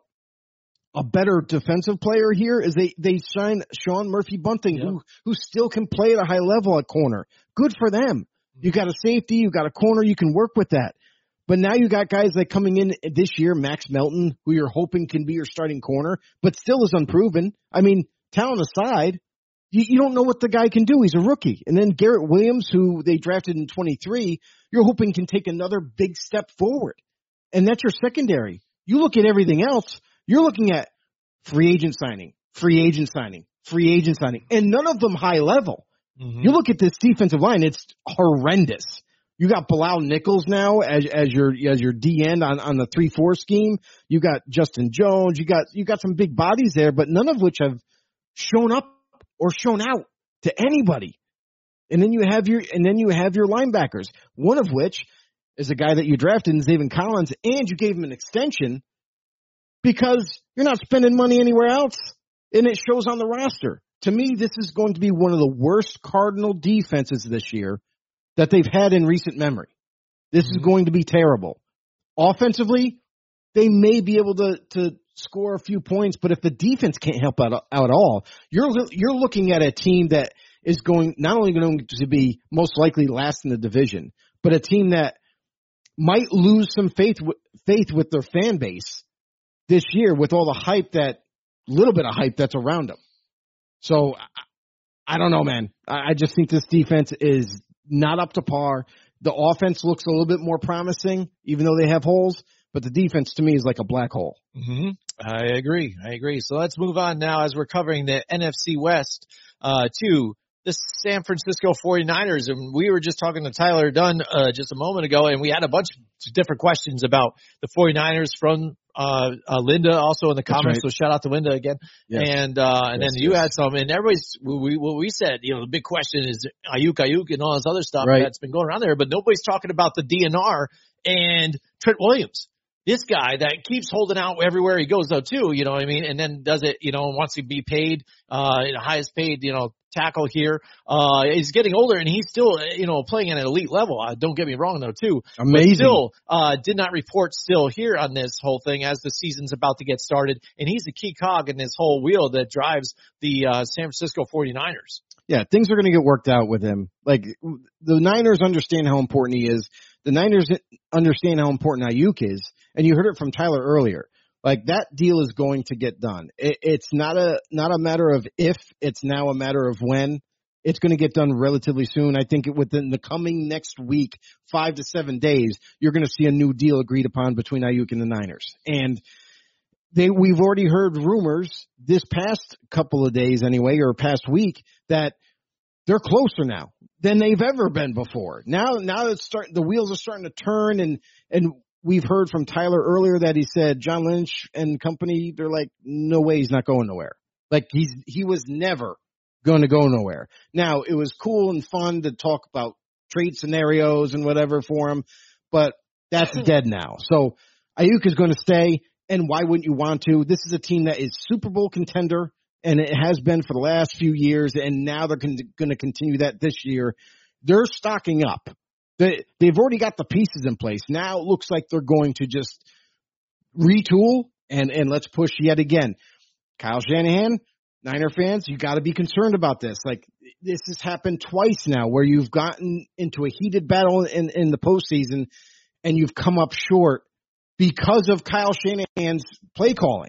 a better defensive player here is they, they sign Sean Murphy-Bunting, yep. who, who still can play at a high level at corner. Good for them. You got a safety, you got a corner, you can work with that. But now you got guys like coming in this year, Max Melton, who you're hoping can be your starting corner, but still is unproven. I mean, talent aside, you, you don't know what the guy can do. He's a rookie. And then Garrett Williams, who they drafted in twenty-three, you're hoping can take another big step forward. And that's your secondary. You look at everything else, you're looking at free agent signing, free agent signing, free agent signing, and none of them high level. Mm-hmm. You look at this defensive line, it's horrendous. You got Bilal Nichols now as as your as your D end on, on the three four scheme. You got Justin Jones. You got you got some big bodies there, but none of which have shown up or shown out to anybody. And then you have your and then you have your linebackers, one of which is a guy that you drafted in Zaven Collins, and you gave him an extension because you're not spending money anywhere else. And it shows on the roster. To me, this is going to be one of the worst Cardinal defenses this year that they've had in recent memory. This mm-hmm. is going to be terrible. Offensively, they may be able to, to score a few points, but if the defense can't help out, out at all, you're you're looking at a team that is going not only going to be most likely last in the division, but a team that might lose some faith faith with their fan base this year with all the hype that little bit of hype that's around them. So I don't know, man. I just think this defense is not up to par. The offense looks a little bit more promising, even though they have holes, but the defense to me is like a black hole. Mm-hmm. I agree. I agree. So let's move on now as we're covering the N F C West uh, to the San Francisco forty-niners. And we were just talking to Tyler Dunn uh, just a moment ago, and we had a bunch of different questions about the forty-niners from uh, uh Linda also in the comments. Right. So shout out to Linda again. Yes. And uh and yes, then you yes. had some, and everybody's we what we said, you know, the big question is Ayuk Ayuk and all this other stuff right. that's been going around there, but nobody's talking about the D N R and Trent Williams. This guy that keeps holding out everywhere he goes, though, too, you know what I mean? And then does it, you know, wants to be paid, uh, the highest paid, you know, tackle here. Uh, he's getting older and he's still, you know, playing at an elite level. Uh, don't get me wrong, though, too. Amazing. But still, uh, did not report still here on this whole thing as the season's about to get started. And he's the key cog in this whole wheel that drives the, uh, San Francisco forty-niners. Yeah, things are going to get worked out with him. Like, the Niners understand how important he is. The Niners understand how important Ayuk is. And you heard it from Tyler earlier. Like, that deal is going to get done. It, it's not a not a matter of if, it's now a matter of when. It's going to get done relatively soon. I think within the coming next week, five to seven days, you're going to see a new deal agreed upon between Ayuk and the Niners. And they we've already heard rumors this past couple of days anyway, or past week, that they're closer now than they've ever been before. Now, now it's starting, the wheels are starting to turn, and, and we've heard from Tyler earlier that he said John Lynch and company, they're like, no way he's not going nowhere. Like, he's, he was never going to go nowhere. Now, it was cool and fun to talk about trade scenarios and whatever for him, but that's dead now. So Ayuk is going to stay, and why wouldn't you want to? This is a team that is Super Bowl contender, and it has been for the last few years, and now they're going to continue that this year. They're stocking up. They, they've already got the pieces in place. Now it looks like they're going to just retool, and, and let's push yet again. Kyle Shanahan, Niner fans, you got to be concerned about this. Like, this has happened twice now where you've gotten into a heated battle in, in the postseason, and you've come up short because of Kyle Shanahan's play calling.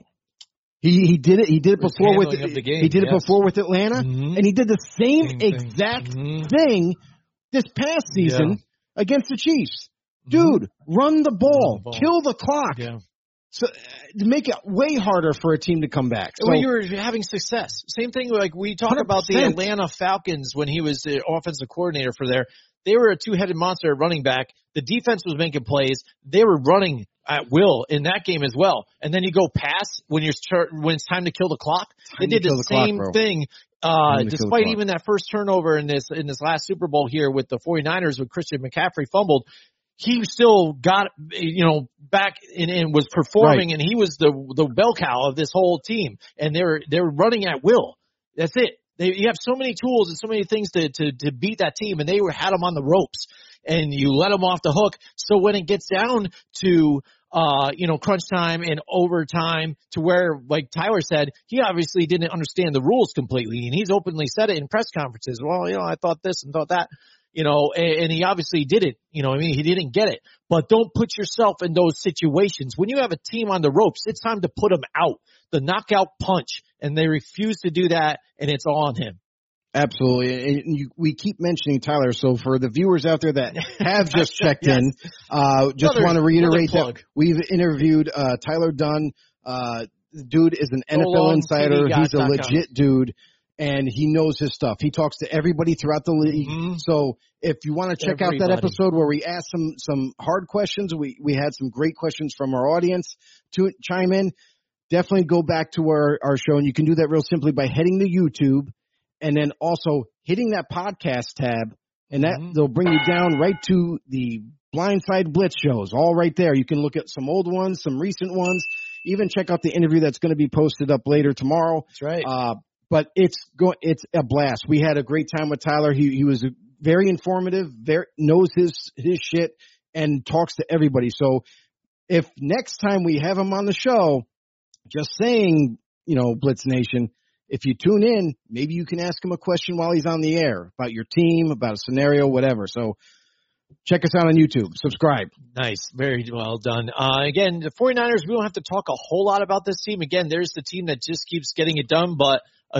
He he did it. He did it before with the game, he did yes. it before with Atlanta, mm-hmm. and he did the same, same exact thing. Mm-hmm. thing this past season yeah. against the Chiefs. Dude, mm-hmm. run the ball, the ball. kill the clock. Yeah. So to make it way harder for a team to come back. So, when you were having success, same thing. Like we talk one hundred percent about the Atlanta Falcons when he was the offensive coordinator for there. They were a two-headed monster at running back. The defense was making plays. They were running at will in that game as well. And then you go pass when you're when it's time to kill the clock. They did the, the same clock, thing, uh, despite even that first turnover in this in this last Super Bowl here with the forty-niners when Christian McCaffrey fumbled. He still got, you know, back and, and was performing, right. and he was the the bell cow of this whole team. And they're they're running at will. That's it. They, you have so many tools and so many things to, to, to beat that team, and they were had them on the ropes, and you let them off the hook. So when it gets down to, uh, you know, crunch time and overtime to where, like Tyler said, he obviously didn't understand the rules completely, and he's openly said it in press conferences. Well, you know, I thought this and thought that, you know, and, and he obviously didn't, you know what I mean? He didn't get it. But don't put yourself in those situations. When you have a team on the ropes, it's time to put them out. The knockout punch, and they refuse to do that, and it's all on him. Absolutely. And you, we keep mentioning Tyler, so for the viewers out there that have just checked yes. in, uh, just another, want to reiterate that we've interviewed uh, Tyler Dunn. Uh, the dude is an N F L insider. He's a legit dude, and he knows his stuff. He talks to everybody throughout the league. Mm-hmm. So if you want to check everybody. out that episode where we asked some some hard questions, we, we had some great questions from our audience to chime in. Definitely go back to our, our show, and you can do that real simply by heading to YouTube and then also hitting that podcast tab, and that mm-hmm. they'll bring you down right to the Blindside Blitz shows, all right there. You can look at some old ones, some recent ones. Even check out the interview that's going to be posted up later tomorrow. That's right. Uh, but it's going, it's a blast. We had a great time with Tyler. He, he was very informative, very, knows his, his shit and talks to everybody. So if next time we have him on the show, just saying, you know, Blitz Nation, if you tune in, maybe you can ask him a question while he's on the air about your team, about a scenario, whatever. So check us out on YouTube. Subscribe. Nice. Very well done. Uh, again, the 49ers, we don't have to talk a whole lot about this team. Again, there's the team that just keeps getting it done, but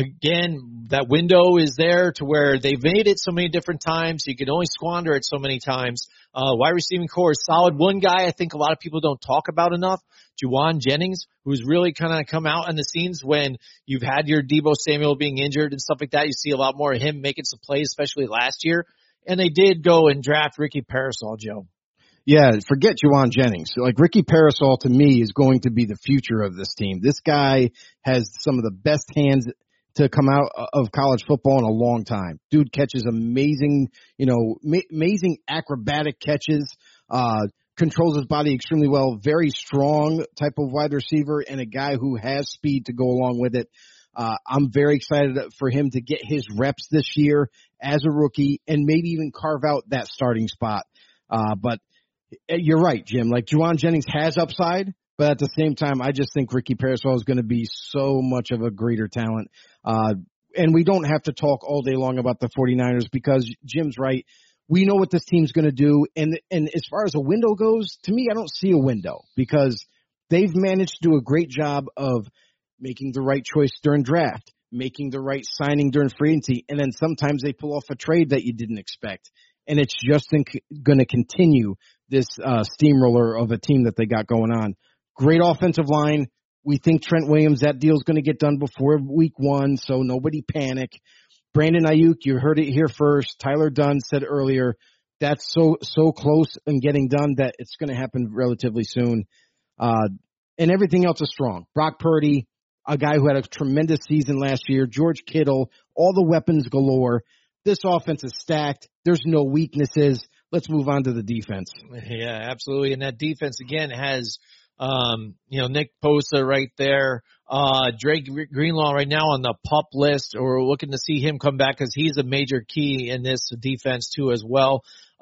again, that window is there to where they've made it so many different times. You can only squander it so many times. Uh, wide receiving core is solid. One guy I think a lot of people don't talk about enough, Juwan Jennings, who's really kind of come out on the scenes when you've had your Deebo Samuel being injured and stuff like that. You see a lot more of him making some plays, especially last year. And they did go and draft Ricky Parasol, Joe. Yeah, forget Juwan Jennings. Like, Ricky Parasol, to me, is going to be the future of this team. This guy has some of the best hands to come out of college football in a long time. Dude catches amazing, you know, ma- amazing acrobatic catches, uh, controls his body extremely well, very strong type of wide receiver, and a guy who has speed to go along with it. Uh, I'm very excited for him to get his reps this year as a rookie and maybe even carve out that starting spot. Uh, but you're right, Jim. Like, Juwan Jennings has upside, but at the same time, I just think Ricky Parasol is going to be so much of a greater talent. Uh, and we don't have to talk all day long about the 49ers because Jim's right. We know what this team's going to do. And, and as far as a window goes, to me, I don't see a window because they've managed to do a great job of making the right choice during draft, making the right signing during free agency, and then sometimes they pull off a trade that you didn't expect. And it's just going to continue this uh, steamroller of a team that they got going on. Great offensive line. We think Trent Williams, that deal's going to get done before week one, so nobody panic. Brandon Ayuk, you heard it here first. Tyler Dunn said earlier, that's so so close and getting done that it's going to happen relatively soon. Uh, and everything else is strong. Brock Purdy, a guy who had a tremendous season last year. George Kittle, all the weapons galore. This offense is stacked. There's no weaknesses. Let's move on to the defense. Yeah, absolutely. And that defense, again, has, um, you know, Nick Bosa right there. Uh, Drake Greenlaw right now on the PUP list, or we're looking to see him come back because he's a major key in this defense too as well.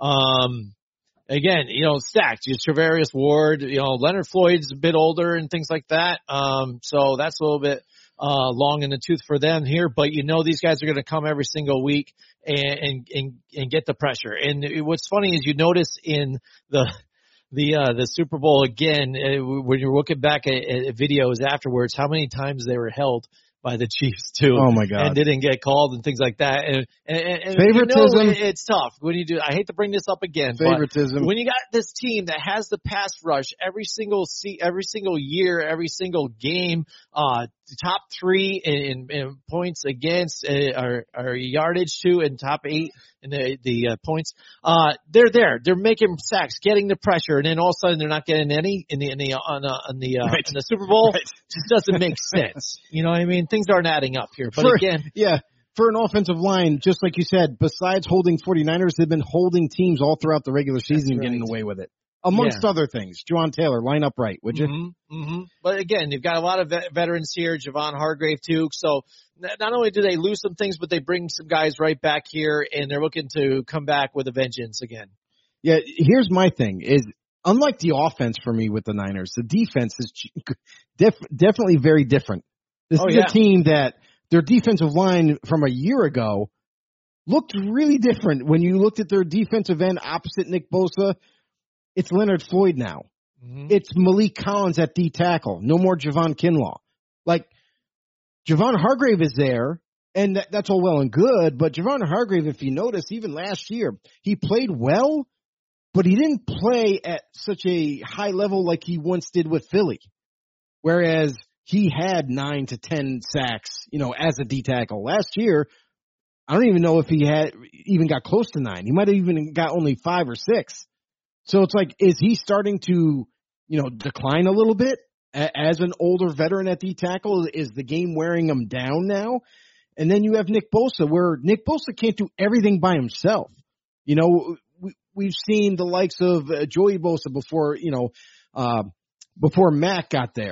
Um, again, you know, stacked. You Travarius Ward, you know, Leonard Floyd's a bit older and things like that. Um, so that's a little bit uh, long in the tooth for them here, but you know these guys are going to come every single week and, and, and, and get the pressure. And what's funny is you notice in the, the, uh, the Super Bowl again, uh, when you're looking back at, at videos afterwards, how many times they were held by the Chiefs too. Oh my God. And didn't get called and things like that. And, and, and favoritism. You know, it's tough when you do. I hate to bring this up again. Favoritism. But when you got this team that has the pass rush every single se- every single year, every single game, uh, top three in, in points against, uh, or, or yardage too, and top eight in the, the uh, points, uh, they're there. They're making sacks, getting the pressure, and then all of a sudden they're not getting any in the, in the, on, uh, on the, uh, right. in the Super Bowl. Right. It just doesn't make sense. You know what I mean? Things aren't adding up here. But for, again, yeah, for an offensive line, just like you said, besides holding 49ers, they've been holding teams all throughout the regular season and right. getting away with it. Amongst yeah. other things. Juwan Taylor, line up right, would you? Mm-hmm, mm-hmm. But again, you've got a lot of vet- veterans here, Javon Hargrave too. So not only do they lose some things, but they bring some guys right back here, and they're looking to come back with a vengeance again. Yeah, here's my thing is, unlike the offense for me with the Niners, the defense is def- definitely very different. This oh, is yeah. a team that their defensive line from a year ago looked really different. When you looked at their defensive end opposite Nick Bosa, it's Leonard Floyd now. Mm-hmm. It's Malik Collins at D tackle. No more Javon Kinlaw. Like, Javon Hargrave is there, and that, that's all well and good, but Javon Hargrave, if you notice, even last year, he played well, but he didn't play at such a high level like he once did with Philly. Whereas he had nine to ten sacks, you know, as a D tackle. Last year, I don't even know if he had even got close to nine. He might have even got only five or six. So it's like, is he starting to, you know, decline a little bit as an older veteran at D tackle? Is the game wearing him down now? And then you have Nick Bosa, where Nick Bosa can't do everything by himself. You know, we, we've seen the likes of uh, Joey Bosa before, you know, uh, before Matt got there.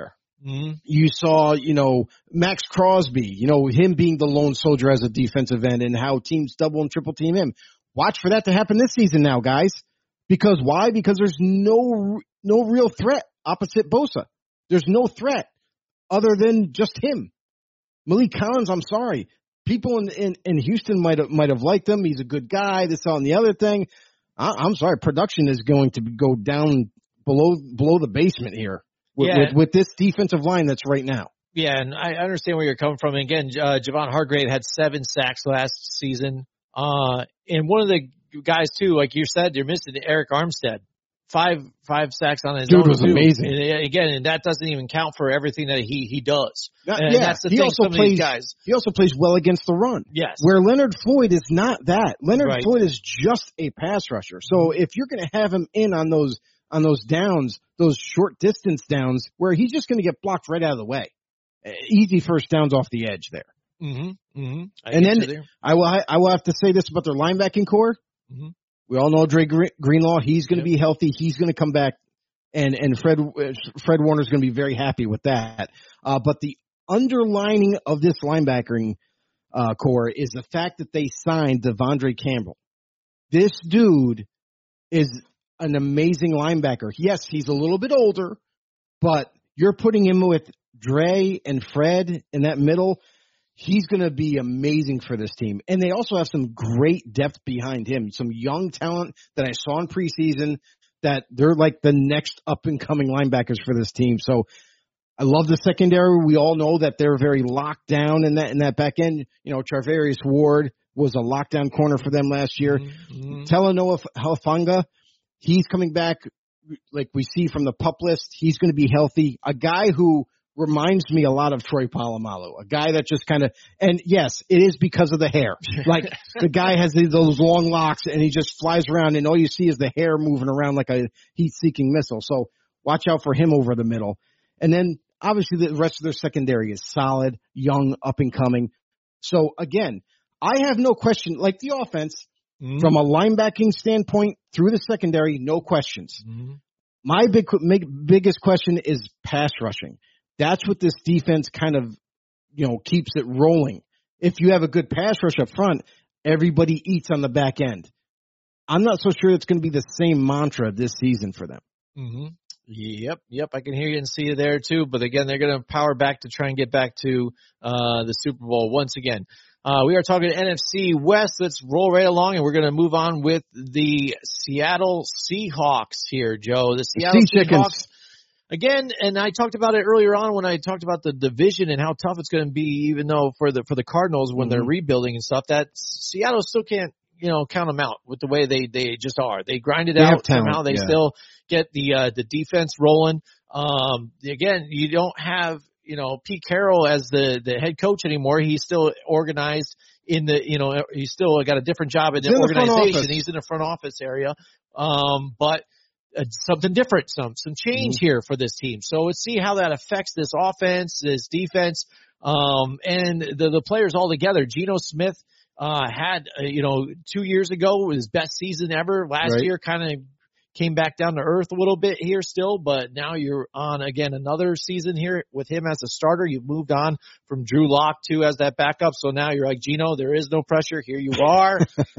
Mm-hmm. You saw, you know, Max Crosby, you know, him being the lone soldier as a defensive end and how teams double and triple team him. Watch for that to happen this season now, guys. Because why? Because there's no no real threat opposite Bosa. There's no threat other than just him. Malik Collins, I'm sorry. People in in, in Houston might have might have liked him. He's a good guy. This, that, and the other thing. I, I'm sorry. Production is going to go down below below the basement here. With, yeah. with, with this defensive line that's right now. Yeah, and I understand where you're coming from. And again, uh, Javon Hargrave had seven sacks last season. Uh, and one of the guys, too, like you said, you're missing Eric Armstead. Five five sacks on his Dude own. was too. amazing. And again, and that doesn't even count for everything that he, he does. Uh, and yeah, that's the he thing, also some plays, of these guys. He also plays well against the run. Yes. Where Leonard Floyd is not that. Leonard Right. Floyd is just a pass rusher. So if you're going to have him in on those on those downs, those short distance downs, where he's just going to get blocked right out of the way. Easy first downs off the edge there. Mm-hmm. Mm-hmm. And then I will I will have to say this about their linebacking core. Mm-hmm. We all know Dre Greenlaw. He's going to Yep. be healthy. He's going to come back, and and Fred Fred Warner's going to be very happy with that. Uh, but the underlining of this linebacking uh, core is the fact that they signed Devondre Campbell. This dude is an amazing linebacker. Yes, he's a little bit older, but you're putting him with Dre and Fred in that middle. He's going to be amazing for this team. And they also have some great depth behind him, some young talent that I saw in preseason that they're like the next up-and-coming linebackers for this team. So I love the secondary. We all know that they're very locked down in that in that back end. You know, Charvarius Ward was a lockdown corner for them last year. Mm-hmm. Talanoa Hufanga, he's coming back like we see from the PUP list. He's going to be healthy. A guy who reminds me a lot of Troy Polamalu, a guy that just kind of, and yes, it is because of the hair. Like the guy has those long locks and he just flies around and all you see is the hair moving around like a heat-seeking missile. So watch out for him over the middle. And then obviously the rest of their secondary is solid, young, up and coming. So again, I have no question, like the offense, mm-hmm. from a linebacking standpoint through the secondary, no questions. Mm-hmm. My big, big, biggest question is pass rushing. That's what this defense kind of, you know, keeps it rolling. If you have a good pass rush up front, everybody eats on the back end. I'm not so sure it's going to be the same mantra this season for them. Mm-hmm. Yep, yep. I can hear you and see you there too. But again, they're going to power back to try and get back to uh, the Super Bowl once again. Uh, we are talking N F C West. Let's roll right along, and we're going to move on with the Seattle Seahawks here, Joe. The Seattle sea Seahawks. Chickens. Again, and I talked about it earlier on when I talked about the division and how tough it's going to be, even though for the for the Cardinals when mm-hmm. they're rebuilding and stuff, that Seattle still can't, you know, count them out with the way they they just are. They grind it they out talent, somehow. They yeah. still get the uh, the defense rolling. Um, again, you don't have, you know, Pete Carroll as the the head coach anymore. He's still organized in the, you know, he's still got a different job in the He's organization. In the he's in the front office area, um, but. Uh, something different, some some change mm-hmm. here for this team. So let's see how that affects this offense, this defense, um, and the the players all together. Geno Smith uh, had, uh, you know, two years ago his best season ever. Last right. year, kind of came back down to earth a little bit here still, but now you're on again another season here with him as a starter. You've moved on from Drew Lock to as that backup, so now you're like, Geno, there is no pressure. Here you are.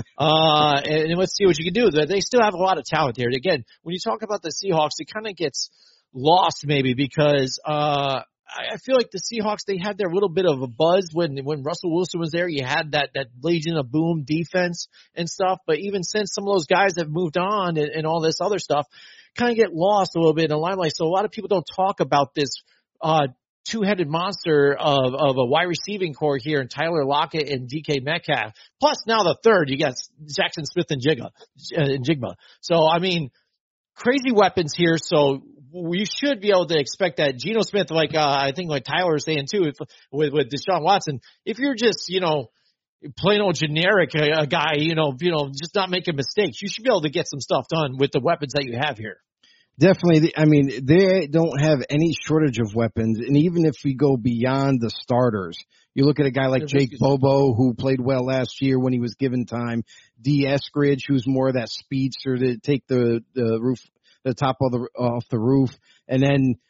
uh, and, and let's see what you can do. They still have a lot of talent here. Again, when you talk about the Seahawks, it kind of gets lost maybe because uh I feel like the Seahawks, they had their little bit of a buzz when when Russell Wilson was there. You had that that Legion of Boom defense and stuff. But even since some of those guys have moved on and, and all this other stuff, kind of get lost a little bit in the limelight. So a lot of people don't talk about this uh two-headed monster of of a wide receiving core here in Tyler Lockett and D K Metcalf. Plus now the third, you got Jackson Smith and Jigga and Jigba. So I mean, crazy weapons here. So we should be able to expect that Geno Smith, like uh, I think like Tyler was saying too, if, with, with Deshaun Watson, if you're just, you know, plain old generic a, a guy, you know, you know, just not making mistakes, you should be able to get some stuff done with the weapons that you have here. Definitely. I mean, they don't have any shortage of weapons. And even if we go beyond the starters, you look at a guy like Jake Bobo, who played well last year when he was given time. D. Eskridge, who's more of that speedster to take the, the roof, the top of the, off the roof. And then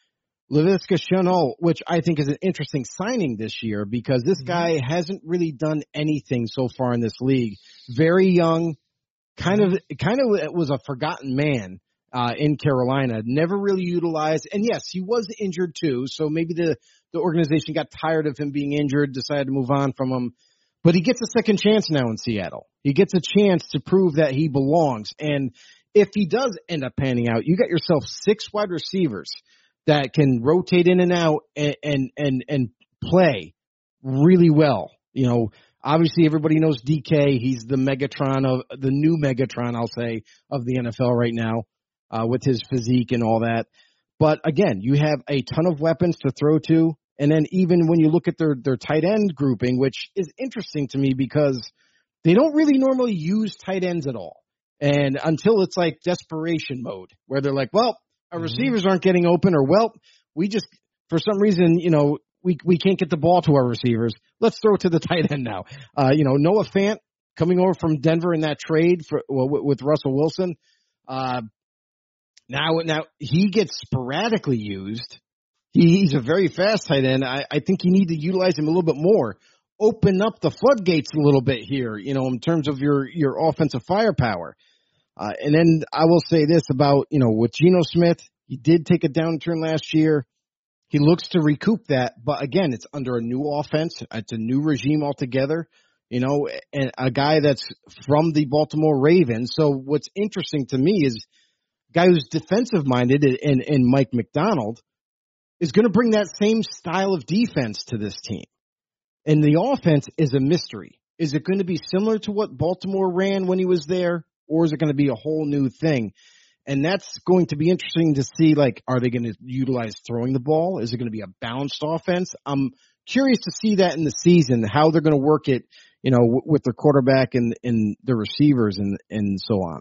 Laviska Shenault, which I think is an interesting signing this year because this guy hasn't really done anything so far in this league. Very young, kind of, kind of was a forgotten man uh, in Carolina. Never really utilized, and yes, he was injured too. So maybe the the organization got tired of him being injured, decided to move on from him. But he gets a second chance now in Seattle. He gets a chance to prove that he belongs, and if he does end up panning out, you got yourself six wide receivers that can rotate in and out and, and, and, and play really well. You know, obviously everybody knows D K. He's the Megatron of the new Megatron, I'll say, of the N F L right now, uh, with his physique and all that. But again, you have a ton of weapons to throw to. And then even when you look at their, their tight end grouping, which is interesting to me because they don't really normally use tight ends at all. And until it's like desperation mode where they're like, well, our receivers aren't getting open, or, well, we just, for some reason, you know, we we can't get the ball to our receivers. Let's throw it to the tight end now. Uh, you know, Noah Fant coming over from Denver in that trade for well, with Russell Wilson. Uh, now, now he gets sporadically used. He, he's a very fast tight end. I, I think you need to utilize him a little bit more. Open up the floodgates a little bit here, you know, in terms of your, your offensive firepower. Uh, and then I will say this about, you know, with Geno Smith, he did take a downturn last year. He looks to recoup that, but again, it's under a new offense. It's a new regime altogether, you know, and a guy that's from the Baltimore Ravens. So what's interesting to me is a guy who's defensive minded and, and Mike McDonald is going to bring that same style of defense to this team. And the offense is a mystery. Is it going to be similar to what Baltimore ran when he was there? Or is it going to be a whole new thing? And that's going to be interesting to see, like, are they going to utilize throwing the ball? Is it going to be a balanced offense? I'm curious to see that in the season, how they're going to work it, you know, w- with their quarterback and, and the receivers and, and so on.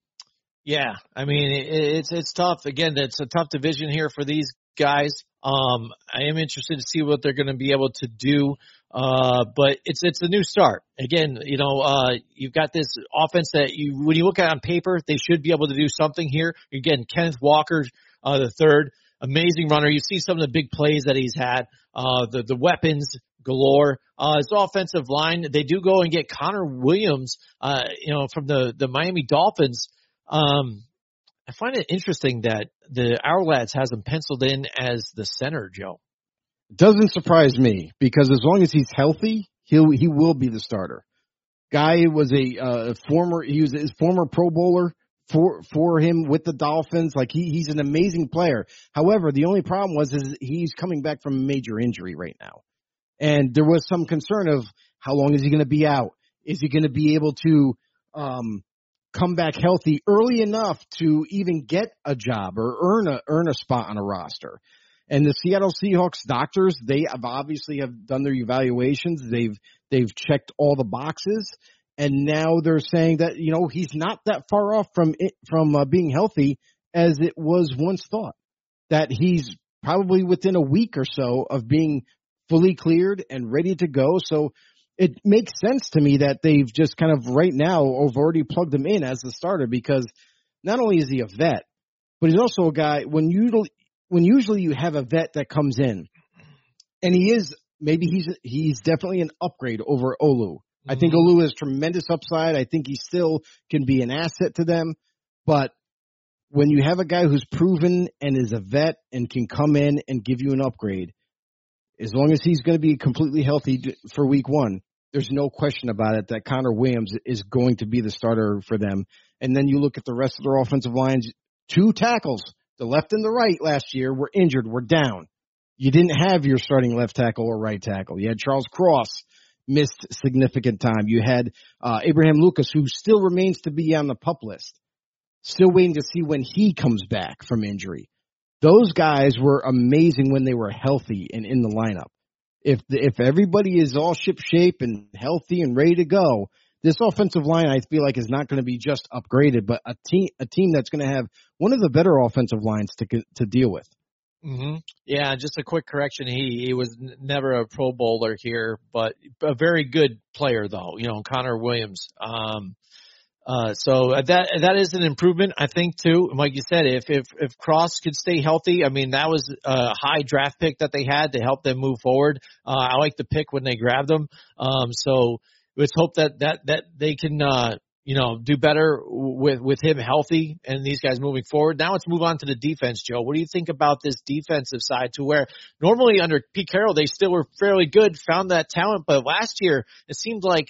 Yeah, I mean, it, it's it's tough. Again, it's a tough division here for these guys. Um, I am interested to see what they're going to be able to do. Uh, but it's, it's a new start. Again, you know, uh, you've got this offense that you, when you look at it on paper, they should be able to do something here. Again, Kenneth Walker, uh, the third, amazing runner. You see some of the big plays that he's had, uh, the, the weapons galore. Uh, his offensive line, they do go and get Connor Williams, uh, you know, from the, the Miami Dolphins. Um, I find it interesting that the Ourlads has him penciled in as the center, Joe. Doesn't surprise me because as long as he's healthy, he'll he will be the starter. Guy was a uh, former he was his former Pro Bowler for for him with the Dolphins. Like he he's an amazing player. However, the only problem was is he's coming back from a major injury right now, and there was some concern of how long is he going to be out? Is he going to be able to um, come back healthy early enough to even get a job or earn a earn a spot on a roster? And the Seattle Seahawks doctors, they have obviously have done their evaluations. They've they've checked all the boxes, and now they're saying that, you know, he's not that far off from it, from uh, being healthy as it was once thought. That he's probably within a week or so of being fully cleared and ready to go. So it makes sense to me that they've just kind of right now have already plugged him in as the starter because not only is he a vet, but he's also a guy when you. When usually you have a vet that comes in, and he is maybe he's he's definitely an upgrade over Olu. Mm-hmm. I think Olu has tremendous upside. I think he still can be an asset to them. But when you have a guy who's proven and is a vet and can come in and give you an upgrade, as long as he's going to be completely healthy for week one, there's no question about it that Connor Williams is going to be the starter for them. And then you look at the rest of their offensive lines, two tackles. The left and the right last year were injured, were down. You didn't have your starting left tackle or right tackle. You had Charles Cross missed significant time. You had uh, Abraham Lucas, who still remains to be on the PUP list. Still waiting to see when he comes back from injury. Those guys were amazing when they were healthy and in the lineup. If the, if everybody is all ship shape and healthy and ready to go, this offensive line, I feel like, is not going to be just upgraded, but a team a team that's going to have one of the better offensive lines to to deal with. Mm-hmm. Yeah, just a quick correction. He he was n- never a Pro Bowler here, but a very good player, though. You know, Connor Williams. Um, Uh, so that that is an improvement, I think, too. Like you said, if if if Cross could stay healthy, I mean, that was a high draft pick that they had to help them move forward. Uh, I like the pick when they grabbed him. Um, so let's hope that that that they can uh, you know do better with with him healthy and these guys moving forward. Now let's move on to the defense, Joe. What do you think about this defensive side? To where normally under Pete Carroll they still were fairly good, found that talent, but last year it seemed like.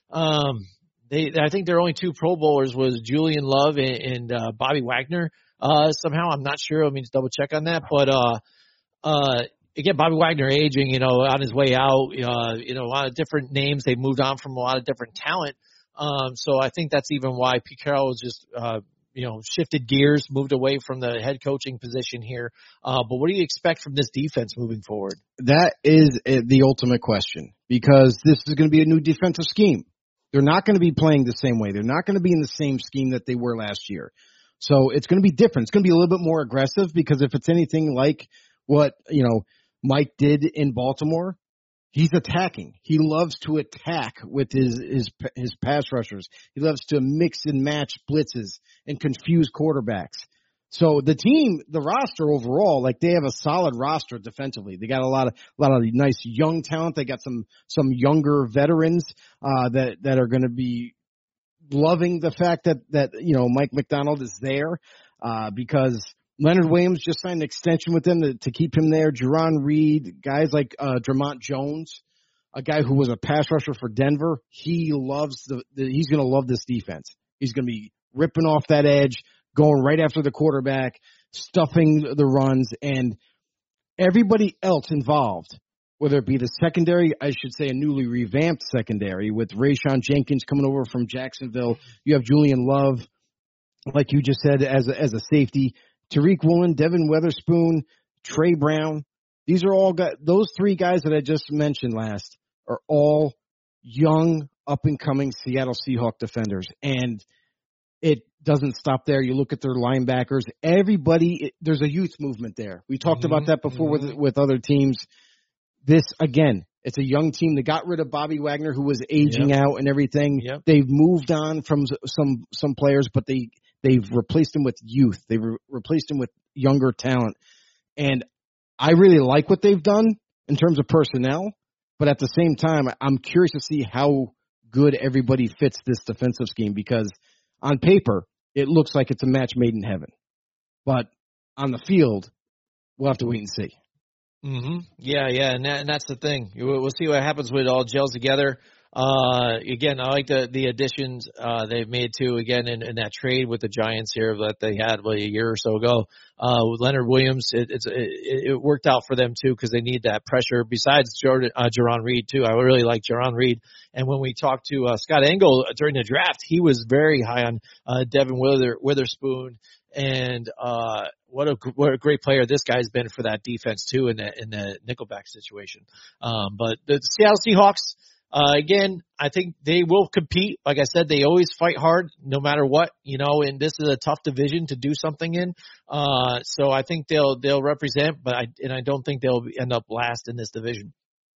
Um, They, I think their only two Pro Bowlers was Julian Love and, and uh, Bobby Wagner. Uh, somehow, I'm not sure. Let me just double check on that. But uh, uh, again, Bobby Wagner aging, you know, on his way out. Uh, you know, a lot of different names. They moved on from a lot of different talent. Um, so I think that's even why Pete Carroll was just, uh, you know, shifted gears, moved away from the head coaching position here. Uh, but what do you expect from this defense moving forward? That is the ultimate question, because this is going to be a new defensive scheme. They're not going to be playing the same way. They're not going to be in the same scheme that they were last year. So it's going to be different. It's going to be a little bit more aggressive, because if it's anything like what, you know, Mike did in Baltimore, he's attacking. He loves to attack with his, his, his pass rushers. He loves to mix and match blitzes and confuse quarterbacks. So the team, the roster overall, like they have a solid roster defensively. They got a lot of, a lot of nice young talent. They got some, some younger veterans, uh, that, that are going to be loving the fact that, that, you know, Mike McDonald is there, uh, because Leonard Williams just signed an extension with them to, to keep him there. Jerron Reed, guys like, uh, Dramont Jones, a guy who was a pass rusher for Denver. He loves the, the he's going to love this defense. He's going to be ripping off that edge, going right after the quarterback, stuffing the runs, and everybody else involved, whether it be the secondary, I should say a newly revamped secondary with Rayshawn Jenkins coming over from Jacksonville. You have Julian Love, like you just said, as a, as a safety. Tariq Woolen, Devin Witherspoon, Trey Brown. These are all guys, those three guys that I just mentioned last are all young, up-and-coming Seattle Seahawks defenders. And it doesn't stop there. You look at their linebackers. Everybody, it, there's a youth movement there. We talked mm-hmm. about that before mm-hmm. with with other teams. This, again, it's a young team. They got rid of Bobby Wagner, who was aging yep. out and everything. Yep. They've moved on from some some players, but they, they've replaced them with youth. They've re- replaced them with younger talent. And I really like what they've done in terms of personnel, but at the same time, I'm curious to see how good everybody fits this defensive scheme, because on paper, it looks like it's a match made in heaven. But on the field, we'll have to wait and see. Mm-hmm. Yeah, yeah, and, that, and that's the thing. We'll see what happens when it all gels together. Uh, again, I like the, the additions uh, they've made, too, again, in, in that trade with the Giants here that they had well, a year or so ago. Uh, with Leonard Williams, it, it's, it, it worked out for them, too, because they need that pressure. Besides Jordan, uh, Jerron Reed, too. I really like Jerron Reed. And when we talked to uh, Scott Engel during the draft, he was very high on uh, Devin Wither, Witherspoon. And uh, what a what a great player this guy's been for that defense, too, in the, in the nickelback situation. Um, but the Seattle Seahawks, Uh, again, I think they will compete. Like I said, they always fight hard no matter what, you know, and this is a tough division to do something in. Uh, so I think they'll, they'll represent, but I, and I don't think they'll end up last in this division.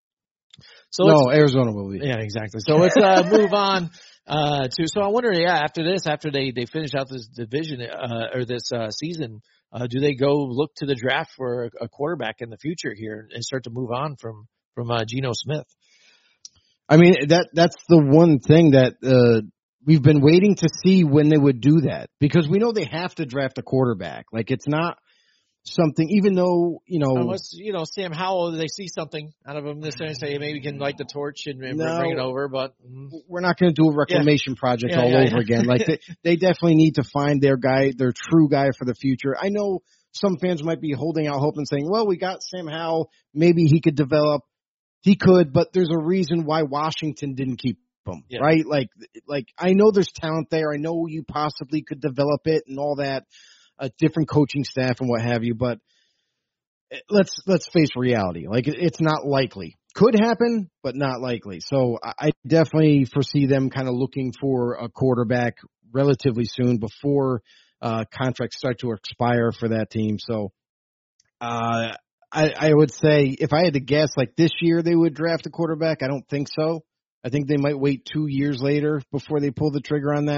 So no, Arizona will be. Yeah, exactly. So let's, uh, move on, uh, to, so I wonder, yeah, after this, after they, they finish out this division, uh, or this, uh, season, uh, do they go look to the draft for a, a quarterback in the future here and start to move on from, from, uh, Geno Smith? I mean, that that's the one thing that uh, we've been waiting to see when they would do that, because we know they have to draft a quarterback. Like, it's not something, even though, you know. Unless, you know, Sam Howell, they see something out of him this time and say, maybe we can light the torch and, and no, bring it over, but. Mm. We're not going to do a reclamation yeah. project yeah, all yeah, over yeah. again. Like, they, they definitely need to find their guy, their true guy for the future. I know some fans might be holding out hope and saying, well, we got Sam Howell, maybe he could develop. He could, but there's a reason why Washington didn't keep him, yeah. right? Like, like I know there's talent there. I know you possibly could develop it and all that, a different coaching staff and what have you. But let's let's face reality. Like, it's not likely. Could happen, but not likely. So I definitely foresee them kind of looking for a quarterback relatively soon before uh, contracts start to expire for that team. So. Uh, I, I would say if I had to guess, like this year they would draft a quarterback. I don't think so. I think they might wait two years later before they pull the trigger on that.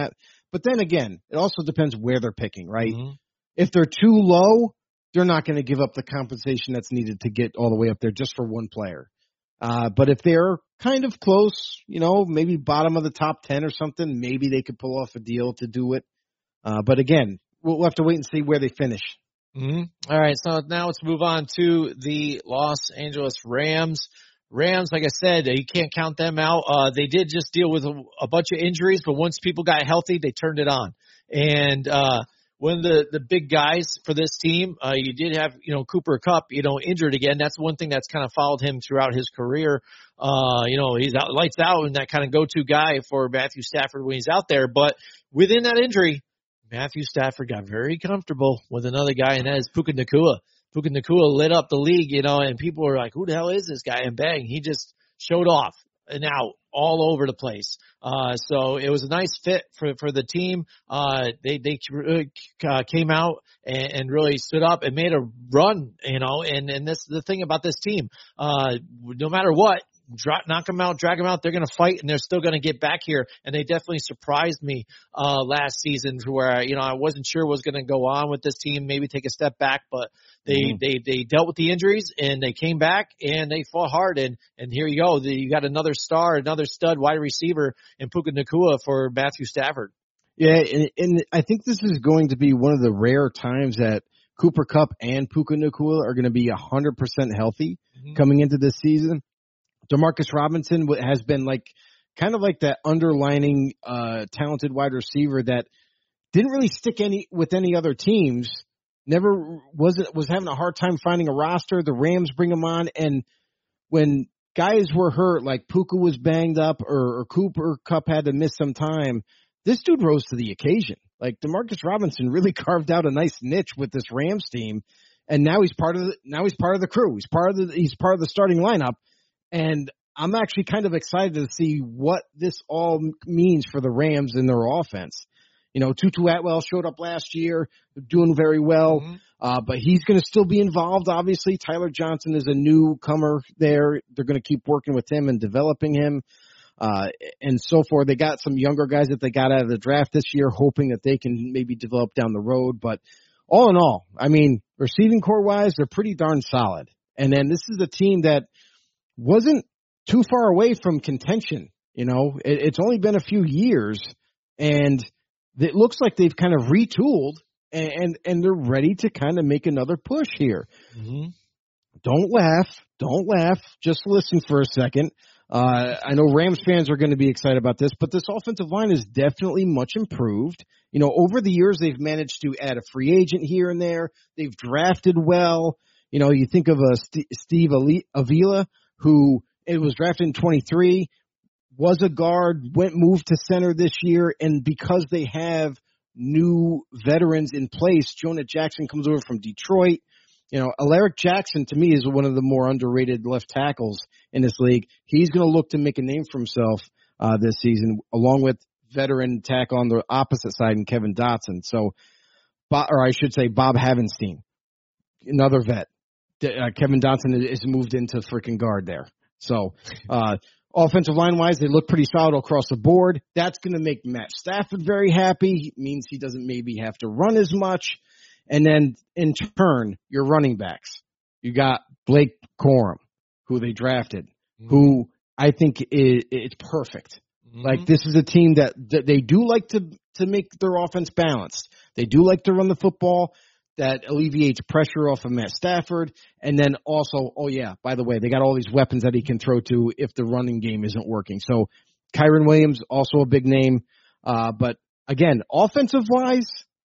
But then again, it also depends where they're picking, right? Mm-hmm. If they're too low, they're not going to give up the compensation that's needed to get all the way up there just for one player. Uh, but if they're kind of close, you know, maybe bottom of the top ten or something, maybe they could pull off a deal to do it. Uh, but again, we'll have to wait and see where they finish. Mm-hmm. All right, so now let's move on to the Los Angeles Rams. Rams, like I said, you can't count them out. Uh, they did just deal with a, a bunch of injuries, but once people got healthy, they turned it on. And uh, one of the, the big guys for this team, uh, you did have, you know, Cooper Kupp, you know, injured again. That's one thing that's kind of followed him throughout his career. Uh, you know, he's out, lights out and that kind of go-to guy for Matthew Stafford when he's out there. But within that injury, Matthew Stafford got very comfortable with another guy, and that is Puka Nacua. Puka Nacua lit up the league, you know, and people were like, who the hell is this guy? And bang, he just showed off and out all over the place. Uh, so it was a nice fit for, for the team. Uh, they, they uh, came out and, and really stood up and made a run, you know, and, and this, the thing about this team, uh, no matter what, Dra- knock them out, drag them out. They're going to fight, and they're still going to get back here. And they definitely surprised me uh, last season, where you know I wasn't sure what was going to go on with this team. Maybe take a step back, but they mm-hmm. they they dealt with the injuries and they came back and they fought hard. And and here you go, the, you got another star, another stud wide receiver in Puka Nacua for Matthew Stafford. Yeah, and, and I think this is going to be one of the rare times that Cooper Kupp and Puka Nacua are going to be one hundred percent healthy mm-hmm. coming into this season. Demarcus Robinson has been like kind of like that underlining uh, talented wide receiver that didn't really stick any with any other teams. Never was was having a hard time finding a roster. The Rams bring him on, and when guys were hurt, like Puka was banged up or, or Cooper Kupp had to miss some time, this dude rose to the occasion. Like Demarcus Robinson really carved out a nice niche with this Rams team, and now he's part of the, now he's part of the crew. He's part of the he's part of the starting lineup. And I'm actually kind of excited to see what this all means for the Rams and their offense. You know, Tutu Atwell showed up last year, doing very well, mm-hmm. uh, but he's going to still be involved, obviously. Tyler Johnson is a newcomer there. They're going to keep working with him and developing him uh, and so forth. They got some younger guys that they got out of the draft this year, hoping that they can maybe develop down the road. But all in all, I mean, receiving core-wise, they're pretty darn solid. And then this is a team that wasn't too far away from contention. You know, it, it's only been a few years, and it looks like they've kind of retooled, and, and, and they're ready to kind of make another push here. Mm-hmm. Don't laugh. Don't laugh. Just listen for a second. Uh, I know Rams fans are going to be excited about this, but this offensive line is definitely much improved. You know, over the years, they've managed to add a free agent here and there. They've drafted well. You know, you think of a St- Steve Avila, who it was drafted in twenty-three, was a guard, went moved to center this year, and because they have new veterans in place, Jonah Jackson comes over from Detroit. You know, Alaric Jackson, to me, is one of the more underrated left tackles in this league. He's going to look to make a name for himself uh, this season, along with veteran tackle on the opposite side in Kevin Dotson. So, or I should say Bob Havenstein, another vet. Uh, Kevin Dotson is moved into freaking guard there. So, uh, offensive line-wise, they look pretty solid across the board. That's going to make Matt Stafford very happy. It means he doesn't maybe have to run as much. And then, in turn, your running backs. You got Blake Corum, who they drafted, mm-hmm. who I think is, is perfect. Mm-hmm. Like, this is a team that, that they do like to, to make their offense balanced. They do like to run the football. That alleviates pressure off of Matt Stafford. And then also, oh yeah, by the way, they got all these weapons that he can throw to if the running game isn't working. So Kyren Williams, also a big name. Uh, but again, offensive-wise,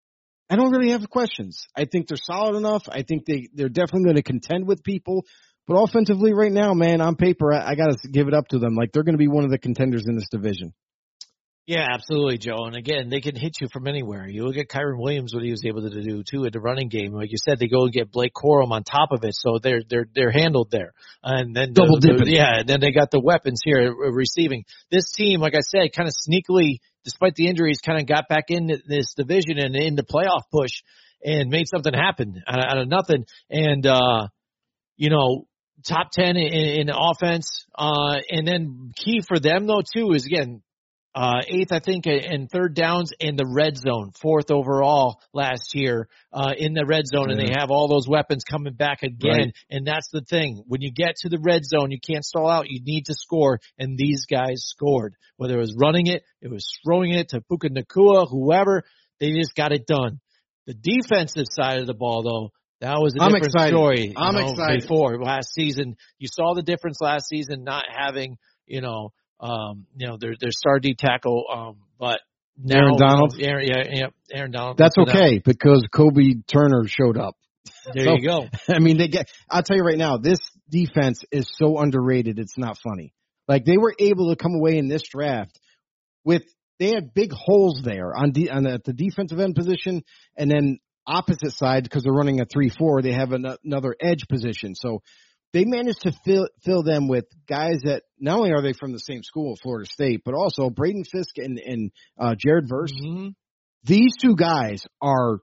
I don't really have questions. I think they're solid enough. I think they, they're definitely going to contend with people. But offensively right now, man, on paper, I, I got to give it up to them. Like, they're going to be one of the contenders in this division. Yeah, absolutely, Joe. And again, they can hit you from anywhere. You look at Kyren Williams, what he was able to do too at the running game. Like you said, they go and get Blake Corum on top of it, so they're they're they're handled there. And then double the, dipping. The, yeah, and then they got the weapons here receiving. This team, like I said, kind of sneakily, despite the injuries, kind of got back in this division and in the playoff push and made something happen out of, out of nothing. And uh, you know, top ten in, in offense. Uh, and then key for them though too is again. uh, eighth, I think, in third downs in the red zone, fourth overall last year uh, in the red zone, yeah. and they have all those weapons coming back again. Right. And that's the thing. When you get to the red zone, you can't stall out. You need to score, and these guys scored. Whether it was running it, it was throwing it to Puka Nacua, whoever, they just got it done. The defensive side of the ball, though, that was a I'm different excited. story. I'm know, excited. Before last season, you saw the difference last season, not having, you know, um, you know, their their star D tackle, um, but now, Aaron Donald. You know, Aaron, yeah, yeah, Aaron Donald. That's okay that. Because Kobe Turner showed up. There so, you go. I mean, they get. I'll tell you right now, this defense is so underrated. It's not funny. Like they were able to come away in this draft with they had big holes there on de, on the, at the defensive end position, and then opposite side because they're running a three four, they have an, another edge position. So they managed to fill fill them with guys that not only are they from the same school, Florida State, but also Braden Fisk and, and uh, Jared Verse. Mm-hmm. These two guys are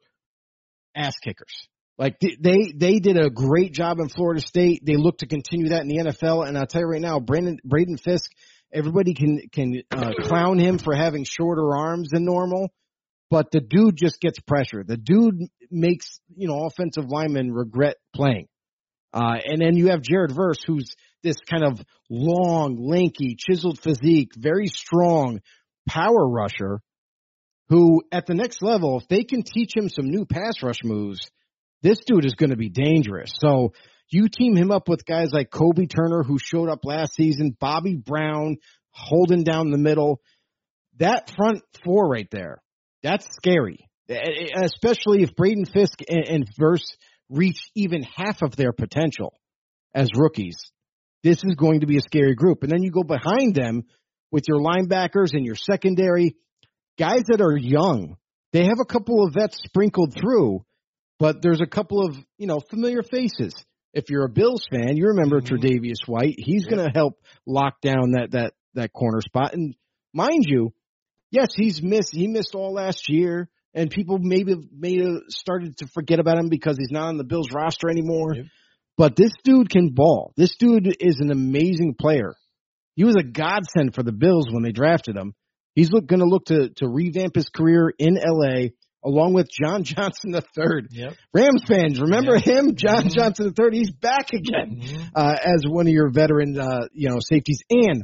ass kickers. Like they they did a great job in Florida State. They look to continue that in the N F L. And I'll tell you right now, Braden Braden Fisk, everybody can can uh, clown him for having shorter arms than normal. But the dude just gets pressure. The dude makes, you know, offensive linemen regret playing. Uh, and then you have Jared Verse, who's this kind of long, lanky, chiseled physique, very strong power rusher, who at the next level, if they can teach him some new pass rush moves, this dude is going to be dangerous. So you team him up with guys like Kobe Turner, who showed up last season, Bobby Brown holding down the middle. That front four right there, that's scary, especially if Braden Fisk and, and Verse reach even half of their potential as rookies. This is going to be a scary group. And then you go behind them with your linebackers and your secondary, guys that are young. They have a couple of vets sprinkled through, but there's a couple of, you know, familiar faces. If you're a Bills fan, you remember mm-hmm. Tre'Davious White. He's yeah. going to help lock down that, that, that corner spot. And mind you, yes, he's missed. He missed all last year, and people maybe may have started to forget about him because he's not on the Bills roster anymore. Yep. But this dude can ball. This dude is an amazing player. He was a godsend for the Bills when they drafted him. He's look, going to look to to revamp his career in L A along with John Johnson the third. Yep. Rams fans, remember yep. him, John mm-hmm. Johnson the third. He's back again mm-hmm. uh, as one of your veteran, uh, you know, safeties, and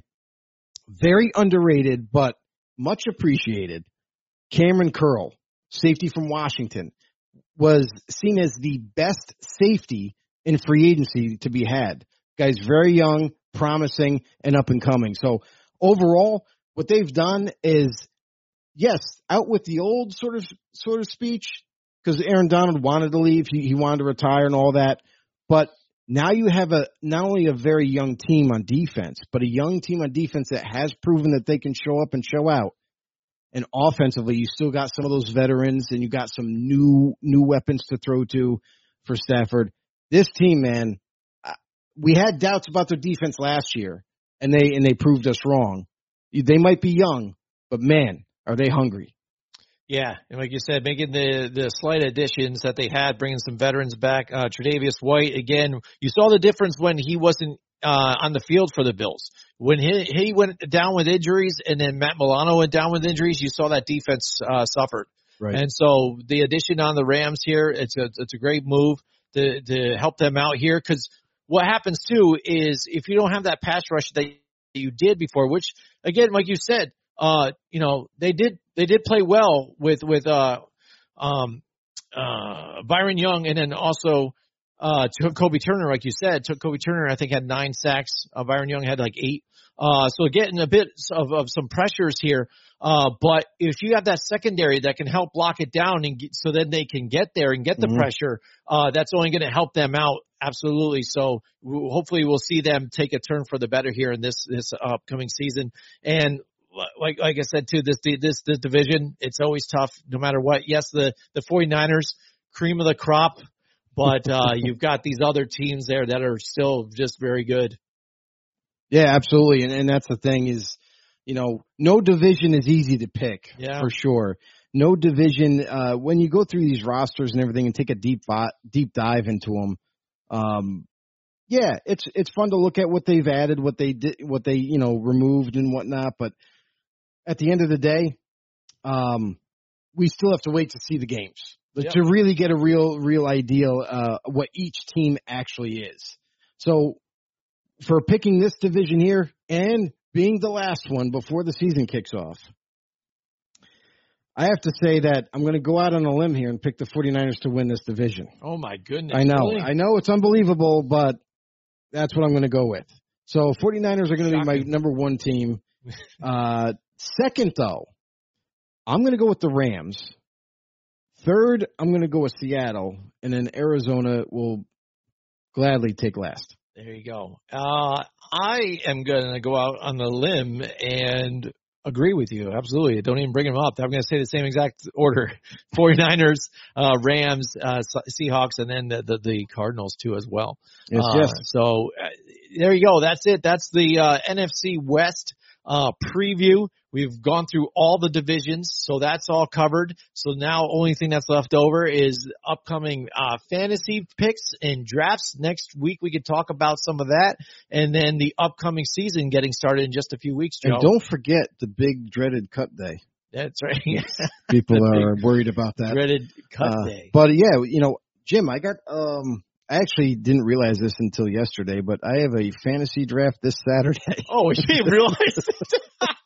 very underrated but much appreciated. Cameron Curl, safety from Washington, was seen as the best safety in free agency to be had. Guy's very young, promising, and up and coming. So overall, what they've done is, yes, out with the old sort of sort of speech, because Aaron Donald wanted to leave, he, he wanted to retire and all that. But now you have a not only a very young team on defense, but a young team on defense that has proven that they can show up and show out. And offensively, you still got some of those veterans, and you got some new new weapons to throw to for Stafford. This team, man, we had doubts about their defense last year, and they and they proved us wrong. They might be young, but man, are they hungry. Yeah, and like you said, making the, the slight additions that they had, bringing some veterans back. Uh, Tre'Davious White, again, you saw the difference when he wasn't uh, on the field for the Bills. When he, he went down with injuries and then Matt Milano went down with injuries, you saw that defense uh, suffered. Right. And so the addition on the Rams here, it's a, it's a great move to, to help them out here, because what happens too is if you don't have that pass rush that you did before, which again, like you said, uh, you know, they did, they did play well with, with, uh, um, uh, Byron Young, and then also, uh, took Kobe Turner, like you said, took Kobe Turner, I think had nine sacks. Uh, Byron Young had like eight. Uh, so getting a bit of, of some pressures here. Uh, but if you have that secondary that can help lock it down and get, so then they can get there and get the mm-hmm. pressure, uh, that's only going to help them out. Absolutely. So we'll, hopefully we'll see them take a turn for the better here in this, this upcoming season. And like, like I said too, this, this, this division, it's always tough no matter what. Yes, the, the 49ers, cream of the crop, but, uh, you've got these other teams there that are still just very good. Yeah, absolutely. And, and that's the thing is, you know, no division is easy to pick yeah. for sure. No division, uh, when you go through these rosters and everything and take a deep, deep dive into them, um, yeah, it's, it's fun to look at what they've added, what they did, what they, you know, removed and whatnot. But at the end of the day, um, we still have to wait to see the games Yep. to really get a real, real idea uh, what each team actually is. So for picking this division here and being the last one before the season kicks off, I have to say that I'm going to go out on a limb here and pick the 49ers to win this division. Oh, my goodness. I know. Really? I know it's unbelievable, but that's what I'm going to go with. So 49ers are going to be my number one team. Uh, second, though, I'm going to go with the Rams. Third, I'm going to go with Seattle. And then Arizona will gladly take last. There you go. Uh, I am going to go out on the limb and agree with you. Absolutely. Don't even bring them up. I'm going to say the same exact order. 49ers, uh, Rams, uh, Seahawks, and then the, the, the Cardinals, too, as well. Yes, uh, yes. So uh, there you go. That's it. That's the uh, N F C West uh, preview. We've gone through all the divisions, so that's all covered. So now only thing that's left over is upcoming uh, fantasy picks and drafts. Next week we could talk about some of that, and then the upcoming season getting started in just a few weeks, Joe. And don't forget the big dreaded cut day. That's right. People are worried about that. Dreaded cut uh, day. But, yeah, you know, Jim, I got um, – I actually didn't realize this until yesterday, but I have a fantasy draft this Saturday. Oh, you didn't realize it?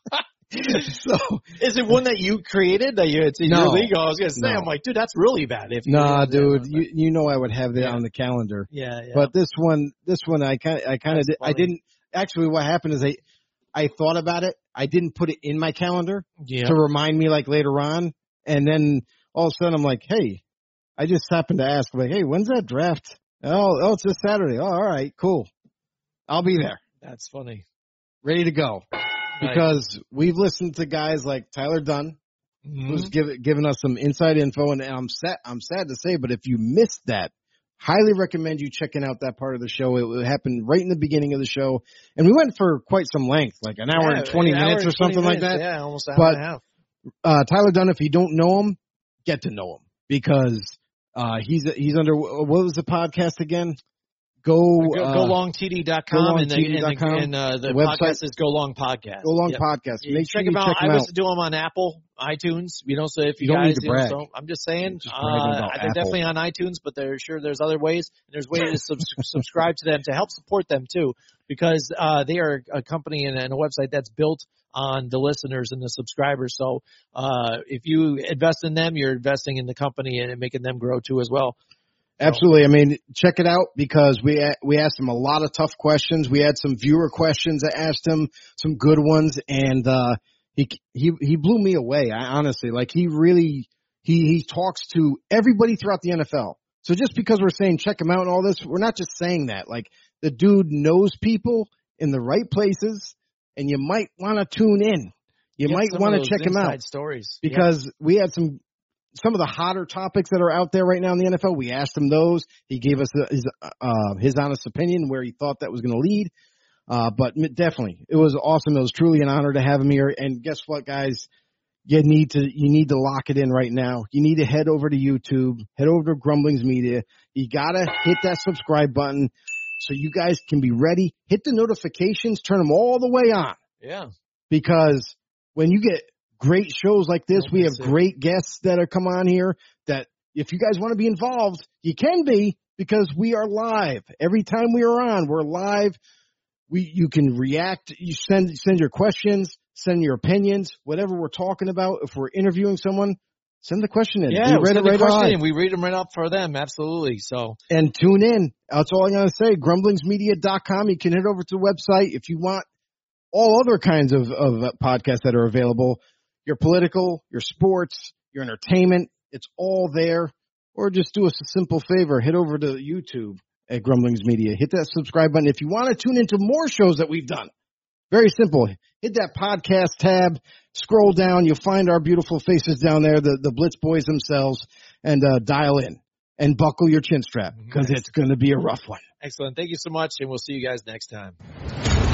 So, is it one that you created that you it's in no, your league? I was gonna say, no. I'm like, dude, that's really bad. If you nah, dude, that, you you know I would have that yeah. on the calendar. Yeah, yeah. But this one, this one, I kind, I kind of, did, I funny. didn't. Actually, what happened is I, I thought about it. I didn't put it in my calendar yeah. to remind me like later on, and then all of a sudden I'm like, hey, I just happened to ask, like, hey, when's that draft? Oh, oh, it's this Saturday. Oh, all right, cool. I'll be there. That's funny. Ready to go. Because we've listened to guys like Tyler Dunn, mm-hmm. who's give, giving us some inside info, and I'm sad, I'm sad to say, but if you missed that, highly recommend you checking out that part of the show. It, it happened right in the beginning of the show, and we went for quite some length, like an hour yeah, and twenty minutes or something minutes. like that. Yeah, almost an but, hour and a half. Uh, Tyler Dunn, if you don't know him, get to know him because uh, he's he's under what was the podcast again? Go, go, uh, go long T D dot com and, the, and, the, and uh, the, the podcast is Go Long Podcast. Go Long yep. Podcast. Make check sure you them out. check them I out. listen to them on Apple, iTunes. You know, so if you, you don't guys, need to brag. You know, so I'm just saying, just uh, they're definitely on iTunes, but they're sure there's other ways. And there's ways to sub- subscribe to them to help support them too, because uh, they are a company and, and a website that's built on the listeners and the subscribers. So uh, if you invest in them, you're investing in the company and making them grow too as well. Absolutely. I mean, check it out because we we asked him a lot of tough questions. We had some viewer questions that asked him, some good ones, and uh, he he he blew me away. I honestly, like he really he he talks to everybody throughout the N F L. So just because we're saying check him out and all this, we're not just saying that. Like the dude knows people in the right places, and you might want to tune in. You Get might want to check him out stories because yeah. we had some. Some of the hotter topics that are out there right now in the N F L, we asked him those. He gave us his uh, his honest opinion where he thought that was going to lead. Uh, but definitely, it was awesome. It was truly an honor to have him here. And guess what, guys? You need to you need to lock it in right now. You need to head over to YouTube, head over to Grumblings Media. You gotta hit that subscribe button so you guys can be ready. Hit the notifications, turn them all the way on. Yeah. Because when you get great shows like this. Don't we have it. great guests that are come on here that if you guys want to be involved, you can be because we are live. Every time we are on, we're live. We, you can react. You send, send your questions, send your opinions, whatever we're talking about. If we're interviewing someone, send the question in. Yeah, we read send it right the question on. in. We read them right up for them. Absolutely. So, and tune in. That's all I'm going to say. grumblings media dot com. You can head over to the website if you want all other kinds of, of podcasts that are available. Your political, your sports, your entertainment, it's all there. Or just do us a simple favor. Head over to YouTube at Grumblings Media. Hit that subscribe button. If you want to tune into more shows that we've done, very simple. Hit that podcast tab, scroll down. You'll find our beautiful faces down there, the, the Blitz Boys themselves, and uh, dial in and buckle your chin strap because it's going to be a rough one. Excellent. Thank you so much, and we'll see you guys next time.